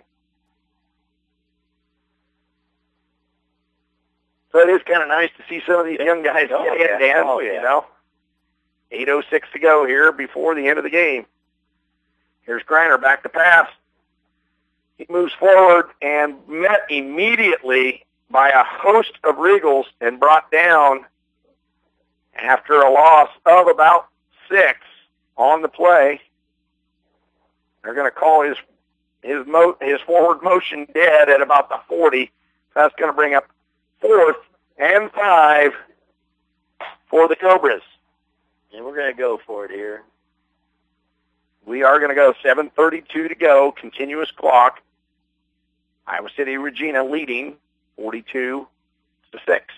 So it is kind of nice to see some of these young guys Oh, get yeah. in, Dan. Oh, yeah. You know, eight oh six to go here before the end of the game. Here's Griner back to pass. He moves forward and met immediately by a host of Regals and brought down after a loss of about six on the play. They're going to call his his mo- his forward motion dead at about the forty. That's going to bring up fourth and five for the Cobras. And we're going to go for it here. We are going to go seven thirty-two to go, continuous clock. Iowa City Regina leading forty-two to six.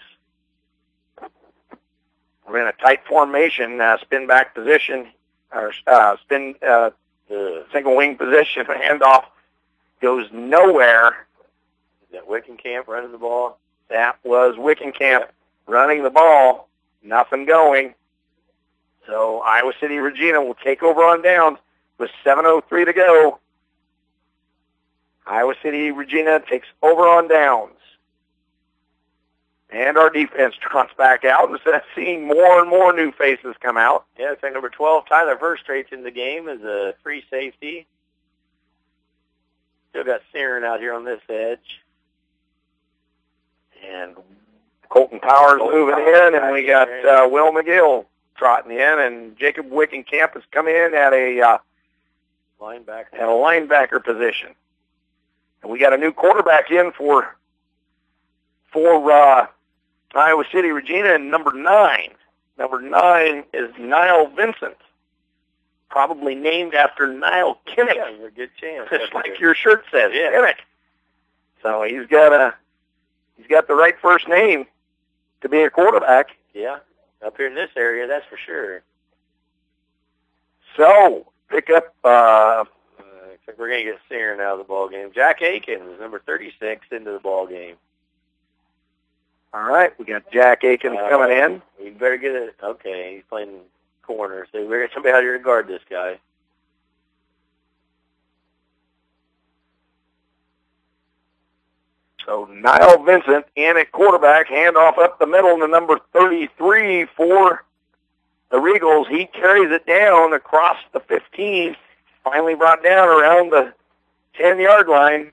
We're in a tight formation, uh, spin back position, or uh, spin uh, single wing position. Handoff goes nowhere. Is that Wickenkamp running the ball? That was Wickenkamp running the ball. Nothing going. So Iowa City Regina will take over on down with seven oh three to go. Iowa City Regina takes over on downs. And our defense trots back out instead of seeing more and more new faces come out. Yeah, it's like number twelve, Tyler Verstraet's in the game as a free safety. Still got Searing out here on this edge. And Colton Powers Colton moving Powers in, and we got uh, Will McGill trotting in, and Jacob Wickenkamp has come in at a uh, linebacker at a linebacker position. And we got a new quarterback in for for uh, Iowa City Regina, and number nine. Number nine is Niall Vincent, probably named after Niall Kinnick. Yeah, there's a good chance. Just like good. Your shirt says, yeah. Kinnick. So he's got a he's got the right first name to be a quarterback. Yeah, up here in this area, that's for sure. So pick up. Uh, I think we're going to get Searing out of the ball game. Jack Akins, number thirty-six, into the ball game. All right, we got Jack Akins uh, coming in. We better get it. Okay, he's playing corner, so we better get somebody out here to guard this guy. So Niall Vincent in at quarterback, handoff up the middle to number thirty-three for the Regals. He carries it down across the fifteen, finally brought down around the ten-yard line.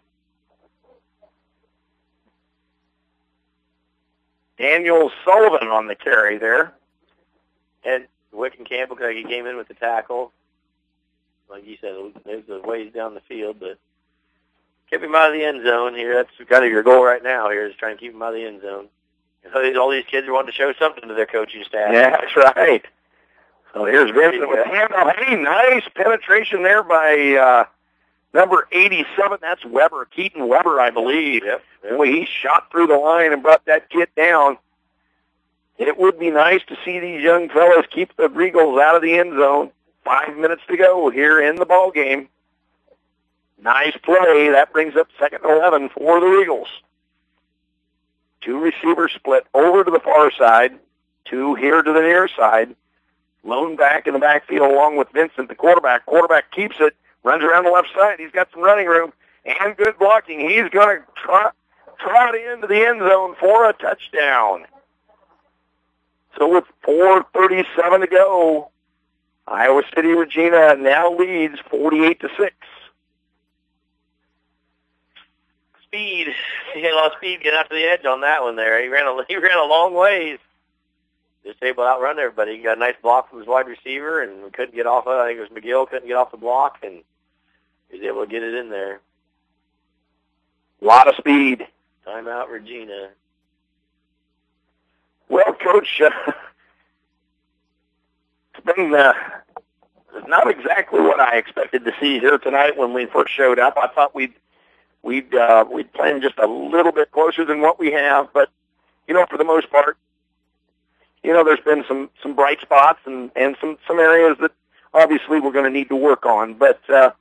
Daniel Sullivan on the carry there. And Wickenkamp looked like he came in with the tackle. Like you said, it was a ways down the field, but keep him out of the end zone here. That's kind of your goal right now here, is trying to keep him out of the end zone. And all these kids are wanting to show something to their coaching staff. Yeah, that's right. So here's Vincent with the handoff. Hey, nice penetration there by uh, number eighty-seven. That's Weber, Keaton Weber, I believe. Yep. Yep. Boy, he shot through the line and brought that kid down. It would be nice to see these young fellas keep the Regals out of the end zone. Five minutes to go here in the ball game. Nice play. That brings up second and eleven for the Regals. Two receivers split over to the far side, two here to the near side. Lone back in the backfield along with Vincent, the quarterback. Quarterback keeps it, runs around the left side. He's got some running room and good blocking. He's going to trot, trot into the end zone for a touchdown. So with four thirty-seven to go, Iowa City Regina now leads forty-eight to six. Speed. He had a lot of speed getting out to the edge on that one there. He ran a, he ran a long ways. Just able to outrun everybody. He got a nice block from his wide receiver, and we couldn't get off of it. I think it was McGill, couldn't get off the block, and he was able to get it in there. A lot of speed. Timeout, Regina. Well, Coach, uh, it's been uh, not exactly what I expected to see here tonight when we first showed up. I thought we'd we'd uh, we'd planned just a little bit closer than what we have, but you know, for the most part, you know, there's been some some bright spots and and some some areas that obviously we're going to need to work on, but uh,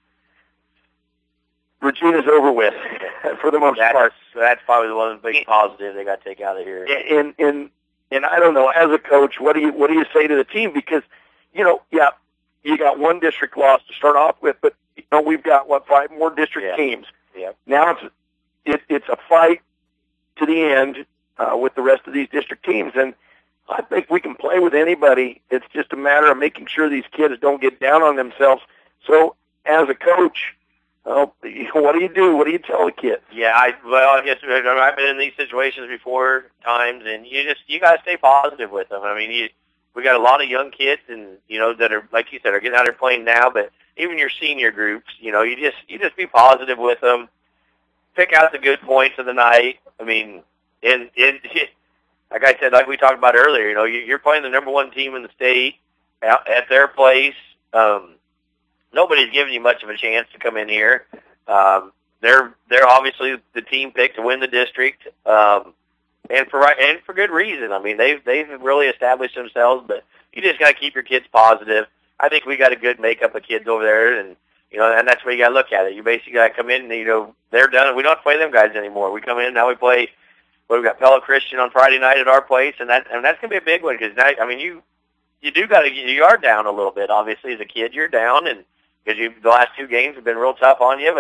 Regina's over with for the most that's, part. That's probably the one big positive they got to take out of here. And and and I don't know, as a coach, what do you what do you say to the team? Because you know, yeah, you got one district loss to start off with, but you know, we've got what five more district yeah. teams. Yeah. Now it's it, it's a fight to the end uh, with the rest of these district teams, and I think we can play with anybody. It's just a matter of making sure these kids don't get down on themselves. So, as a coach, uh, what do you do? What do you tell the kids? Yeah, I well, I guess I've been in these situations before times, and you just you got to stay positive with them. I mean, you, we got a lot of young kids, and you know that are like you said are getting out there playing now, but even your senior groups, you know, you just you just be positive with them. Pick out the good points of the night. I mean, and and. Like I said, like we talked about earlier, you know, you're playing the number one team in the state at their place. Um, nobody's giving you much of a chance to come in here. Um, they're they're obviously the team picked to win the district, um, and for right and for good reason. I mean, they've they've really established themselves, but you just got to keep your kids positive. I think we got a good makeup of kids over there, and you know, and that's where you got to look at it. You basically got to come in, and you know, they're done. We don't have to play them guys anymore. We come in now. We play. Well, we've got Pella Christian on Friday night at our place, and that and that's gonna be a big one because I mean you you do got to you are down a little bit. Obviously, as a kid, you're down, and because you the last two games have been real tough on you. But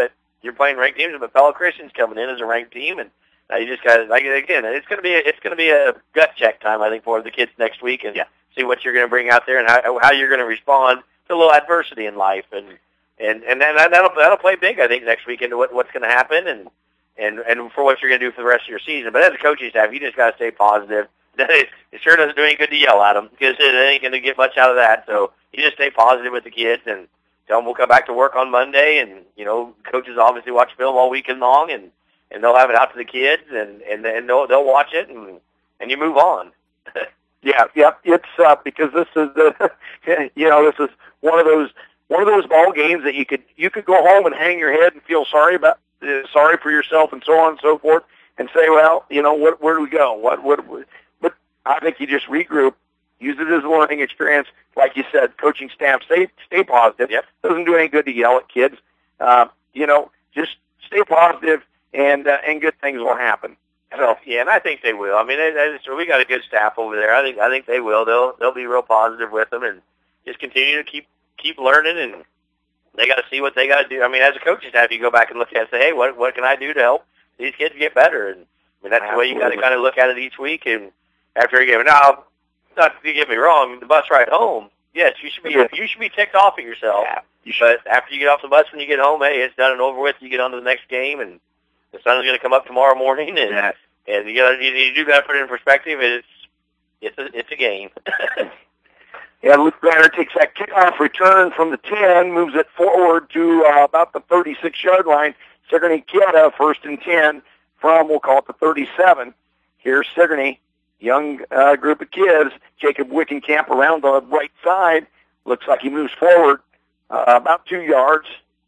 you're playing ranked teams, but fellow Christians coming in as a ranked team, and uh, you just got to, like, again, it's going to be a, it's going to be a gut check time, I think, for the kids next week, and yeah. see what you're going to bring out there and how how you're going to respond to a little adversity in life, and and and then that'll that'll play big, I think, next week into what what's going to happen, and and and for what you're going to do for the rest of your season. But as a coaching staff, you just got to stay positive. It sure doesn't do any good to yell at them because it ain't going to get much out of that. So you just stay positive with the kids and tell them we'll come back to work on Monday. And, you know, coaches obviously watch film all weekend long, and, and they'll have it out to the kids, and, and, and they'll, they'll watch it, and, and you move on. yeah, yep. It's uh, because this is the, you know, this is one of those one of those ball games that you could you could go home and hang your head and feel sorry about uh, sorry for yourself and so on and so forth, and say, well, you know, what where do we go? What what? But I think you just regroup, use it as a learning experience. Like you said, coaching staff, stay stay positive. Yep. Doesn't do any good to yell at kids. Uh, you know, just stay positive, and uh, and good things will happen. So yeah, and I think they will. I mean, they, they just, we got a good staff over there. I think I think they will. They'll they'll be real positive with them, and just continue to keep keep learning. And they got to see what they got to do. I mean, as a coaching staff, you go back and look at it and say, hey, what what can I do to help these kids get better? And I mean, that's Absolutely. the way you got to kind of look at it each week. And after a game, now, not to get me wrong, the bus ride home, yes, you should be yeah. you should be ticked off at yourself. Yeah, you but after you get off the bus, when you get home, hey, it's done and over with. You get on to the next game, and the sun's going to come up tomorrow morning, and yeah. and you got you, you do got to put it in perspective. It's it's a it's a game. Yeah, Luke Greiner takes that kickoff return from the ten, moves it forward to uh, about the thirty-six yard line. Sigourney Kieta, first and ten from, we'll call it the thirty-seven. Here's Sigourney, young uh, group of kids. Jacob Wickenkamp around the right side. Looks like he moves forward uh, about two yards.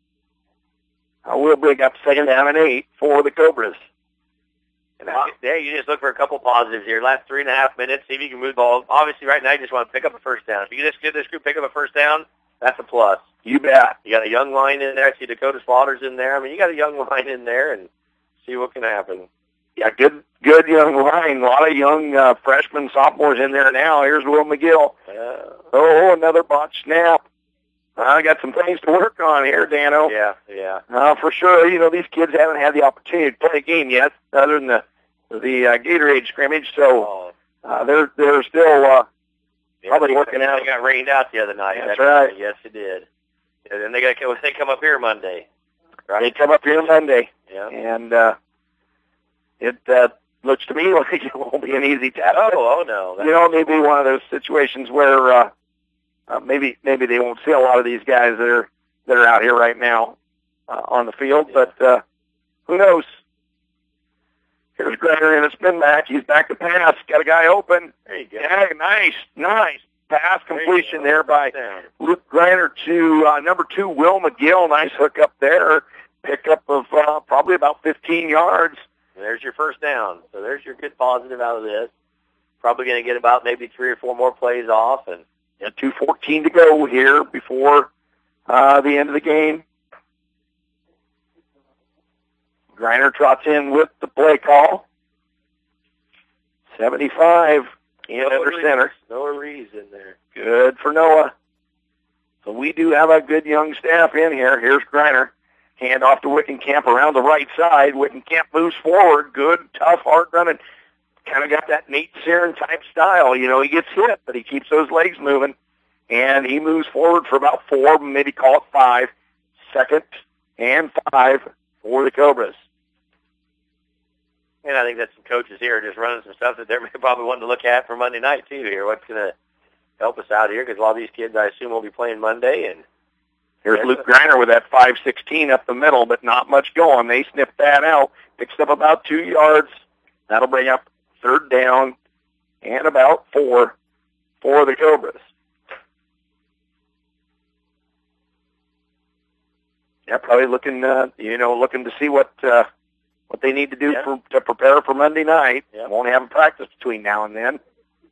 Uh, we'll bring up second down and eight for the Cobras. And uh, yeah, you just look for a couple positives here. Last three and a half minutes, see if you can move the ball. Obviously, right now, you just want to pick up a first down. If you can just get this group pick up a first down, that's a plus. You bet. You got a young line in there. I see Dakota Slaughter's in there. I mean, you got a young line in there, and see what can happen. Yeah, good good young line. A lot of young uh, freshmen, sophomores in there now. Here's Will McGill. Uh, oh, another botch snap. I got some things to work on here, Dano. Yeah, yeah. Uh, for sure. You know, these kids haven't had the opportunity to play a game yet, other than the the uh, Gatorade scrimmage. So uh, they're they're still uh, yeah, probably they, working they out. They got rained out the other night. That's, That's right. Yes, it did. And then they got they come up here Monday. Right? They come up here Monday. Yeah. And uh, it uh, looks to me like it won't be an easy task. Oh, oh no. That's... You know, maybe one of those situations where. Uh, Uh, maybe maybe they won't see a lot of these guys that are that are out here right now uh, on the field, yeah. but uh, who knows? Here's Greiner in a spin back. He's back to pass. Got a guy open. There you go. Yeah, nice, nice pass completion there, there by Down. Luke Greiner to uh, number two, Will McGill. Nice hook up there. Pickup of uh, probably about fifteen yards. There's your first down. So there's your good positive out of this. Probably going to get about maybe three or four more plays off, and yeah, two fourteen to go here before uh, the end of the game. Greiner trots in with the play call. seventy-five in no under center. No reason there. Good for Noah. So we do have a good young staff in here. Here's Greiner. Hand off to Wickenkamp around the right side. Wickenkamp moves forward. Good, tough, hard running. Kind of got that Nate Serin type style. You know, he gets hit, but he keeps those legs moving. And he moves forward for about four, maybe call it five. Second and five for the Cobras. And I think that some coaches here are just running some stuff that they're probably wanting to look at for Monday night, too, here. What's going to help us out here? Because a lot of these kids, I assume, will be playing Monday. And here's Luke Greiner with that five sixteen up the middle, but not much going. They snipped that out. Picks up about two yards. That'll bring up third down and about four for the Cobras. Yeah, probably looking, uh, you know, looking to see what uh, what they need to do yeah. for, to prepare for Monday night. Yeah. Won't have a practice between now and then.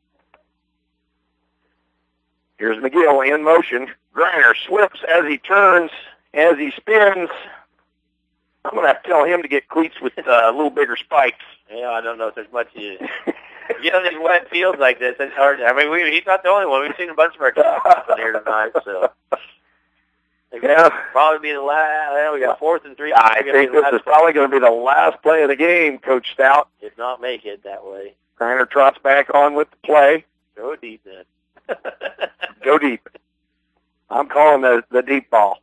Here's McGill in motion. Greiner slips as he turns, as he spins. I'm going to have to tell him to get cleats with uh, a little bigger spikes. Yeah, I don't know if there's much you you know, these wet fields like this, it's hard. I mean, we, he's not the only one. We've seen a bunch of our kids happen here tonight, so. Yeah. Probably be the last. Well, we got fourth and three. I think this is probably going to be the last play of the game, Coach Stout. Did not make it that way. Griner trots back on with the play. Go deep then. Go deep. I'm calling the, the deep ball.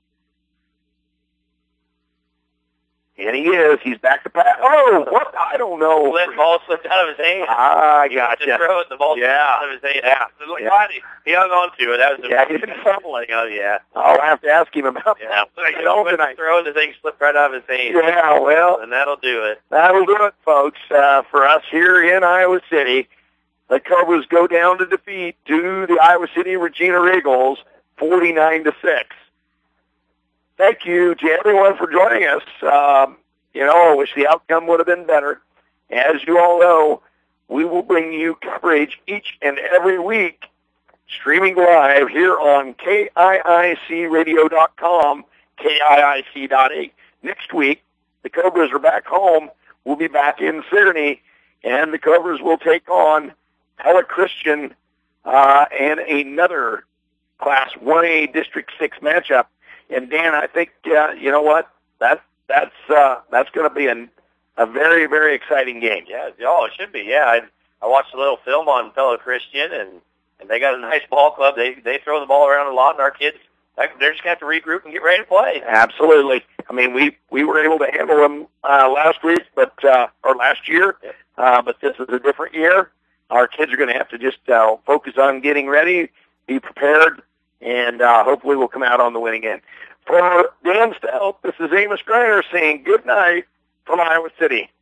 And he is. He's back to pass. Oh, what? I don't know. The ball slipped out of his hand. Ah, I got you. Throw it, the ball yeah. slipped out of his hand. Yeah. Look, yeah. He hung on to it. That was a yeah, he didn't fumbling. Oh, yeah. I'll have to ask him about yeah. that. Like, tonight. Throw the thing slipped right out of his hand. Yeah, well. And that'll do it. That'll do it, folks. Uh, for us here in Iowa City, the Cobras go down to defeat to the Iowa City Regina Regals, forty-nine to six. Thank you to everyone for joining us. Um, you know, I wish the outcome would have been better. As you all know, we will bring you coverage each and every week, streaming live here on K I I C radio dot com, K I I C dot eight. Next week, the Cobras are back home. We'll be back in Sigourney, and the Cobras will take on Pella Christian uh, and another Class one A District six matchup. And, Dan, I think, uh, you know what, that's, that's, uh, that's going to be a, a very, very exciting game. Yeah, oh, it should be, yeah. I, I watched a little film on Pella Christian, and, and they got a nice ball club. They they throw the ball around a lot, and our kids, they're just going to have to regroup and get ready to play. Absolutely. I mean, we, we were able to handle them uh, last week, but uh, or last year, yeah. uh, but this is a different year. Our kids are going to have to just uh, focus on getting ready, be prepared, and uh, hopefully we'll come out on the winning end. For Dan Stout, this is Amos Griner saying good night from Iowa City.